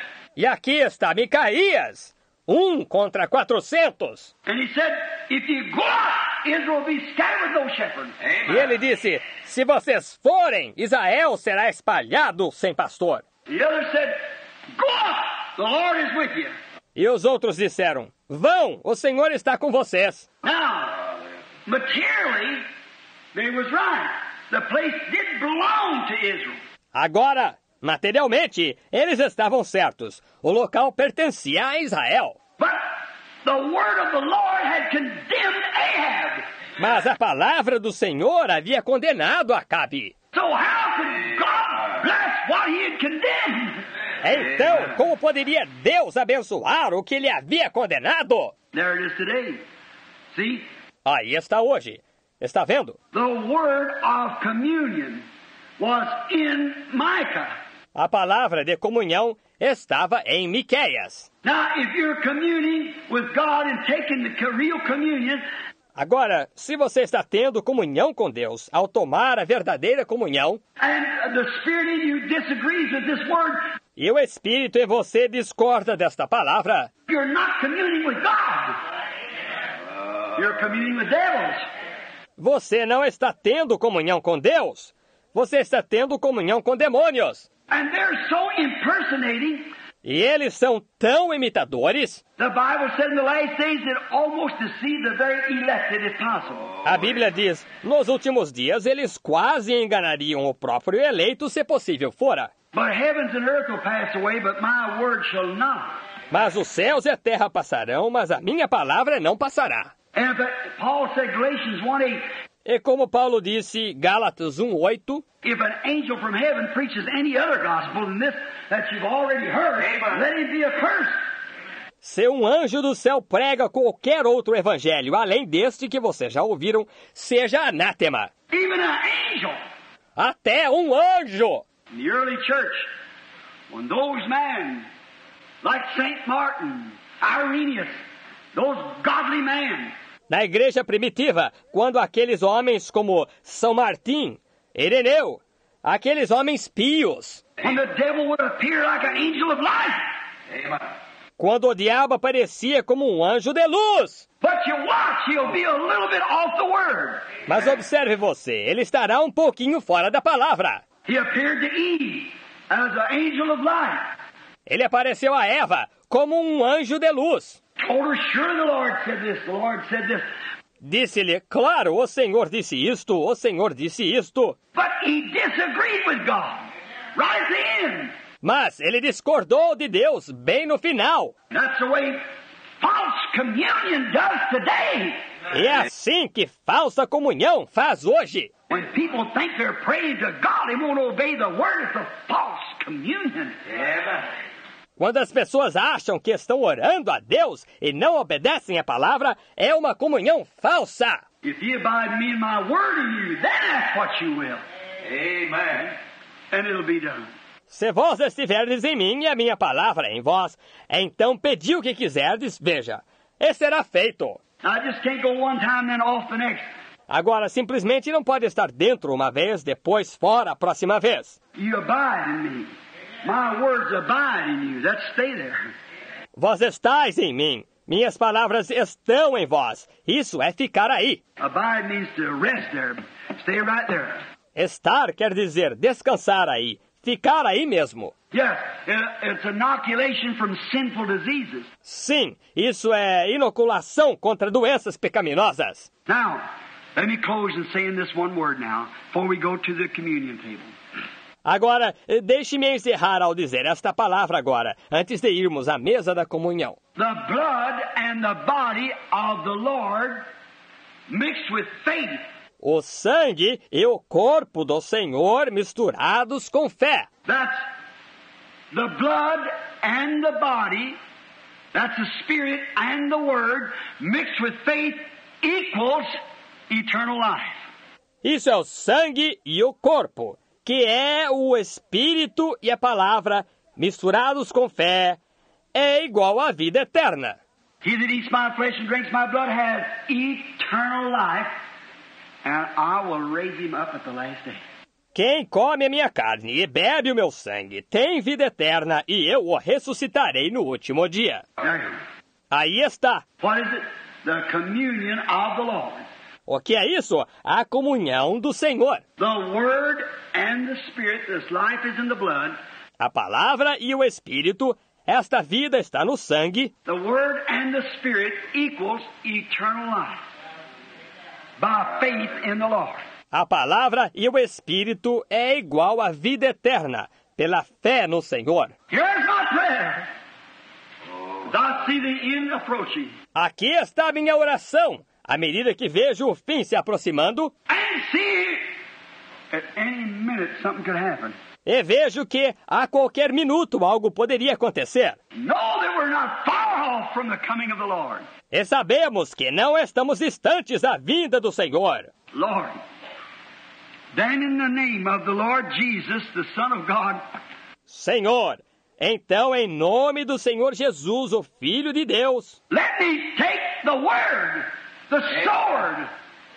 E aqui está Micaías, um contra quatrocentos. And he said, if you go out, Israel will be scattered with no shepherd. E ele disse, se vocês forem, Israel será espalhado sem pastor. The other said, go out, the Lord is with you. E os outros disseram, vão, o Senhor está com vocês. Now, materially, they was right. The place did belong to Israel. Agora, materialmente, eles estavam certos. O local pertencia a Israel. But the word of the Lord had condemned Ahab. Mas a palavra do Senhor havia condenado Acabe. So how could God bless what he had condemned? Então, como poderia Deus abençoar o que ele havia condenado? There it is today. See? Aí está hoje. Está vendo? The word of communion was in Micah. A palavra de comunhão estava em Miqueias. Now, if you're communing with God and taking the real communion, agora, se você está tendo comunhão com Deus, ao tomar a verdadeira comunhão, and the Spirit in you disagrees with this word, e o Espírito em você discorda desta palavra, you're not communing with God. You're communing with devils. Você não está tendo comunhão com Deus. Você está tendo comunhão com demônios. And they're so impersonating. E eles são tão imitadores. The Bible said in the last days that almost deceive the very elected if possible. A Bíblia diz, nos últimos dias eles quase enganariam o próprio eleito, se possível fora. But heavens and earth will pass away, but my word shall not. Mas os céus e a terra passarão, mas a minha palavra não passará. And if it, Paul said Galatians one eight, e como Paulo disse, Gálatas um oito, if an angel from heaven preaches any other gospel than this that you've already heard, let him be accursed. Se um anjo do céu prega qualquer outro evangelho além deste que vocês já ouviram, seja anátema. Even an angel. Até um anjo. In the early church, when those men, like Saint Martin, Irenaeus, those godly men, na igreja primitiva, quando aqueles homens como São Martim, Ireneu, aqueles homens pios, when the devil would appear like an angel of light. Amen. Quando o diabo aparecia como um anjo de luz. But you watch, he'll be a little bit off the word. Mas observe você, ele estará um pouquinho fora da palavra. He appeared to Eve as an angel of light. Ele apareceu a Eva como um anjo de luz. Told her, sure the Lord said this, the Lord said this. Disse-lhe, claro, o Senhor disse isto, o Senhor disse isto. But he disagreed with God, right at the end. Mas ele discordou de Deus bem no final. That's the way false communion does today. E é assim que falsa comunhão faz hoje. When people think they're praying to God, they won't obey the word. It's a false communion. Yeah. Quando as pessoas acham que estão orando a Deus e não obedecem a palavra, é uma comunhão falsa. If you abide me and my word in you, then ask what you will. Amen. And it'll be done. Se vós estiverdes em mim e a minha palavra em vós, então pedi o que quiserdes, veja, e será feito. I just can't go one time then off the next. Agora, simplesmente não pode estar dentro uma vez, depois fora a próxima vez. You abide in me. My words abide in you. Let's stay there. Vós estáis em mim. Minhas palavras estão em vós. Isso é ficar aí. Abide means to rest there. Stay right there. Estar quer dizer descansar aí. Ficar aí mesmo. Yes, it's inoculation from sinful diseases. Sim, isso é inoculação contra doenças pecaminosas. Now, let me close in saying this one word now, before we go to the communion table. Agora, deixe-me encerrar ao dizer esta palavra agora, antes de irmos à mesa da comunhão. The blood and the body of the Lord mixed with faith. O sangue e o corpo do Senhor misturados com fé. That's the blood and the body, that's the Spirit and the Word, mixed with faith equals eternal life. Isso é o sangue e o corpo, que é o Espírito e a palavra, misturados com fé, é igual à vida eterna. He that eats my flesh and drinks my blood has eternal life, and I will raise him up at the last day. Quem come a minha carne e bebe o meu sangue tem vida eterna, e eu o ressuscitarei no último dia. Aí está. What is it? The communion of the Lord. O que é isso? A comunhão do Senhor. The Word and the Spirit, this life is in the blood. A palavra e o Espírito, esta vida está no sangue. The Word and the Spirit equals eternal life by faith in the Lord. A palavra e o Espírito é igual à vida eterna, pela fé no Senhor. Here's my prayer. As I see the end approaching. Aqui está a minha oração, à medida que vejo o fim se aproximando. And see, at any minute something could happen. E vejo que a qualquer minuto algo poderia acontecer. Know that we're not far off from the coming of the Lord. E sabemos que não estamos distantes da vinda do Senhor. Lord, then in the name of the Lord Jesus, the Son of God, Senhor, então em nome do Senhor Jesus, o Filho de Deus, let me take the word, the sword,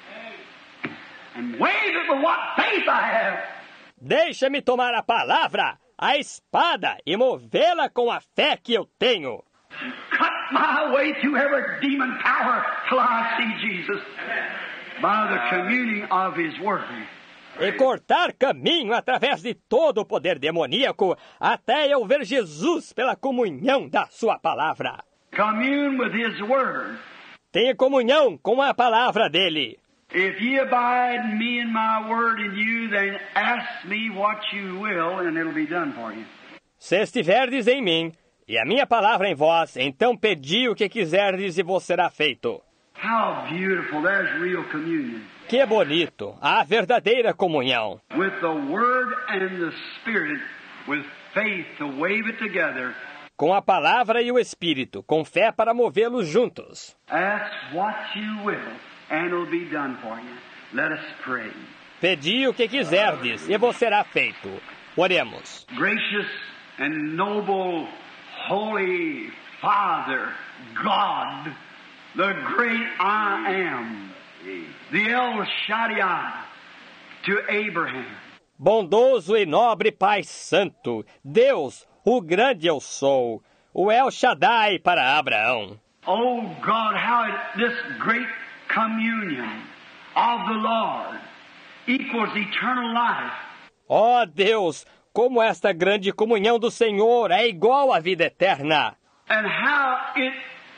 and wave it with what faith I have. deixa-me tomar a palavra, a espada, e movê-la com a fé que eu tenho. Cut my way through every demon power till I see Jesus by the communing of His Word. E cortar caminho através de todo o poder demoníaco, até eu ver Jesus pela comunhão da sua palavra. Commune with His Word. Tenha comunhão com a palavra dele. If ye abide in me and my word in you, then ask me what you will, and it'll be done for you. Se estiverdes em mim, e a minha palavra em vós, então pedi o que quiserdes e vos será feito. How beautiful. There's real communion. Que bonito, a verdadeira comunhão. With the Word and the Spirit, with faith to wave it together. Com a palavra e o Espírito, com fé para movê-los juntos. Ask what you will, and it'll be done for you. Let us pray. Pedi o que quiserdes, e vos será feito. Oremos. Gracious and noble, holy Father, God, the great I am, the El Shaddai to Abraham. Bondoso e nobre Pai Santo, Deus, o grande eu sou, o El Shaddai para Abraão. Oh God, how it, this great communion of the Lord equals eternal life. Ó Deus, como esta grande comunhão do Senhor é igual à vida eterna. And how it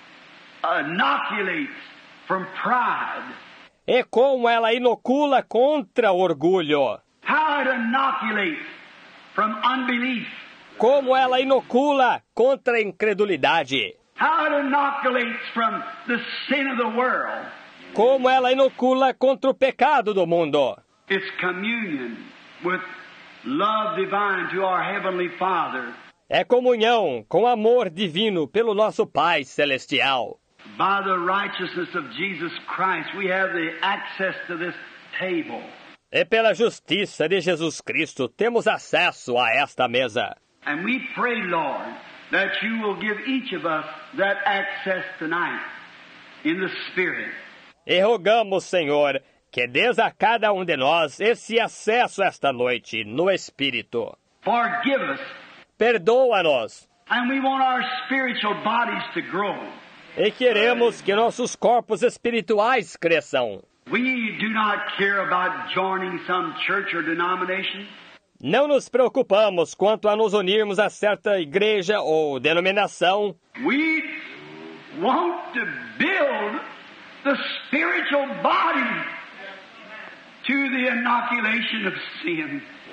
inoculates from pride. E como ela inocula contra o orgulho. How it inoculates from unbelief. Como ela inocula contra a incredulidade. How it inoculates from the sin of the world. Como ela inocula contra o pecado do mundo. It's communion with love divine to our Heavenly Father. É comunhão com amor divino pelo nosso Pai Celestial. By the righteousness of Jesus Christ, we have the access to this table. E pela justiça de Jesus Cristo, temos acesso a esta mesa. And we pray, Lord, that you will give each of us that access tonight in the Spirit. E rogamos, Senhor, que dês a cada um de nós esse acesso esta noite no Espírito. Forgive us. Perdoa-nos. And we want our spiritual bodies to grow. E queremos que nossos corpos espirituais cresçam. We do not care about joining some church or denomination. Não nos preocupamos quanto a nos unirmos a certa igreja ou denominação. We want to build the spiritual body to the inoculation of sin.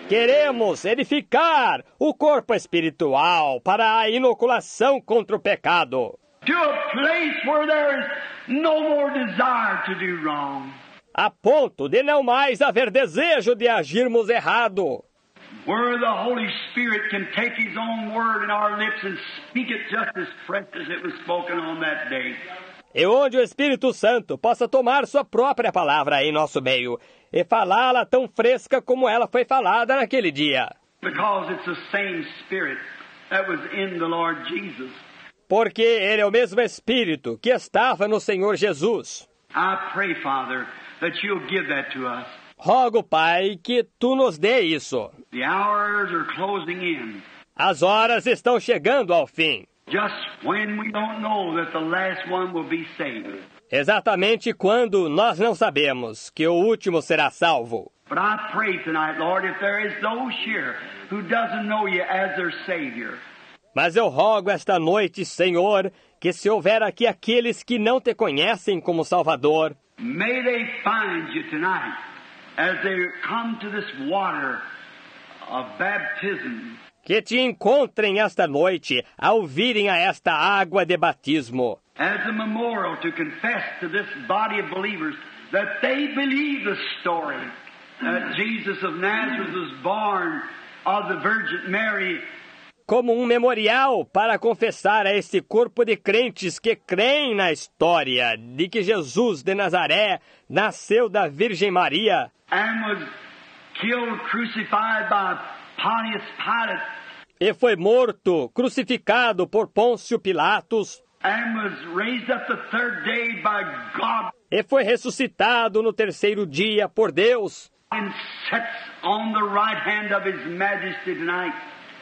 Queremos edificar o corpo espiritual para a inoculação contra o pecado. To a place where there is no more desire to do wrong. A ponto de não mais haver desejo de agirmos errado. Where the Holy Spirit can take His own word in our lips and speak it just as fresh as it was spoken on that day. E onde o Espírito Santo possa tomar sua própria palavra em nosso meio e falá-la tão fresca como ela foi falada naquele dia. Because it's the same Spirit that was in the Lord Jesus. Porque ele é o mesmo Espírito que estava no Senhor Jesus. I pray, Father, that you'll give that to us. Rogo, Pai, que tu nos dê isso. The hours are closing in. As horas estão chegando ao fim. Just when we don't know that the last one will be saved. Exatamente quando nós não sabemos que o último será salvo. But I pray tonight, Lord, if there is those here who doesn't know you as their Savior. Mas eu rogo esta noite, Senhor, que se houver aqui aqueles que não te conhecem como Salvador, may they find you tonight as they come to this water of baptism. Que te encontrem esta noite ao virem a esta água de batismo. As a memorial to confess to this body of believers that they believe the story that Jesus of Nazareth was born of the Virgin Mary. Como um memorial para confessar a este corpo de crentes que creem na história de que Jesus de Nazaré nasceu da Virgem Maria And was killed, crucified by Pontius Pilate. E foi morto, crucificado por Pôncio Pilatos. And was raised up the third day by God. E foi ressuscitado no terceiro dia por Deus. And sits on the right hand of His Majesty tonight,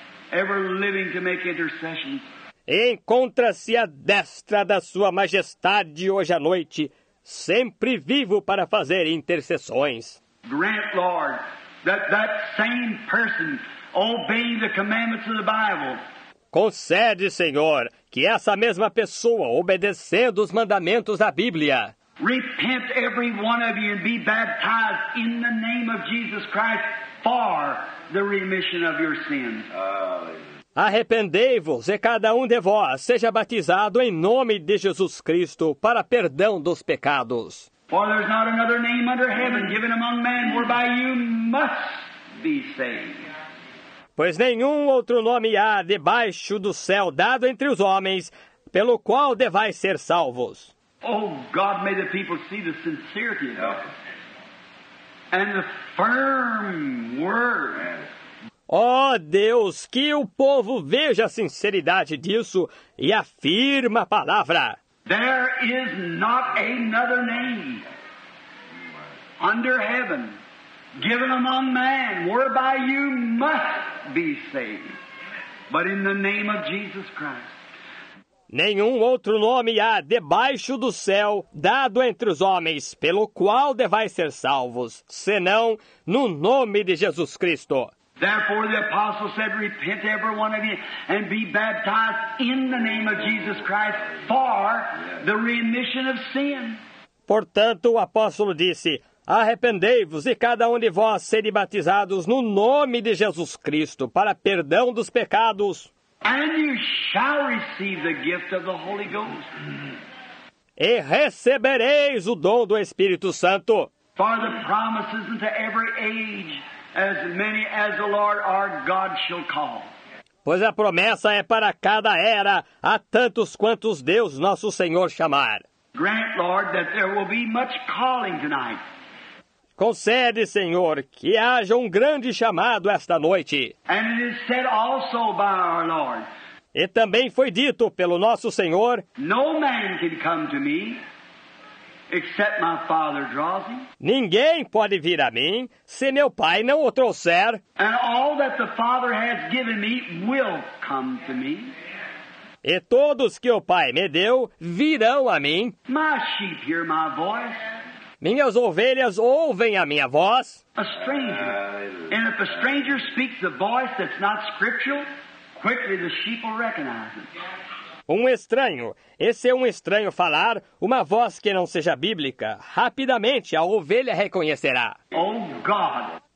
ever living to make intercessions. E encontra-se à destra da sua majestade hoje à noite, sempre vivo para fazer intercessões. Grant, Lord, that that same person obeying the commandments of the Bible. Concede, Senhor, que essa mesma pessoa, obedecendo os mandamentos da Bíblia, repent every one of you and be baptized in the name of Jesus Christ for the remission of your sins. Arrependei-vos e cada um de vós seja batizado em nome de Jesus Cristo para perdão dos pecados. For there's not another name under heaven given among men whereby you must be saved. Pois nenhum outro nome há debaixo do céu dado entre os homens, pelo qual devais ser salvos. Oh God, may the people see the sincerity of it and the firm word. Ó Deus, que o povo veja a sinceridade disso e a firme palavra. There is not another name under heaven given among man whereby you must be saved, but in the name of Jesus Christ. Nenhum outro nome há debaixo do céu dado entre os homens, pelo qual devais ser salvos, senão no nome de Jesus Cristo. Therefore the apostle said, repent every one of you and be baptized in the name of Jesus Christ for the remission of sin. Portanto, o apóstolo disse, arrependei-vos e cada um de vós sede batizados no nome de Jesus Cristo para perdão dos pecados. And you shall receive the gift of the Holy Ghost. E recebereis o dom do Espírito Santo. For the promises unto every age, as many as the Lord our God shall call. Pois a promessa é para cada era, a tantos quantos Deus nosso Senhor chamar. Grant, Lord, that there will be much calling tonight. Concede, Senhor, que haja um grande chamado esta noite. And it is said also by our Lord, E também foi dito pelo nosso Senhor, no man can come to me except my Father draws him. ninguém pode vir a mim se meu Pai não o trouxer. And all that the Father has given me will come to me. E todos que o Pai me deu virão a mim. My sheep hear my voice. Minhas ovelhas ouvem a minha voz. A stranger. And if a stranger speaks a voice that's not scriptural, quickly the sheep will recognize it. Um estranho. E se um estranho falar uma voz que não seja bíblica, rapidamente a ovelha reconhecerá. Oh God,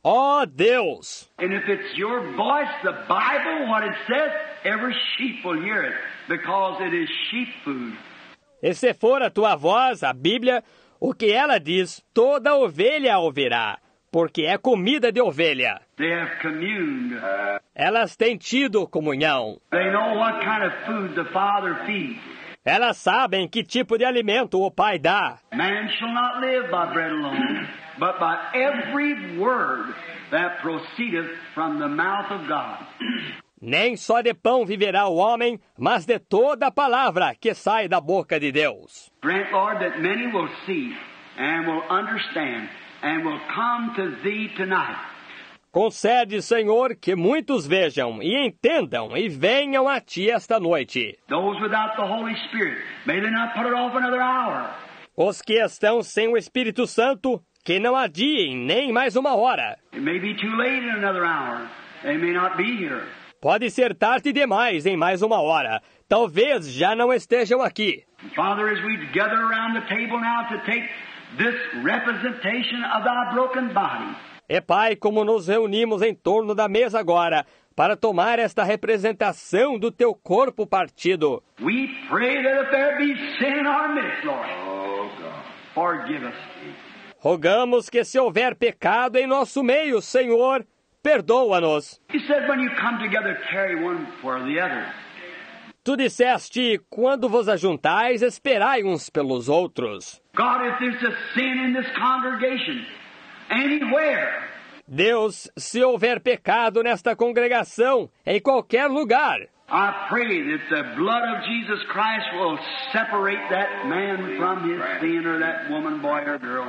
Ó Deus! And if it's your voice, the Bible, what it says, every sheep will hear it, because it is sheep food. E se for a tua voz, a Bíblia, o que ela diz, toda ovelha a ouvirá, porque é comida de ovelha. They have communed. Elas têm tido comunhão. They know what kind of food the Father feeds. Elas sabem que tipo de alimento o Pai dá. Man shall not live by bread alone, but by every word that proceedeth from the mouth of God. Nem só de pão viverá o homem, mas de toda a palavra que sai da boca de Deus. Grant, Lord, that many will see and will understand and will come to Thee tonight. Concede, Senhor, que muitos vejam e entendam e venham a Ti esta noite. Those without the Holy Spirit, may they not put it off another hour. Os que estão sem o Espírito Santo, que não adiem nem mais uma hora. It may be too late in another hour. They may not be here. Pode ser tarde demais em mais uma hora. Talvez já não estejam aqui. Father, as we gather around the table now to take this representation of Thy broken body, E Pai, como nos reunimos em torno da mesa agora, para tomar esta representação do Teu corpo partido, we pray that if there be sin in our midst, Lord, oh God, forgive us. rogamos que se houver pecado em nosso meio, Senhor, perdoa-nos. You said when you come together, carry one for the other. Tu disseste, quando vos ajuntais, esperai uns pelos outros. God, if there's a sin in this congregation, anywhere, Deus, se houver pecado nesta congregação, em qualquer lugar, I pray that the blood of Jesus Christ will separate that man from his sin, or that woman, boy, or girl.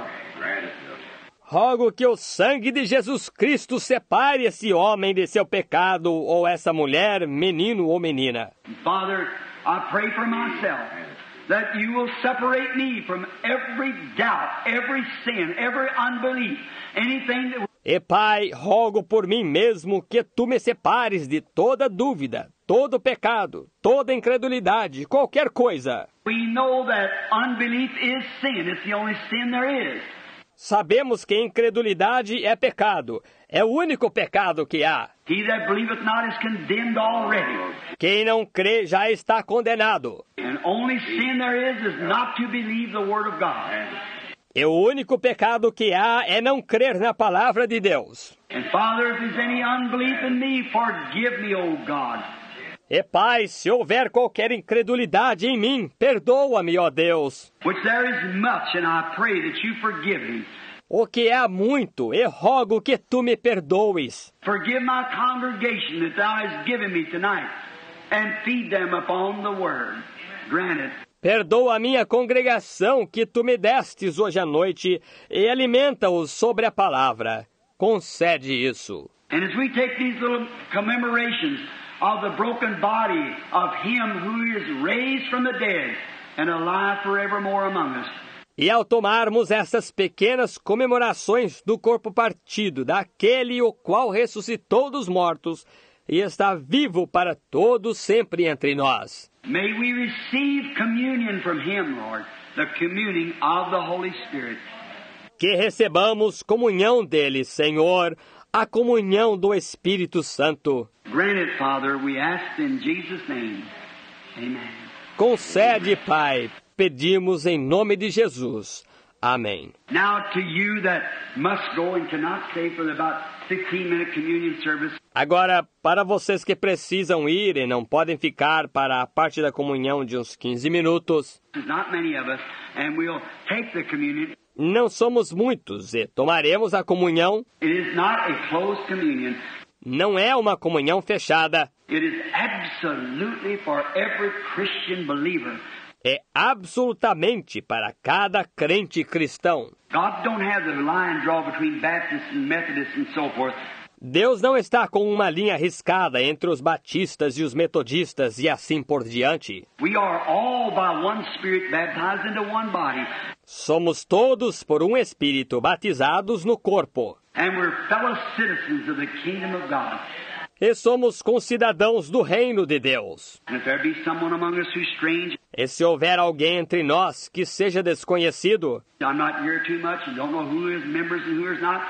rogo que o sangue de Jesus Cristo separe esse homem de seu pecado, ou essa mulher, menino ou menina. Father, I pray for myself that you will separate me from every doubt, every sin, every unbelief, anything that... E Pai, rogo por mim mesmo que tu me separes de toda dúvida, todo pecado, toda incredulidade, qualquer coisa. We know that unbelief is sin. It's the only sin there is. Sabemos que incredulidade é pecado. É o único pecado que há. He that believeth not is condemned already. Quem não crê já está condenado. And only sin there is is not to believe the word of God. E o único pecado que há é não crer na palavra de Deus. And Father, if there's any unbelief in me, forgive me, O God. E Pai, se houver qualquer incredulidade em mim, perdoa-me, ó Deus. Which there is much, and I pray that you forgive me. O que há muito, e rogo que tu me perdoes. Forgive my congregation that thou hast given me tonight, and feed them upon the word. Grant it. Perdoa a minha congregação que tu me destes hoje à noite, e alimenta-os sobre a palavra. Concede isso. And as we take these little commemorations of the broken body of Him who is raised from the dead and alive forevermore among us. E ao tomarmos essas pequenas comemorações do corpo partido, daquele o qual ressuscitou dos mortos e está vivo para todos sempre entre nós. May we receive communion from Him, Lord, the communing of the Holy Spirit. Que recebamos comunhão dele, Senhor, a comunhão do Espírito Santo. Grant it, Father, we ask in Jesus' name. Amen. Concede, Pai, pedimos em nome de Jesus. Amém. Now to you that must go and cannot stay for the about fifteen minute communion service. Agora, para vocês que precisam ir e não podem ficar para a parte da comunhão de uns quinze minutos, Not many of us, and we'll take the communion. não somos muitos e tomaremos a comunhão. It is not a closed communion. Não é uma comunhão fechada. It is absolutely for every Christian believer. É absolutamente para cada crente cristão. God don't have the line drawn between Baptists and Methodists and so forth. Deus não está com uma linha riscada entre os batistas e os metodistas e assim por diante. We are all by one Spirit baptized into one body. Somos todos por um Espírito batizados no corpo. And we're fellow citizens of the kingdom of God. E somos concidadãos do reino de Deus. And if there be someone among us who's strange, E se houver alguém entre nós que seja desconhecido, I'm not here too much and don't know who is members and who is not.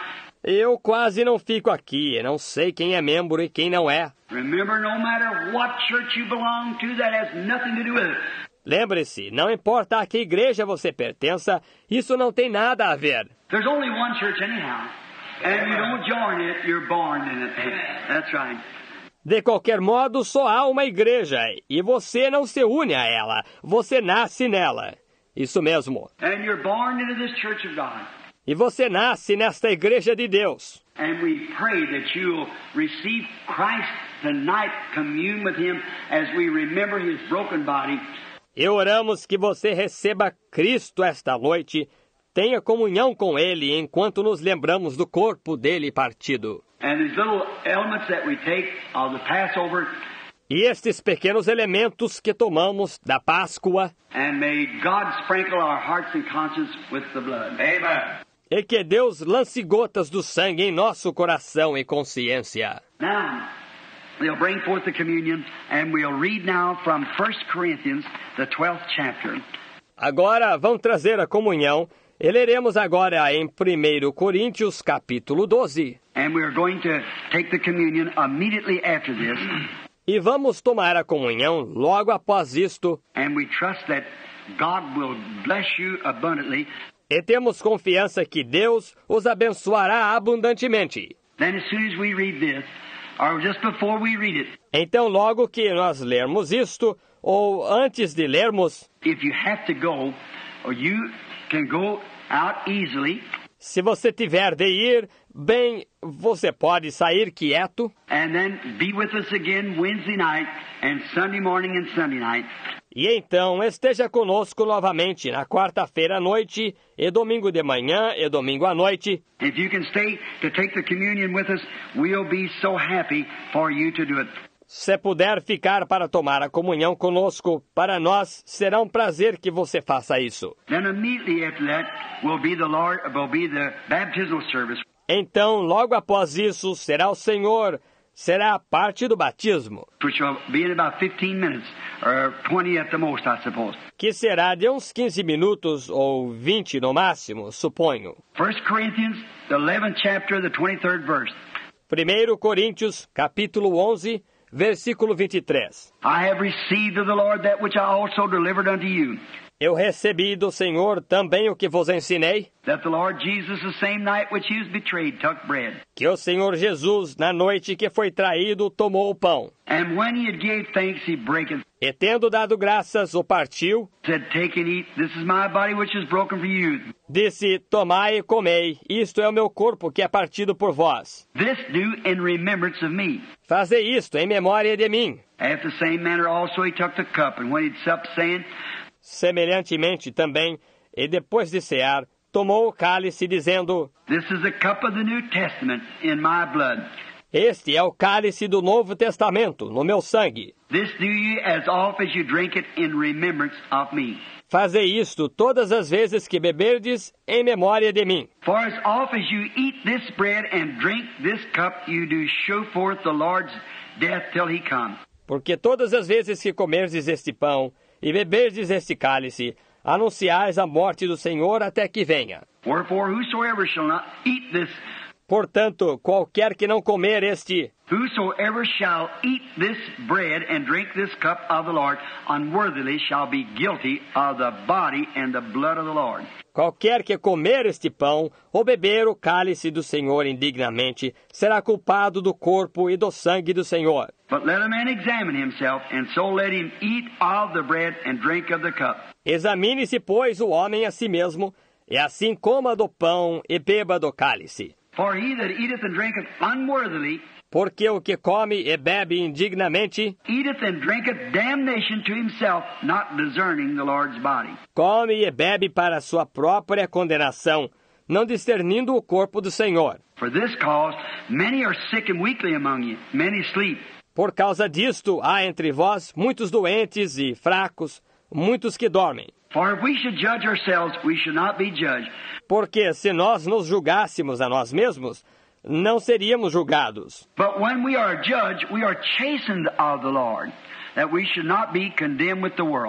Eu quase não fico aqui, não sei quem é membro e quem não é. Remember, no matter what church you belong to, that has nothing to do with it. Lembre-se, não importa a que igreja você pertença, isso não tem nada a ver. There's only one church anyhow. And you don't join it, you're born in it. That's right. De qualquer modo, só há uma igreja, e você não se une a ela, você nasce nela. Isso mesmo. And you're born into this church of God. E você nasce nesta igreja de Deus. And we pray that you'll receive Christ tonight, commune with Him as we remember His broken body. E oramos que você receba Cristo esta noite, tenha comunhão com Ele enquanto nos lembramos do corpo dele partido. And these little elements that we take of the Passover. E estes pequenos elementos que tomamos da Páscoa. And may God sprinkle our hearts and conscience with the blood. Amen. E que Deus lance gotas do sangue em nosso coração e consciência. Now, they'll bring forth the communion, and we'll read now from First Corinthians, the twelfth chapter. Agora vão trazer a comunhão. E leremos agora em primeiro Coríntios, capítulo doze. And we're going to take the communion immediately after this. E vamos tomar a comunhão logo após isto. And we trust that God will bless you abundantly. E temos confiança que Deus os abençoará abundantemente. Then as soon as we read this, or just before we read it, então logo que nós lermos isto, ou antes de lermos, if you have to go, or you can go out easily. Se você tiver de ir, bem, você pode sair quieto. And then be with us again Wednesday night and Sunday morning and Sunday night. E então esteja conosco novamente na quarta-feira à noite, e domingo de manhã, e domingo à noite. If you can stay to take the communion with us, we'll be so happy for you to do it. Se puder ficar para tomar a comunhão conosco, para nós será um prazer que você faça isso. Then immediately after that will be the Lord, will be the baptismal service. Então, logo após isso, será o Senhor, será a parte do batismo. Which will be in about fifteen minutes, or twenty at the most, I suppose. Que será de uns quinze minutos ou vinte no máximo, suponho. First Corinthians, the eleventh chapter, the twenty-third verse. primeiro Coríntios, capítulo onze, versículo vinte e três. I have received of the Lord that which I also delivered unto you. Eu recebi do Senhor também o que vos ensinei, That the Lord Jesus, the same night which he was betrayed, took bread. que o Senhor Jesus, na noite que foi traído, tomou o pão. And when he had gave thanks, he brake it, E tendo dado graças, o partiu, said, take and eat, this is my body which is broken for you. disse, tomai e comei, isto é o meu corpo que é partido por vós. This do in remembrance of me. Fazei isto em memória de mim. After the same manner also he took the cup, and when he'd supped, saying, Semelhantemente também, e depois de cear, tomou o cálice, dizendo, this is the cup of the New Testament in my blood. este é o cálice do Novo Testamento, no meu sangue. This do ye as oft as you drink it in remembrance of me. Fazei isto todas as vezes que beberdes, em memória de mim. For as oft as you eat this bread and drink this cup, you do show forth the Lord's death till he come. Porque todas as vezes que comerdes este pão e beberdes este cálice, anunciais a morte do Senhor até que venha. Wherefore whosoever shall not eat this, Portanto, qualquer que não comer este, whosoever shall eat this bread and drink this cup of the Lord unworthily shall be guilty of the body and the blood of the Lord. qualquer que comer este pão ou beber o cálice do Senhor indignamente, será culpado do corpo e do sangue do Senhor. But let a man examine himself, and so let him eat of the bread and drink of the cup. Examine-se, pois, o homem a si mesmo, e assim coma do pão e beba do cálice. For he that eateth and drinketh unworthily, Porque o que come e bebe indignamente, eateth and drinketh damnation to himself, not discerning the Lord's body. come e bebe para sua própria condenação, não discernindo o corpo do Senhor. For this cause many are sick and weakly among you, many sleep. Por causa disto, há entre vós muitos doentes e fracos, muitos que dormem. For if we should judge ourselves, we should not be judged. Porque se nós nos julgássemos a nós mesmos, não seríamos julgados. But when we are judged, we are chastened of the Lord, that we should not be condemned with the world.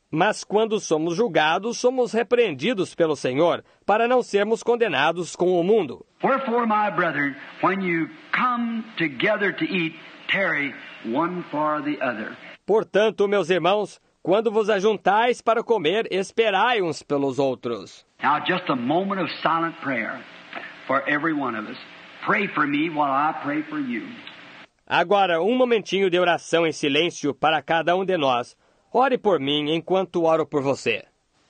Mas quando somos julgados, somos repreendidos pelo Senhor, para não sermos condenados com o mundo. Wherefore, my brethren, when you come together to eat, tarry one for the other. Portanto, meus irmãos, quando vos ajuntais para comer, esperai uns pelos outros. Now, just a moment of silent prayer for every one of us. Pray for me while I pray for you. Agora, um momentinho de oração em silêncio para cada um de nós. Ore por mim enquanto oro por você.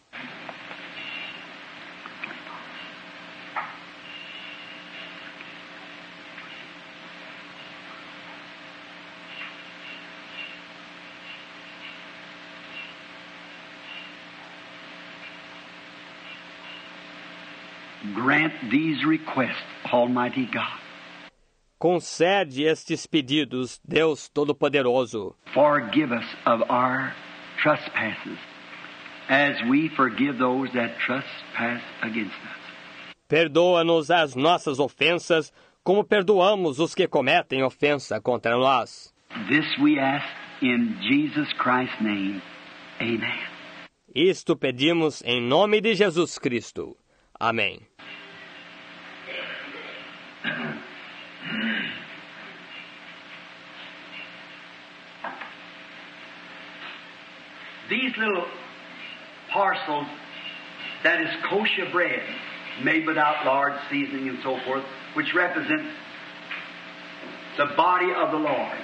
Grant these requests, Almighty God. Concede estes pedidos, Deus Todo-Poderoso. Forgive us of our trespasses, as we forgive those that trespass against us. Perdoa-nos as nossas ofensas, como perdoamos os que cometem ofensa contra nós. This we ask in Jesus Christ's name. Amen. Isto pedimos em nome de Jesus Cristo. Amém. These little parcels, that is kosher bread, made without lard, seasoning, and so forth, which represents the body of the Lord.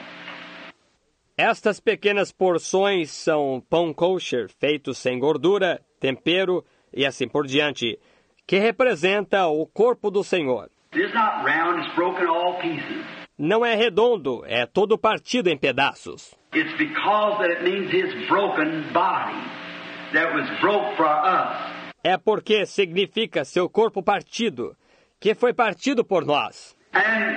Estas pequenas porções são pão kosher, feito sem gordura, tempero e assim por diante, que representa o corpo do Senhor. It is not round, it's broken all pieces. Não é redondo, é todo partido em pedaços. It's because that it means His broken body that was broke for us. É porque significa seu corpo partido, que foi partido por nós. And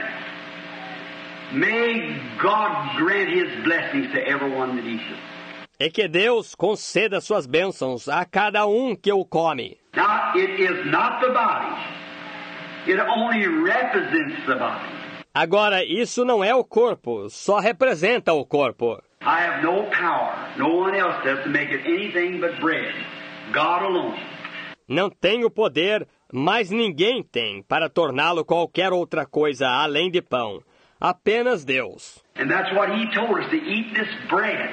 may God grant His blessings to everyone that eats it. E que Deus conceda suas bênçãos a cada um que o come. Now, it is not the body. It only represents the body. Agora, isso não é o corpo, só representa o corpo. I have no power, no one else does, to make it anything but bread. God alone. Não tenho poder, mas ninguém tem para torná-lo qualquer outra coisa além de pão. Apenas Deus. And that's what He told us, to eat this bread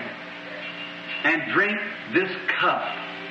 and drink this cup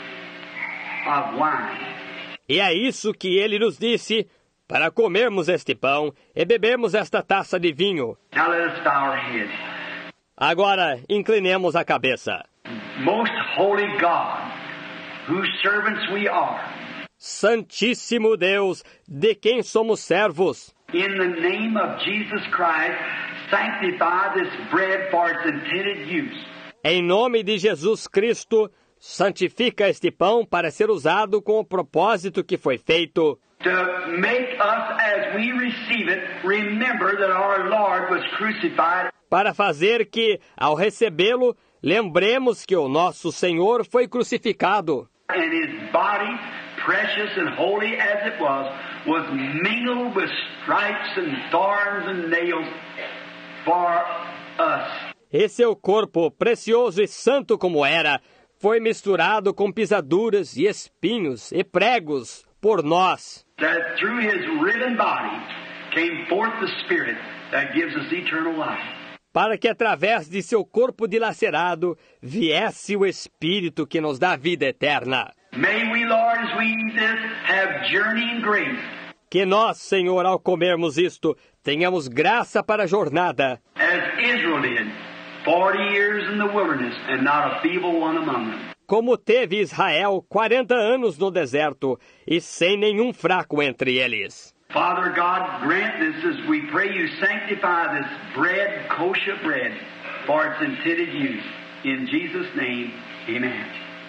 of wine. E é isso que Ele nos disse, para comermos este pão e bebermos esta taça de vinho. Now let us bow our heads. Agora, inclinemos a cabeça. Most holy God, whose servants we are, Santíssimo Deus, de quem somos servos, in the name of Jesus Christ, sanctify this bread for its intended use. em nome de Jesus Cristo, santifica este pão para ser usado com o propósito que foi feito, To make us, as we receive it, remember that our Lord was crucified. para fazer que, ao recebê-lo, lembremos que o nosso Senhor foi crucificado. And His body, precious and holy as it was, was mingled with stripes and thorns and nails for us. E seu corpo, precioso e santo como era, foi misturado com pisaduras e espinhos e pregos por nós, That through His riven body came forth the Spirit that gives us eternal life. para que através de seu corpo dilacerado viesse o Espírito que nos dá vida eterna. May we, Lord, as we eat this, have journeying grace, Que nós, Senhor, ao comermos isto, tenhamos graça para a jornada, as Israel did, forty years in the wilderness, and not a feeble one among them. como teve Israel quarenta anos no deserto, e sem nenhum fraco entre eles. Father God, grant this as we pray you sanctify this bread, kosher bread, for its intended use. In Jesus' name, amen.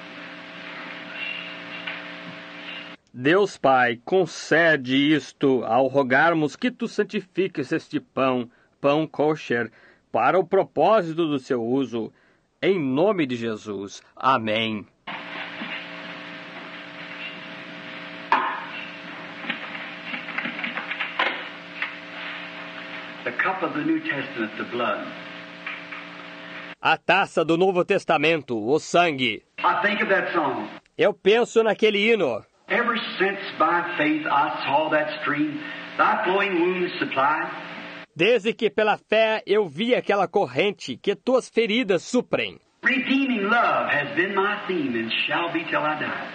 Deus Pai, concede isto ao rogarmos que tu santifiques este pão, pão kosher, para o propósito do seu uso. Em nome de Jesus. Amém. The cup of the New Testament, the blood. A taça do Novo Testamento, o sangue. I think of that song. Eu penso naquele hino. Ever since by faith I saw that stream, thy flowing wounds supply. Desde que pela fé eu vi aquela corrente que tuas feridas suprem. Redeeming love has been my theme and shall be till I die.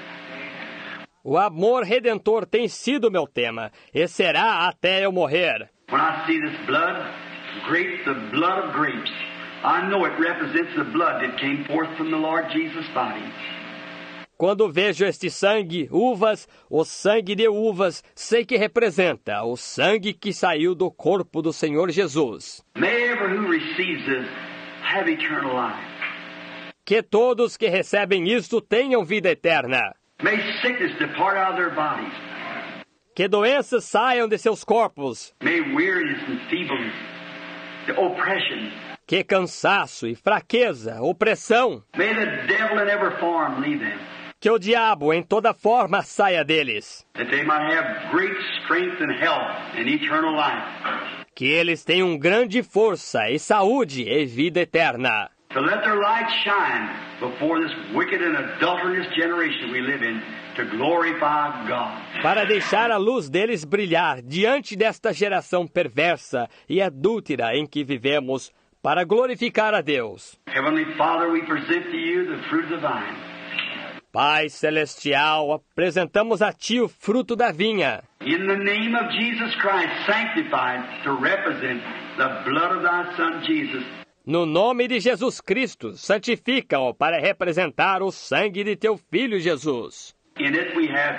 O amor redentor tem sido meu tema, e será até eu morrer. When I see this blood, grapes, the blood of grapes, I know it represents the blood that came forth from the Lord Jesus' body. Quando vejo este sangue, uvas, o sangue de uvas, sei que representa o sangue que saiu do corpo do Senhor Jesus. May everyone who receives this have eternal life. Que todos que recebem isto tenham vida eterna. May sickness depart out of their bodies. Que doenças saiam de seus corpos. May weariness and feebleness, the oppression. Que cansaço e fraqueza, opressão. May the devil in every form leave them. Que o diabo em toda forma saia deles. That they might have great strength and health and eternal life. Que eles tenham grande força e saúde e vida eterna. To let their light shine before this wicked and adulterous generation we live in, to glorify God. Para deixar a luz deles brilhar diante desta geração perversa e adúltera em que vivemos, para glorificar a Deus. Heavenly Father, we present to you the fruit of the vine. Pai celestial, apresentamos a Ti o fruto da vinha. In the name of Jesus Christ, sanctified to represent the blood of thy Son Jesus. No nome de Jesus Cristo, santifica-o para representar o sangue de Teu Filho Jesus. In it we have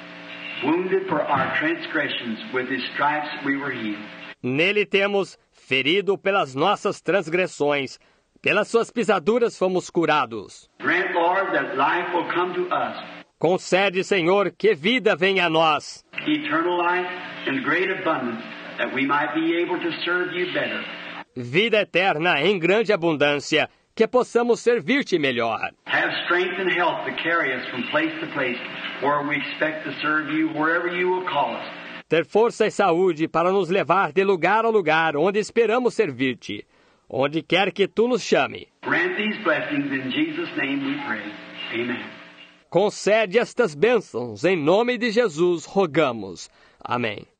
wounded for our transgressions, with his stripes we were healed. Nele temos ferido pelas nossas transgressões, pelas suas pisaduras fomos curados. Grant, Lord, that life will come to us. Concede, Senhor, que vida venha a nós. Eternal life in great abundance, that we might be able to serve you better. Vida eterna em grande abundância, que possamos servir-te melhor. Have strength and health to carry us from place to place, where we expect to serve you, wherever you will call us. Ter força e saúde para nos levar de lugar a lugar onde esperamos servir-te, onde quer que tu nos chame. Grant these blessings in Jesus' name we pray. Amen. Concede estas bênçãos, em nome de Jesus rogamos. Amém.